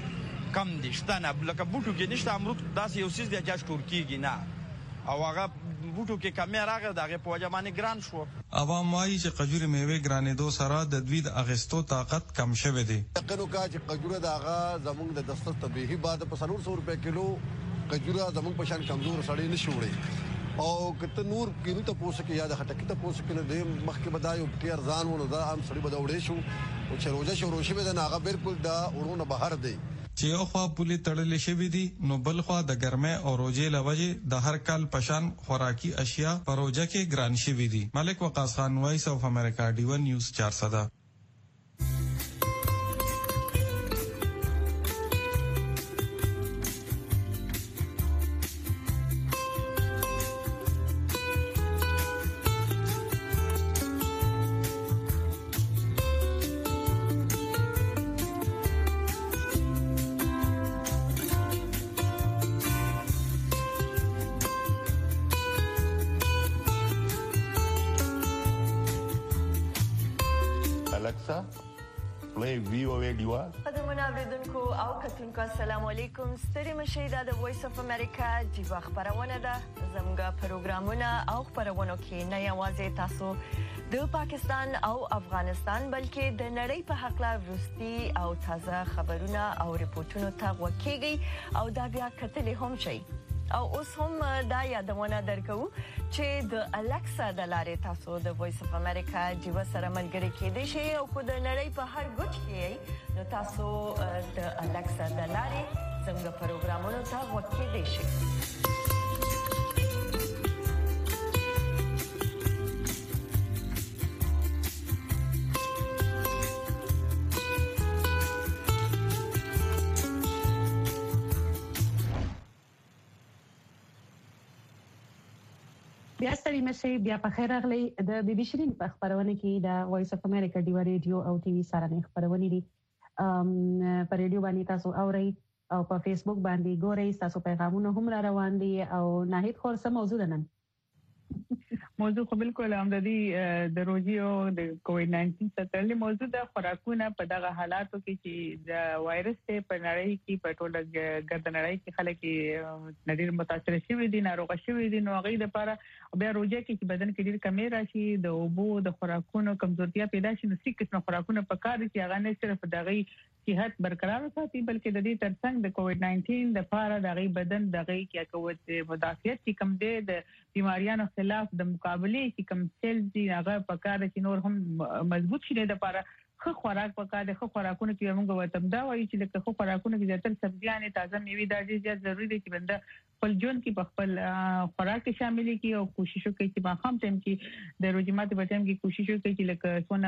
کم دي شتنه لکه بوټو کې نشته امرود داسې یو سیس دی چې ټور کیږي نه او هغه بوټو کې کمه راغله دغه په وجه باندې ګران شو. عوام وايي چې قجوره میوه ګرانېدو سره د دوی د اغستو طاقت کم شوه دی. یقینو کا چې قجوره دغه زمونږ د دستر طبيعي بعد په 300 روپے کیلو قجوره زمونږ په شان کمزور سړی نشي وړي او کته نور کینو ته پوسکه یا د خټکی ته پوسکه نه دی مخکې بدایو ډیر ځان ونه دا هم سړی بدوړې شو او چې روزه شروع شوه د ناغه بالکل دا ورونه بهر دی چې یو خوا پولې تړلې شوې دي نو بل خوا د ګرمۍ او روژې له وجې د هر کال پشان خوراکي اشیاء په روژه کې ګران شوي دي. ملک وقاص خان، وایس اف امریکا، ډیون نیوز 400. قدرمن اوریدونکو او کتونکو السلام علیکم. ستړي مشئ د وایس اف امریکا جیوا خبرونه ده. زموږ پروګرامونه او خبرونه کې نه یوازې تاسو د پاکستان او افغانستان بلکې د نړۍ په حق لا وروستي او تازه خبرونه او ریپورتونو ته وکیږي او دا بیا کتلې هم شي. او اوس هم دا یادونه درکو چې د الکسا د لارې تاسو د وایس اف امریکا جیوا سره ملګری کېدئ شئ او کو د نړۍ په هر ګوټ کې نو تاسو د الکسا د لارې څنګه پروګرامونو ته وکیدئ شئ. بیا ستړي مشي بیا په خیر راغلی د بي بي شيرين په خبرونه کې د وایس اف امریکا ډیو ریډیو او ټي وي سره خبرونه دي په ریډیو باندې تاسو اورئ او په فیسبوک باندې ګورئ تاسو پیغامونه هم را روان دي او ناهید خور سم موضوع ده نن موضوع خو بالکل هم د دې د روزي او د کووډ 19 سره تړلې موضوع د خوراکونه په دغه حالاتو کې چې د وایرس ته په نړۍ کې په ټوله ګردنړۍ کې خلک ډېر متاثر شوي دي ناروغ شوي دي نو هغه لپاره بیا روزي کې چې بدن کې ډېر کمی راشي د اوبو د خوراکونو کمزورتیا پیدا شي نو څه قسم خوراکونه په کار دي چې هغه نه صرف دغه صحت برقرار ساتي بلکې د دې ترڅنګ د کووډ 19 د لپاره دغه بدن دغه کې قوت مدافعت چې کم دی د بیماریانو خلاف د مقابله چې کم سیل دي هغه په کار چې نور هم مضبوط شي د لپاره خو خوراک پکا د خو خوراکونو کې موږ وتم دا وایي چې د خو خوراکونو کې زیاتره سبزیانې تازه میوې دا ډېر ضروری دي چې بنده خپل ژوند کې په خپل خوراک شامل کړي او کوشش وکړي چې په خام ټیم کې د روزمات په ټیم کې کوشش وکړي چې لکه څونه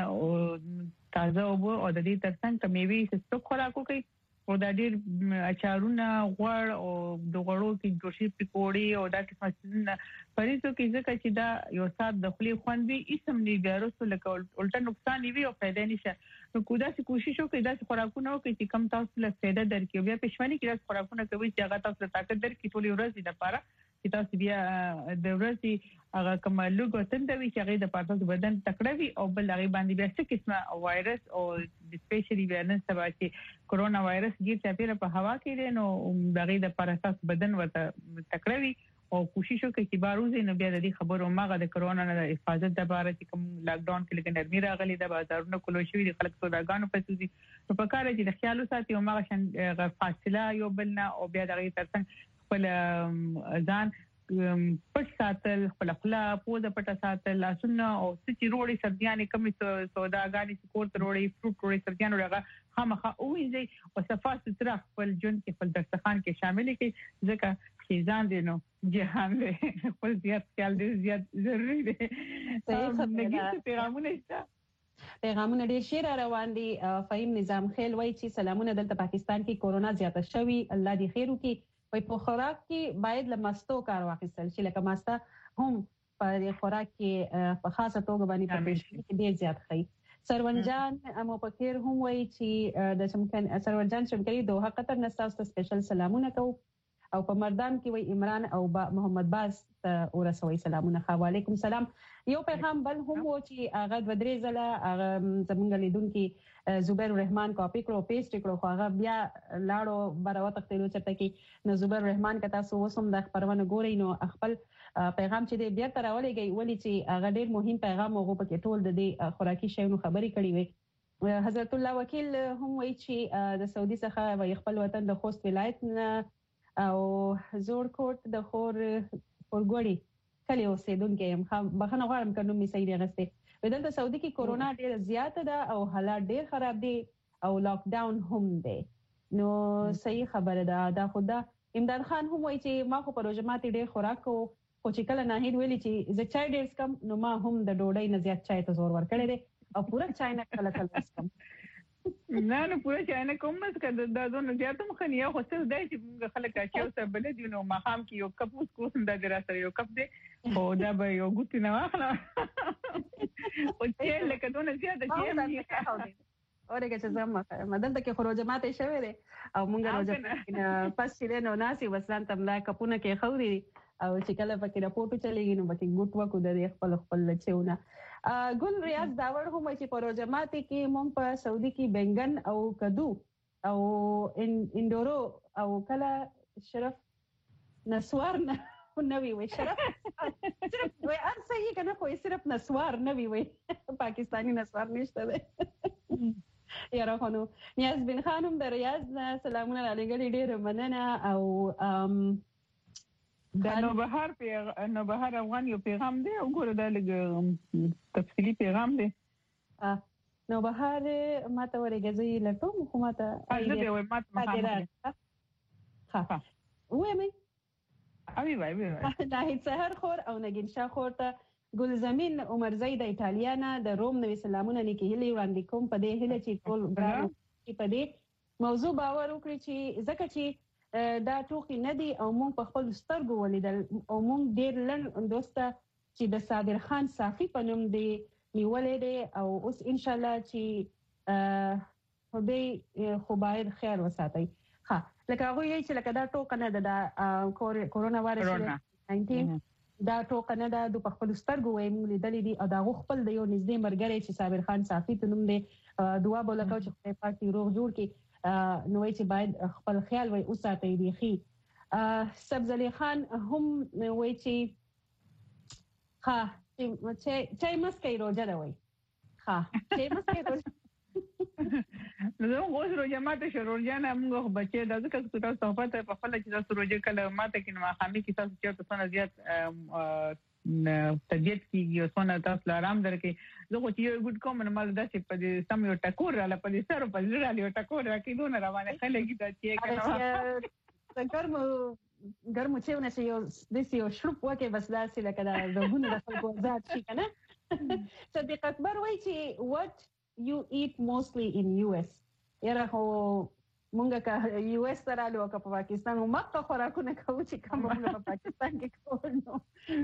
تازه او د دې ترڅنګ میوې څه خوراک وکړي او دا ډېر اچارونه غوړ او د غوړو کې جوشي پکوړې او دا قسمه څه پریزو کې ځکه چې دا یو سات د خپل خوندې اسم نه بیارسو لکه الټا نقصان وي او فائدې نشه نو کودا چې کوشش وکړئ دا خوراکونه وکړئ چې کم تاسو له فائدہ درکې بیا پښمنۍ کې دا خوراکونه کوي چې هغه تاسو ته طاقت درکې ټولې ورځې لپاره چې تاسو بیا د ورځې هغه کوم لوګو تندوي چې هغه د پاتو بدن تکړوي او بل هغه باندې بیا څه قسمه وایرس او سپیشلی بیان سبا چې کرونا وایرس ګیر چاپیره په هوا کې دی نو هغه د پراساس بدن ورته تکړوي او کوشش وکړي چې باروزه نو بیا د دې خبرو ماغه د کرونا نه حفاظت لپاره چې کوم لاک ډاون کې لګ نرمي راغلي د بازارونو کولو شوی د خلک سوداګانو په سوزي نو په کار چې د خیالو ساتي او ماغه شان فاصله یو بلنا او بیا دغه ترڅنګ خپل ځان پټ ساتل خپل خلا پوزه پټه ساتل لاسونه او سچې روړې سبزیانې کمی سوداګانې سکور روړې فروټ روړې سبزیانې راغه خامخا اوځي او صفات ستر خپل جون کې خپل دسترخوان کې شامل کړي ځکه چې ځان دې نو جهان دې خپل زیات خیال دې زیات ضروری دی پیغامونه ډېر شیر روان دي فهیم نظام خیل وایي چې سلامونه دلته پاکستان کې کورونا زیاته شوی الله دې خیر وکړي په خوراک کې باید لمستو کار واخیستل شي لکه ماسته هم په خوراک کې په خاصه توګه باندې په کې ډېر زیات خي سرونجان مو په خیر هم وایي چې د شمکن سرونجان شمکري دوه قطر نستاسو سپیشل سلامونه کو او په مردان کې وای عمران او محمد باز ورسوي سلامونه علیکم سلام یو پیغام بل هم و چې هغه د درې زله هغه زمونږ لیدونکو زبیر الرحمن کاپی کړو پیسټ کړو خو هغه بیا لاړو براوت تختلو چرته کې نو زبیر الرحمن کته وسوم د خبرونه ګوري نو خپل پیغام چې بیا تراولېږي ولی چې هغه ډېر مهم پیغام وګو پکې ټول د خوراکي شیونو خبري کړي وي حضرت الله وکیل هم وایي چې د سعودي څخه وای خپل وطن د خوست ولایت او زوړ کوټ د خورګوړي کلی اوسیدونکو هم بخنه غواړم کنه می صحیح راغسته دلته سعودي کې کورونا ډېر زیات ده او حالات ډېر خراب دي او لاک ډاون هم دی نو صحیح خبره ده دا خدا امداد خان هم وایي چې ما خو پروژه ماته ډېر خوراک خو چې کله ناهید ویلي چې زه چای ډېر سکم نو ما هم د ډوډۍ نه زیات چای ته زور ورکړی دی او پوره چای نه کله سکم نه پوره چای نه کوم څه دا دونه زیات مخنیه خو څه دی چې موږ خلک اچو سره بل دي نو مخام کې یو کپ کوم د دراسته یو کپ دی او دا به یو ګوت نه واخله او چې لکه دونه زیات چې اورګه چې زما مدن ته کې خروج ماته شوی دی او موږ راځو پس چې نو ناسي وسلان تم لا کپونه کې خوري او چې کله پکې راپورټ چلیږي نو پکې ګوت وکړو د خپل لچونه ګل ریاض داور هم چې پروژه ماته کې مونږ په سعودي کې بنگن او کدو او اندورو او کله شرف نسوار نوی وي شرف وي ارسه یې کنه خو صرف نسوار نوی وي پاکستانی نسوار نشته ده یاره خانو نیاز بن خانم د ریاض سلامونه علیکم ډېر مننه او نو بهر افغان یو پیغام دی وګوره دا لږ تفصیلی پیغام دی نو بهر ماته ورګزي لټوم خو ماته اې وای ماته ها وای وای ناهید سحر خور او نگین شاه خور ته ګل زمین عمر زید ایتالیانا د روم نوې سلامونه لیکي هلي وړاندې کوم په دې هله چې ټول ګرام په دې موضوع باور وکړي چې ځکه چې دا ټوخي نه دي او مونږ په خپل سترګو ولیدل او مونږ ډېر لږ دوسته چې د صابر خان صافي په نوم دی نیولې دی او اوس ان شاء الله چې خدای خو باید خیر وساتي. ها لکه هغه یې چې لکه دا ټوکنه د کورونا وایرس 19 دا ټوکنه د خپل سترګو ویم لیدلې دي او دا خپل د یو نږدې مرګري چې صابر خان صافي په نوم دی دعا بولکاو چې خپل پارټي روغ جوړ کی نو چې باید خپل خیال وای اوساتې دی خي سبز علي خان هم وای چې ها چې مسکې روزه ده وای ها چې مسکې روزه نو اوس روزه ماته شروع جان موږ بچي د ځکه چې تاسو صحبت په خپل چې تاسو روزه کله ماته کې ما خامي کې تاسو چې تاسو زیات طبيعت کې یو څونه تاسو آرام درکې زه خو چې یو ګډ کوم نو مال داسې په دې سم یو ټکور را په دې سره په دې را یو ټکور راکې دونه روانه خلک دا چې ګرمو چې ونه یو دسی یو شروع وکي بس داسې لکه دا زګونه د خلکو ذات شي کنه صدیق اکبر وایي چې what you eat mostly in US یاره هو مونږه کا US سره له په پاکستان او مکه خوراکونه کوو چې کوم په پاکستان کې کوو نو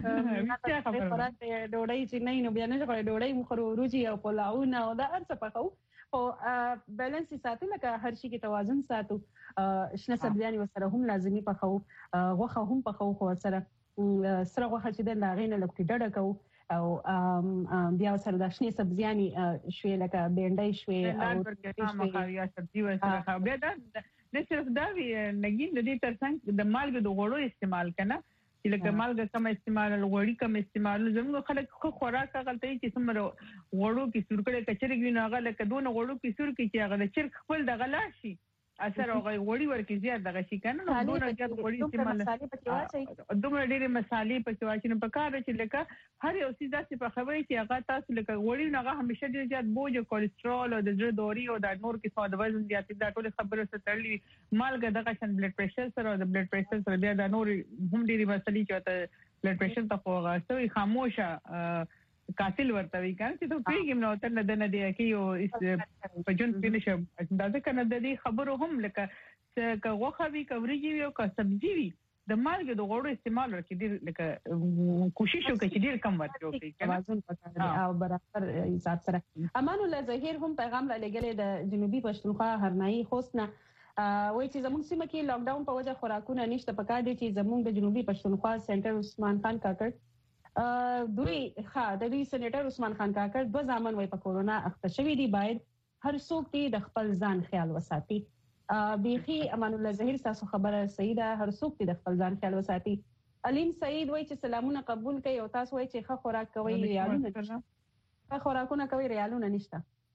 خوراک ډوډۍ چې نه نو بیا نه غواړي ډوډۍ مخرو روجي او پلاوونه او دا ارڅ پخو او بیلانس ساتو لکه هر شي کې توازن ساتو شنه سبزیان وسره هم لازمي پخو غوخه هم پخو خو سره غوخه چې د لاغینه لکه ډډه کوو او بیا سره د شنه سبزیانی شوي لکه بینډای شوي او مخاویا سبزی وسره بیا دا صرف دا نګین د دې ترڅنګ د مالګې د غوړو استعمال کنه چې لکه مالګه کم استعمال غوړي کم استعمال زموږ خلک خوراک غلطي چې څومره غوړو کې سورکړه کچري ویني هغه لکه دونه غوړو کې سور کې چې هغه د چرګ خپل د غلاشي اثر او غوړي ورکې زیات دغه شي کنه نو دونه زیات غوړي استعمال دومره ډېرې مصالې پکې واچي نو په کار چې لکه هر یو څه داسې په خبرې چې هغه تاسو لکه غوړي نه هغه همیشه ډېر زیات بوج او کولیسټرول او د زړه دوري او د نور کې څه د وزن زیاتې دا ټول خبره سره تړلې مالګه دغه شان بلډ پريشر سره او د بلډ پريشر سره بیا د نور هم ډېرې مسلې چې بلډ پريشر ته خوغاستوي خاموشه قاتل ورته وی کنه چې ته پیګم نو تر نه د نه دی کې یو په جون فینیش دا ځکه نه د دې خبرو هم لکه څنګه غوخه وی کوريږي او که سبزي وی د مالګې د غوړو استعمال ورکې ډېر لکه کوشش وکړي چې ډېر کم ورکړي توازن پکاره او برابر حساب سره امان الله ظهیر هم پیغام را لګلې د جنوبي پښتونخوا هرنايي خوستنه وای چې زموږ سیمه کې لاک ډاون په وجه خوراکونه نشته پکاره دي چې زموږ د جنوبي پښتونخوا سنټر عثمان خان کاکړ دوی د دوی سېنیټر عثمان خان کاکړ دو ځامن وای په کورونا اخته شوی دی باید هر څوک دې د خپل ځان خیال وساتي بيخي امان الله ظهیر تاسو خبره صحیح ده هر څوک دې د خپل ځان خیال وساتي علیم سعید وای چې سلامونه قبول کړي او تاسو وای چې ښه خوراک کوي ریالونه ښه خوراکونه کوي ریالونه نشته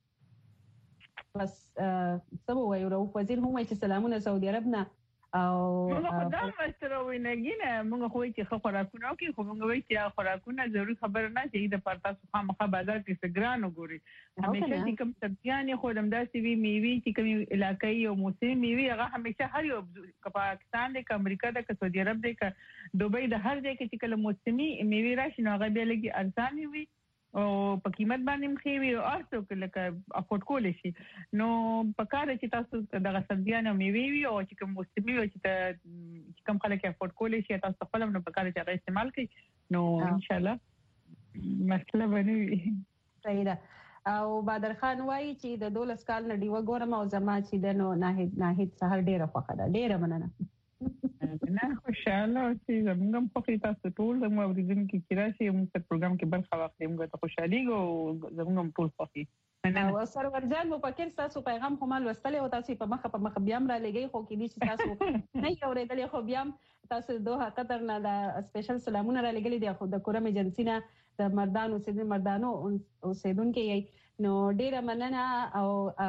بس سبو وای او وزیر هم وای چې سلامونه سعودي عرب نه او دا مستر وینګینه موږ خو چې خوراکونه کوي خو موږ وایي چې خوراکونه ضروري خبر نه چې د پرتا خامخا بازار کې سګران وګوري همیشه چې کوم سبزیان خو دمداسي وی میوي چې کوم علاقايي او موسمي میوي هغه همیشه هر یو پاکستان د امریکا د سعودي عرب د دوبۍ د هر ځای کې چې کله موسمي میوي راشي نو هغه به لګي ارزان وي او په قیمت باندې مخېوي او ارڅو لکه افورد کول شي نو په کار چې تاسو دغه سبزیان او میوې وي او چې کوم موسمي وي چې کوم خلک افورد کول شي تاسو خپل نو په کار چې هغه استعمال کړئ نو ان شاء الله مسله بنوي صحیح ده او بدر خان وایي چې د 12 کال نه دیو ګورم او زما چې د نو ناهید سهار ډیره خوخه ده ډیره مننه نه خوشاله اوسئ زموږ په خې تاسو ټول زموږ اوریدونکو کې راشي موږ په پروګرام کې برخه واخلئ موږ ته خوشالي او زموږ ټول خوښي او سرور جان مو پکې تاسو پیغام خو مال وستلې او تاسو په مخ بیا را لګي خو کې دي چې تاسو نه اورېدلې خو بیا تاسو دوه قطر نه د سپیشل سلامونه را لګلې دي خو د کورم ایجنسی نه د مردانو اوسیدونکو نو ډیره مننه او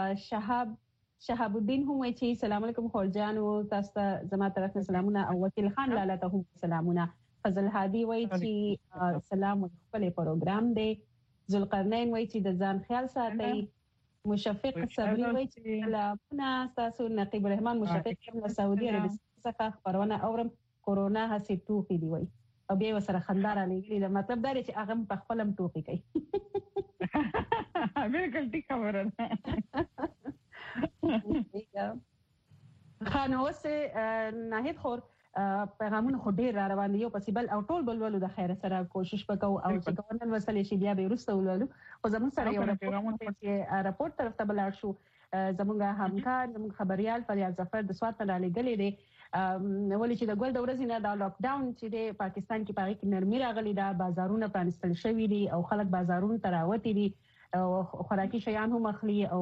شهاب الدین هم وایي چې سلام علیکم خورجان او تاسو ته زما طرف نه سلامونه او وکیل خان لاله ته هم سلامونه فضل هادي وایي چې سلام خپل پروګرام دی ذوالقرنین وایي چې د ځان خیال ساتي مشفق صبري وایي چې سلامونه تاسو نقیب الرحمن مشفق له سعودي عربستان څخه خبرونه اورم کورونا هسې ټوخي دی وایي او بیا وسره خندار لګي دا مطلب دا چې هغه په خپلم ټوخي کوي بالکل ټیک خبره خانوسه ناهید خور پیغامونه خو ډیر را روان دي یو پسیبل او ټول بلولو د خیر سره کوشش وکاو او چې کومل وسلې شي بیا به ورسته ولولو خو زموږ سره یو راپورټ طرف ته بلار شو زموږ همکار خبريال فریال ظفر د سوات نه لګلې دي ولې چې د ګول د ورځې نه د لاک ډاون چې د پاکستان کې پاره کې نرمي راغلي دا بازارونه پرانستل شوي دي او خلک بازارونو ته راوتي دي او خوراکي شیان هم اخلي او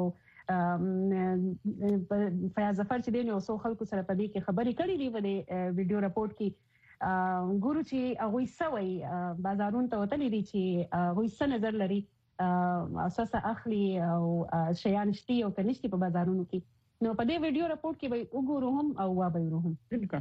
فیاض ظفر چې دی نو څو خلکو سره په دې کې خبرې کړې دي په ویډیو راپورټ کې ګورو چې هغه سوي بازارونو ته وتلي دي چې هغه څه نظر لري اساس اخلي او شیان شتي او کنيشتي په بازارونو کې نو په دې ویډیو راپورټ کې به وګورو هم او وابېرو هم بالکل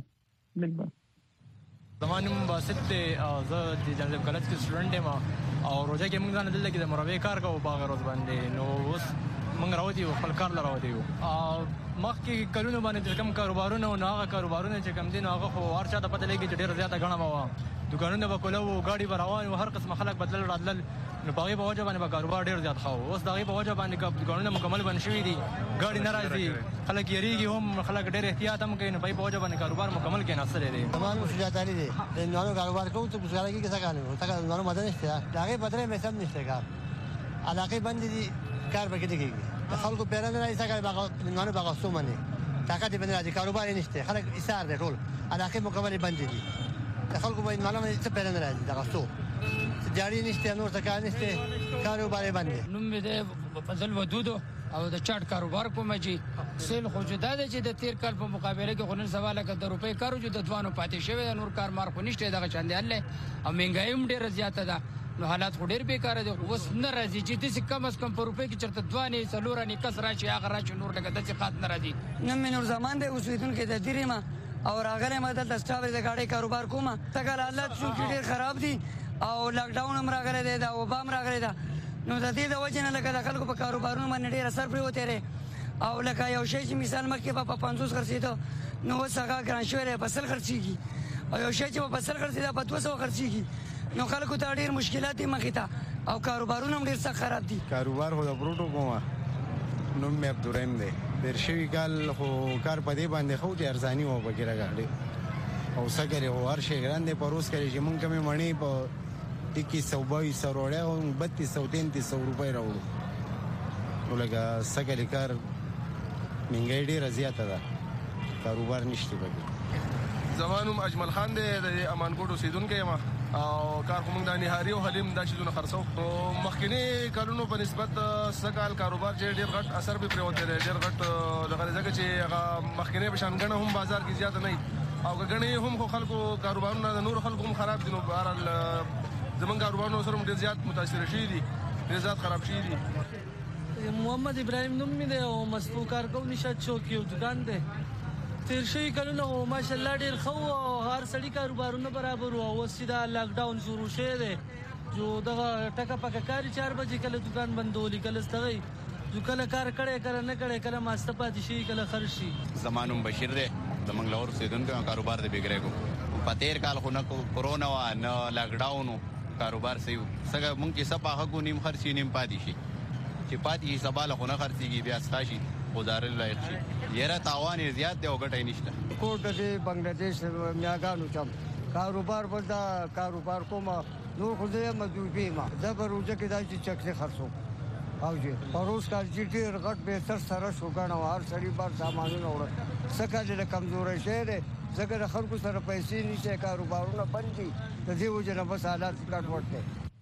زمانم باسط ته زه د جنزب کالج کې سټوډنټ یم او روزه کې موږ نه دلته کې د مروي کار کوو باغ روز باندې نو اوس موږ راوځي خپل کار لراوځي مخکې کلونو باندې کم کاروبارونه او هغه کاروبارونه چې کم دي هغه خو هر چا ته پته لګي چې ډیر زیاته غنه موا دکانونه به کولو غاډي روان او هر قسم خلک بدل راتل نو باغې په وجه باندې کاروبار ډیر زیات خو اوس دغه په وجه باندې دکانونه مکمل بن شوي دي غاډي ناراضي خلک یریږي هم خلک ډیر احتیاط هم کوي نو په وجه باندې کاروبار مکمل کې ناصر دي تمام شجاعت علي دي نو کاروبار کوو ته بسګارګي کې څه کوي تا نو مدن نشته دغه بدره مې سم نشته کار علاقه بند دي کار به کېږي خلکو پیرانه نه ایسا کوي نو باغ سومنه طاقت باندې راځي کاروبار نشته خلک ایثار دي ټول علاقه مکمل بند دي خلکو باندې معلومه څه پیرانه راځي دغه څو جاری نشته نور څه کار نشته کاروبار باندې نوم دې فضل ودودو او د چاټ کاروبار کوم چې سیل خو جدا ده چې د تیر کال په مقابله کې غونډه سواله کې د روپې کارو جو د دوانو پاتې شوی نور کار مار خو نشته دغه چاندې الله او مهنګای هم ډیره زیاته ده نو حالات خو ډیر بیکاره دي اوس نه راځي چې د کم از کم په روپې کې چرته دوانې سلورانې کس راشي هغه راشي نور لګه د څه خاط نه راځي نن مې نور زمان دی اوسیدون کې د دیریما او راغله مدد د سټاف د گاډي کاروبار کومه څنګه حالات شو کې ډیر خراب دي او لاک ډاون هم راغله دی دا او بام راغله دا نو د دې د وجه نه لکه د خلکو په کاروبارونو باندې ډیر اثر پرې وته لري او لکه یو شی چې مثال مکه په 500 خرڅېدو نو وسغه ګران شوې په سل خرڅيږي او یو شی چې په سل خرڅېدا په 200 خرڅيږي نو خلکو ته ډیر مشکلات دي مخې ته او کاروبارونه هم ډیر سخت خراب دي کاروبار خو د پروتو کومه نوم مې عبدالرحیم دی درشوي کال خو کار په دې باندې خو د ارزانی و وغیرہ غاړي او سګره او هر شي ګرانده پروس کوي چې مونږ کمه مڼې په 2122 روړې او 3233 روپۍ راوړو نو لګا سګره کار منګې ډیره زیاته ده کاروبار نشته پکې زمانم اجمل خان دی د امانګوډ اوسیدونکو یم او کار کوم د نهاري او حلیم د شیدونه خرڅو او مخکینی کارونو په نسبت سکال کاروبار چې ډیر غټ اثر به پروت دی ډیر غټ لغه ځکه چې هغه مخکینی په شان غنه هم بازار کې زیات نه او غنه هم خلکو کاروبارونه د نور خلکو هم خراب دي نو بهر زمونږ کاروبارونه سره ډیر زیات متاثر شي دي ډیر زیات خراب شي دي محمد ابراهیم نوم مې دی او مسفو کارکو نشاد چوکي او دکان دی تیر شوی کلونه ماشاءالله ډیر خو هر سړی کاروبارونه برابر او وسیدا لاک ډاون شروع شوه دی جو دغه ټکا پکا کاری 4 بجې کله دکان بندولې کله ستغی جو کله کار کړي کله نه کړي کله ماسته پاتې شي کله خرج شي زمانم بشیر دی د منګلور سیدونکو کاروبار دی بګریګو په تیر کال خو نه کورونا و نه لاک ډاون کاروبار سیو څنګه مونږ کې سبا حق نیم خرچي نیم پاتې شي چې پاتې شي سبا له نه خرڅيږي بیا ستاشي گزار لایق شي یره تاوان زیات دی او ګټه نشته کوټ دی بنگلاديش میاګانو چم کاروبار بلدا کاروبار کوم نور خو دې مزدوري ما دا پروژه کې دای چې چکه خرڅو او جی پروس کال چې ډیر غټ به تر سره شو غاڼه هر سړي بار سامانونه وړه سکه دې کمزورې شه دې زګر خلکو سره پیسې نشي کاروبارونه بندي د دې وجه نه بس حالات کټ وټه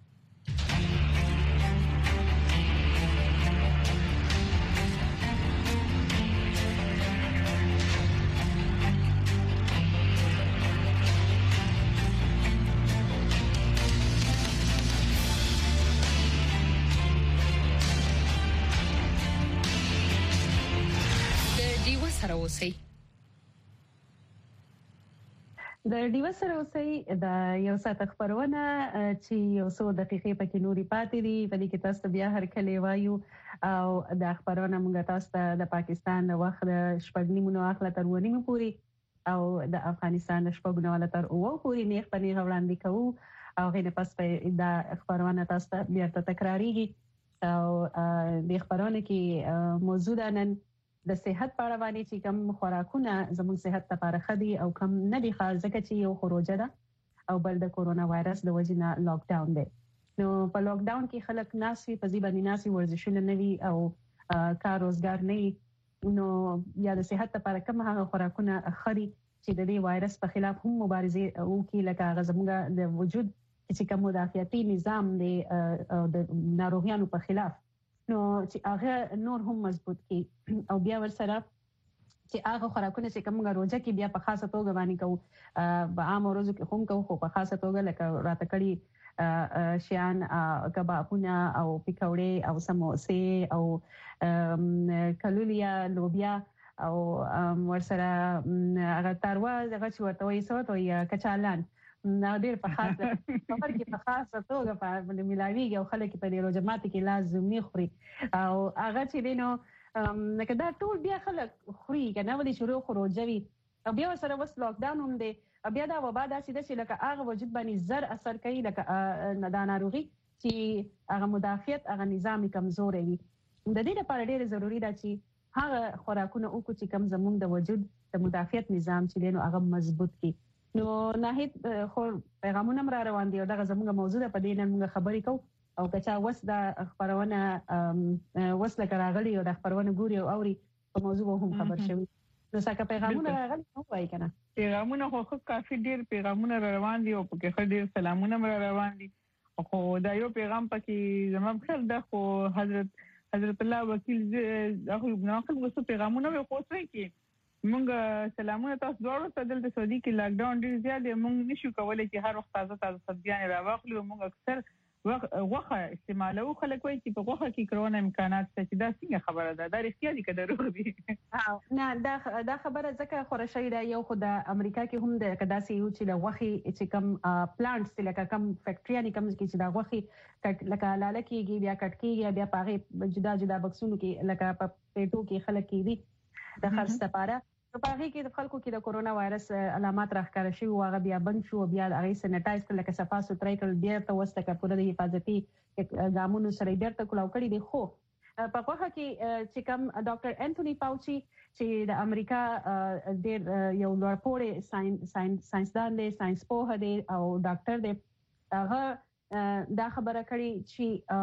د ډیو سره اوسئ د یو ساعت خبرونه چې یو څو دقیقې پکې نوري پاتې دي په دې کې تاسو بیا هر کله وایو او د خبرونه موږ تاسو ته د پاکستان د وخت شپږنیمو اخله تر ونیمو پوري او د افغانستان د شپږنیمو اخله تر اوو پوري نیغ پنی غوړاندې کوو او غینه پس په د خبرونه تاسو ته بیا تکراریږي او د خبرونه کې موضوع نن د صحت په اړه باندې چې کوم خوراکونه زموږ صحت لپاره ښه دي او کوم نه دي ښه، ځکه چې یو خروجه ده او بل د کورونا وایرس د وجې نه لاک ډاون دی. نو په لاک ډاون کې خلک ناسي په ځای باندې ناسي ورزشونه نه وي او کار روزګار نه وي، نو یا د صحت لپاره کوم هغه خوراکونه خري چې د دې وایرس په خلاف هم مبارزه وکړي، لکه هغه زموږ د وجود چې کوم مدافعتي نظام دی د ناروغیانو په خلاف، نو چې هغه نور هم مضبوط کړي. او بیا ورسره چې هغه خوراکونه چې کومه روزه کې بیا په خاصه توګه باندې کوو، په عام ورځو کې هم کوو، خو په خاصه توګه لکه راته کړي شیان کبابونه او پکوړې او سموسې او کلولیا لوبیا او ورسره هغه تاروا دغه چې ورته وایي سوت او کچالان نو ډېر په خاصه خبر کې په خاصه توګه په ملاویږي او خلک په دې روزمات کې لازمي خوري او هغه چې دینو لکه دا ټول بیا خلک خوري کنه ولې شروع خروجوي او بیا سره وس لاک ډاون هم دی، بیا دا وبا داسې ده چې لکه هغه وجود باندې زر اثر کوي، لکه دا ناروغي چې هغه مدافعت هغه نظام کمزوري وي. د دې لپاره ډېر ضروری ده چې هغه خوراکونه وکړو چې کم زموږ د وجود د مدافعت نظام چې دینو هغه مضبوط کړي. نو ناهید خو پیغامونه را روان دي او دغه زموږ موضوع په دې نن موږ خبرې کوو او کچا وس د خبرونه وس لکه راغلي او د خبرونه ګوري او اوري په موضوع هم خبر شوی. نو څنګه پیغامونه راغلي نو وایي کنه پیغامونه خو کافي ډیر پیغامونه روان دي او پکې ډیر سلامونه روان دي. خو دا یو پیغام پکې زموږ خل د خو حضرت الله وکیل هغه نو خپل وسو پیغامونه خو څه کې مونږ سلامونه تاسو دواړو ته دلته سعودي کې لاک ډاون ډیر زیات دی، مونږ نشو کولای چې هر وخت تازه سبزیان راوخلو. مونږ اکثر غوښه استعمالو، خلک وایي چې په غوښه کې کرونا امکانات شته، چې دا څنګه خبره ده؟ دا رښتیا دي که دروغ دي؟ نه دا خبره ځکه خوره شوې ده. یو خو د امریکا کې هم د داسې یو چې د غوښې چې کم پلانټس لکه کم فیکټریانې کم کې چې د غوښې لکه لاله کېږي بیا کټ کېږي بیا په هغې جدا جدا بکسونو کې لکه په پیټو کې خلک کېږي د خرڅ لپاره. په هغې کې د خلکو کې د کورونا وایرس علامات راښکاره شوي وو، هغه بیا بند شو، بیا هغې سینیټایز کړل، لکه صفا سوترای کړل، بیرته وسته پوره د حفاظتي ګامونو سره یې بیرته کلاو کړي دي. خو په غوښه کې چې کوم ډاکټر انټوني فاوچي چې د امریکا ډېر یو لوړپوړی ساینسدان دی، ساینس پوه دی او ډاکټر دی، هغه دا خبره کړې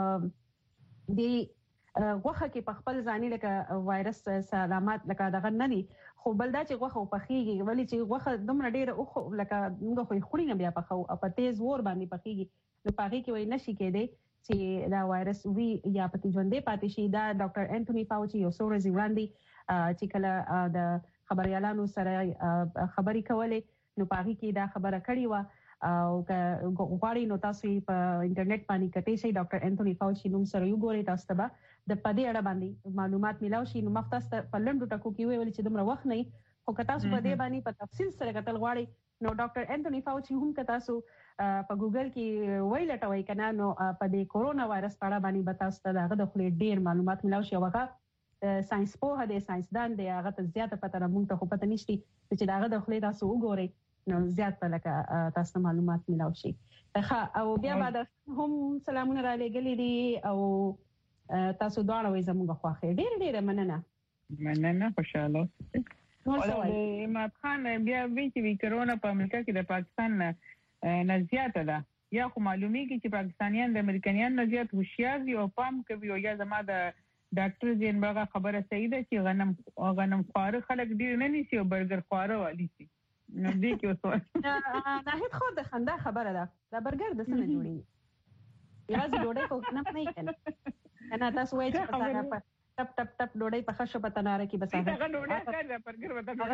چې د غوښه کې په خپل ځاني لکه وایرس علامات لکه دغه نه دي، خو بل دا چې غوښه پخېږي، ولې چې غوښه دومره ډېره لکه موږ خو یې خوري نه بیا پخوو او په تیز اور باندې پخېږي، نو په هغې کې وایي نشي کېدی چې دا وایرس وي یا پکې ژوندی پاتې شي. دا ډاکټر انټوني فاوچي یو څو ورځې وړاندې چې کله د خبریالانو سره خبرې کولې نو په هغې کې دا خبره کړې وه او غواړئ نو تاسو په انټرنیټ باندې کتلی شئ، ډاکټر انټوني فاوچي نوم سره وګورئ، تاسو ته به د په دې اړه باندې معلومات میلاو شي. نو مخ تاسو ته په لنډو ټکو کې ویل چې دومره وخت نه وي، خو که تاسو په دې باندې په تفصیل سره کتل غواړئ نو ډاکټر انټوني فاوچي هم که تاسو په ګوګل کې ویلټوئ که نه نو په دې کورونا وایرس په اړه باندې به تاسو ته د هغه د خولې ډېر معلومات میلاو شي. او هغه ساینس پوه دی، ساینسدان دی، هغه ته زیاته پته ده، موږ ته خو پته نشته چې د هغه د خولې تاسو وګورئ نو زیات به لکه تاسو ته معلومات میلاو شي. او بیا بعد هم سلامونه را لېږلي دي او تاسو دواړه وایي زموږ خوښې ډېره مننه خوشحاله اوسئ. اماد خان بیا وی چې کرونا په امریکا کې د پاکستان نه زیاته ده، یا خو معلومیږي چې پاکستانیان د امریکایانو نه زیات هوښیار دي او پام کوي، او یا زما د ډاکټر زین باغ خبره صحیح ده چې غنم خواره خلک ډیر نه نیسي او برګر خواره والی سي. نو دې کې اوس ناهید خو د خندا خبره ده، دا برګر د څه نه جوړي یوازې ډوډۍ خو نه پنه کنه نه تاسو وایئ چې ټپ ټپ ټپ ډوډۍ په خښه په تناره کې بس هغه ډوډۍ کار برګر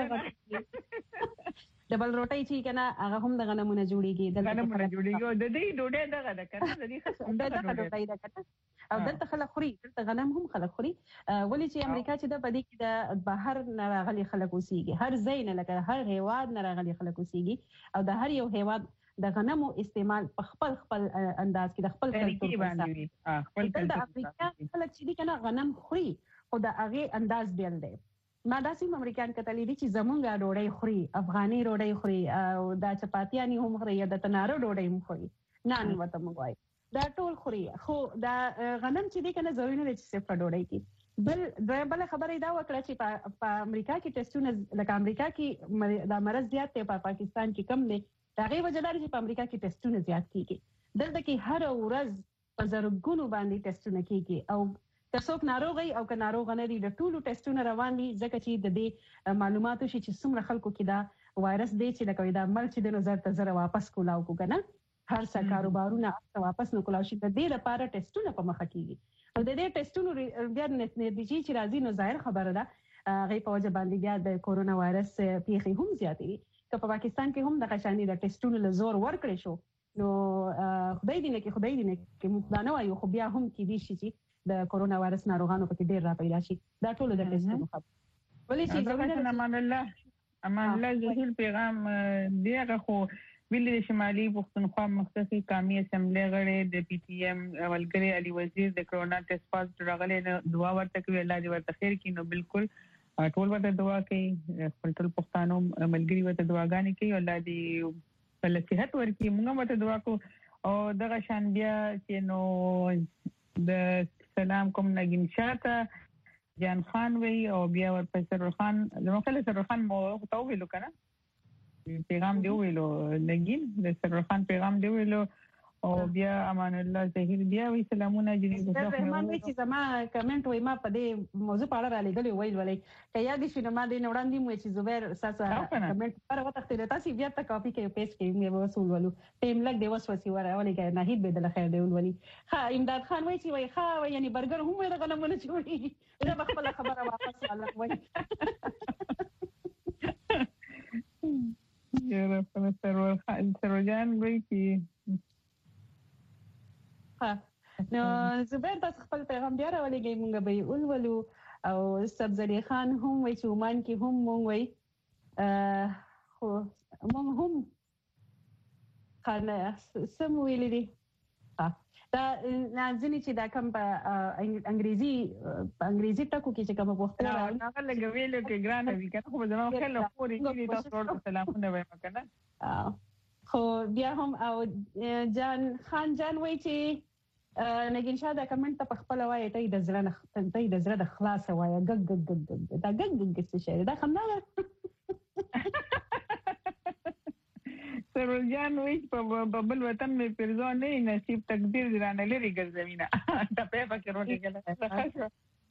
وته ډبل روټۍ چې کنه هغه هم د غنمونه جوړیږي، د غنمونه جوړیږي او د دې ډوډۍ دغه ده کنه د دې خاصه ډوډۍ ده کنه او دلته خلک خوري، دلته غنم هم خلک خوري. ولې چې امریکا چې د پدې کې د بهر نه راغلي خلک اوسېږي، هر ځای نه لکه هر هیواد نه راغلي خلک اوسېږي او د هر یو هیواد د غنمو استعمال په خپل انداز کې د خپل کلتور باندې خپل د امریکا خلک چې دي کنه غنم خوري خو د هغه انداز بیل دی. ما داسې امریکایان کتلې دي چې زمونږه ډوډۍ خوري، افغاني ډوډۍ خوري او دا چپاتیانی هم خوري، د تناره ډوډۍ هم خوري، نان وته موږ دا ټول خوري. خو دا غنم چې دی کنه ضروري نه دی چې صرف ډوډۍ کې بل خبره دا وکړه چې په امریکا کې ټیسټونه لکه امریکا کې د مرض زیات دی، په پاکستان کې کم دی. دا غي وجه لري چې په امریکا کې ټیسټونه زیات کیږي. دلته کې هر ورځ په زرګونو باندې ټیسټونه کیږي او ترڅو ناروغي او که ناروغ نه دي د ټولو ټیسټونه روان دي، ځکه چې د دې معلوماتو شي چې څومره خلکو کې دا وایرس دی چې لکه دا مل چې د نظر ته زره واپس کولاو کو کنه هر څه کاروبارونه واپس نو کولاو شي. د دې لپاره ټیسټونه په مخه کیږي او د دې ټیسټونو بیا نتیجې چې راځي نو ظاهر خبره ده غي په وجه باندې بیا د کورونا وایرس پیښې هم زیاتې دي. که په پاکستان کې هم د قشانی د ټیسټونو له زور ورکړې شو نو خدای دې نه کې موږ دا نه وایو، خو بیا هم کې دي چې د کورونا وایرس ناروغانو پکې ډېر را پیدا شي. دا ټول د ټیسټونو خبره. ولې چې امان الله زهیر پیغام دیغه خو ویلي شمالي پښتونخوا مختصي قومي اسمبلی غړي د پی ټی ایم ولګري علي وزیر د کرونا ټیسټ پاز راغلي دعا ورته کوي، الله دې ورته خیر کړي. نو بالکل ټول ورته دعا کوي، خپل ټول پښتانو ملګري ورته دعاګانې کوي، الله دې په صحت ورکړي. موږ ورته دعا کوو او دغه شان بیا چې نو د سلام کوم نگین شاته جان خان وی او بیا ورپسې سرور خان زموږ کله سرور خان مو ته ویلو کنه پیغام دی ویلو نگین د سرور خان پیغام دی ویلو او بیا امان الله زهیر بیا وی سلامونه جنید رحمان وی چې زما کمنټ وای ما په دې موضوع په اړه را لګلې ولې که یاد شي نو ما دې وړاندې مو چې زبیر اساسا کمنټ پر وخت ته تاسو بیا ته کاپی کې پیسټ کې مې وصول ولو ټیم لګ دی وسوسې وره ولې نه هیڅ به د خیر دی ولولي. ها امداد خان وای چې وای ها یعنی برګر هم د غنمونه جوړي دا خپل خبره واپس الله وای یاره په سرور جان وای چې نو زبیر تاسو خپل پیغام بیا راولېږئ مونږ به یې ولولو. او سبزلي خان هم وایي چې عمان کې هم مونږ وایي خو مونږ هم سم ویلي دي دا ځینې چې دا کوم په انګریزي ټکو کې چې کومه پوښتنه راغله هغه لږ ویلو کې ګرانه وي کنه خو زما خیال پورې کې تاسو ورته سلامونه وایم کنه خو بیا هم او جان خان جان وایي چې نگین شاه دا کمنټ ته خپل وایي ته د زړه د خلاص وایي ګګ ګګ ګګ دا ګګ ګګ څه شي دا خندا سرور جان وایي په بل وطن مې پرځو نه نصیب تقدیر درانه لري ګرځوینه ته په پکې روټي کله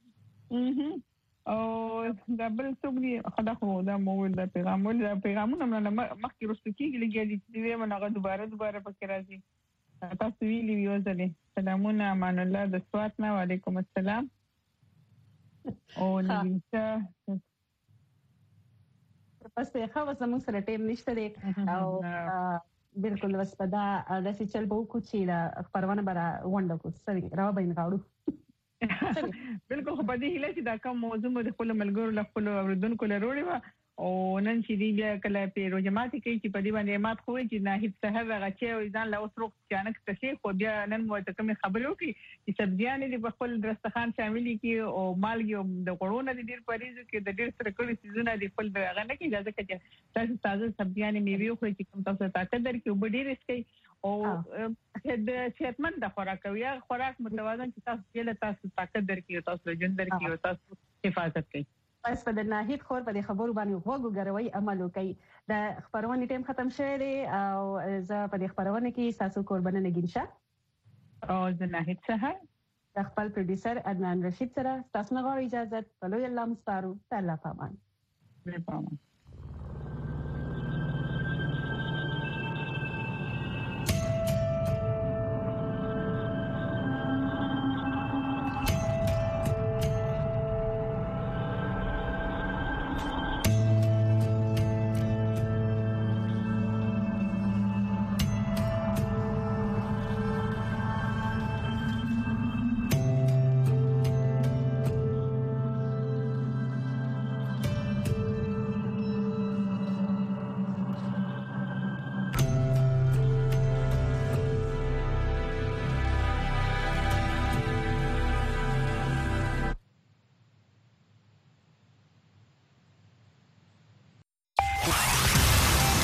او دا بل څوک دی خدا خو دا مول دا پیغامونه مخکې رسو کېږي لګیا دي چې ویمه هغه دوباره پکې راځي. تاسو ویلي یو ځلې سلامونه امان الله د سوات نه وعلیکم السلام او نګین پس ته خو زموږ سره ټیم نشته دی او بالکل وسپدا د سچل بو کو چې دا پروانه برا وند کو سوري راو بین غاړو بالکل خو په دې هیله چې دا کوم موضوع د خپل ملګرو له خپل اوریدونکو له وروړي و او نن چې دی بیا کله په روجماتي کې چې په دې باندې مات خوې چې نه هیڅ سحر راغچي او ځان له اوس روغ چانک تشي خو بیا نن مو ته کوم خبرو کې چې سبزیان دي په خپل درستخان شامل کی او مالګي د غړونه د ډیر پریزو کې د ډیر سره کړي سيزونه دي خپل دغه نه کې اجازه کوي تاسو تازه سبزیان میوه خو چې کوم تاسو طاقت درکې او ډیر اسکي او د صحتمند د خوراک متوازن چې تاسو له تاسو طاقت درکې تاسو ژوند درکې او تاسو حفاظت کوي. پس په د ناهید خور په دې خبرو باندې وګوروي عمل وکړي. د خبرونه ټیم ختم شوی دی او زه په دې خبرونه کې تاسو قربانه نگین شاه او د ناهید سهار د خپل پروډوسر عدنان رشید سره تاسو نه غواړئ اجازه په لوی الله مستعارو تعالی پامان.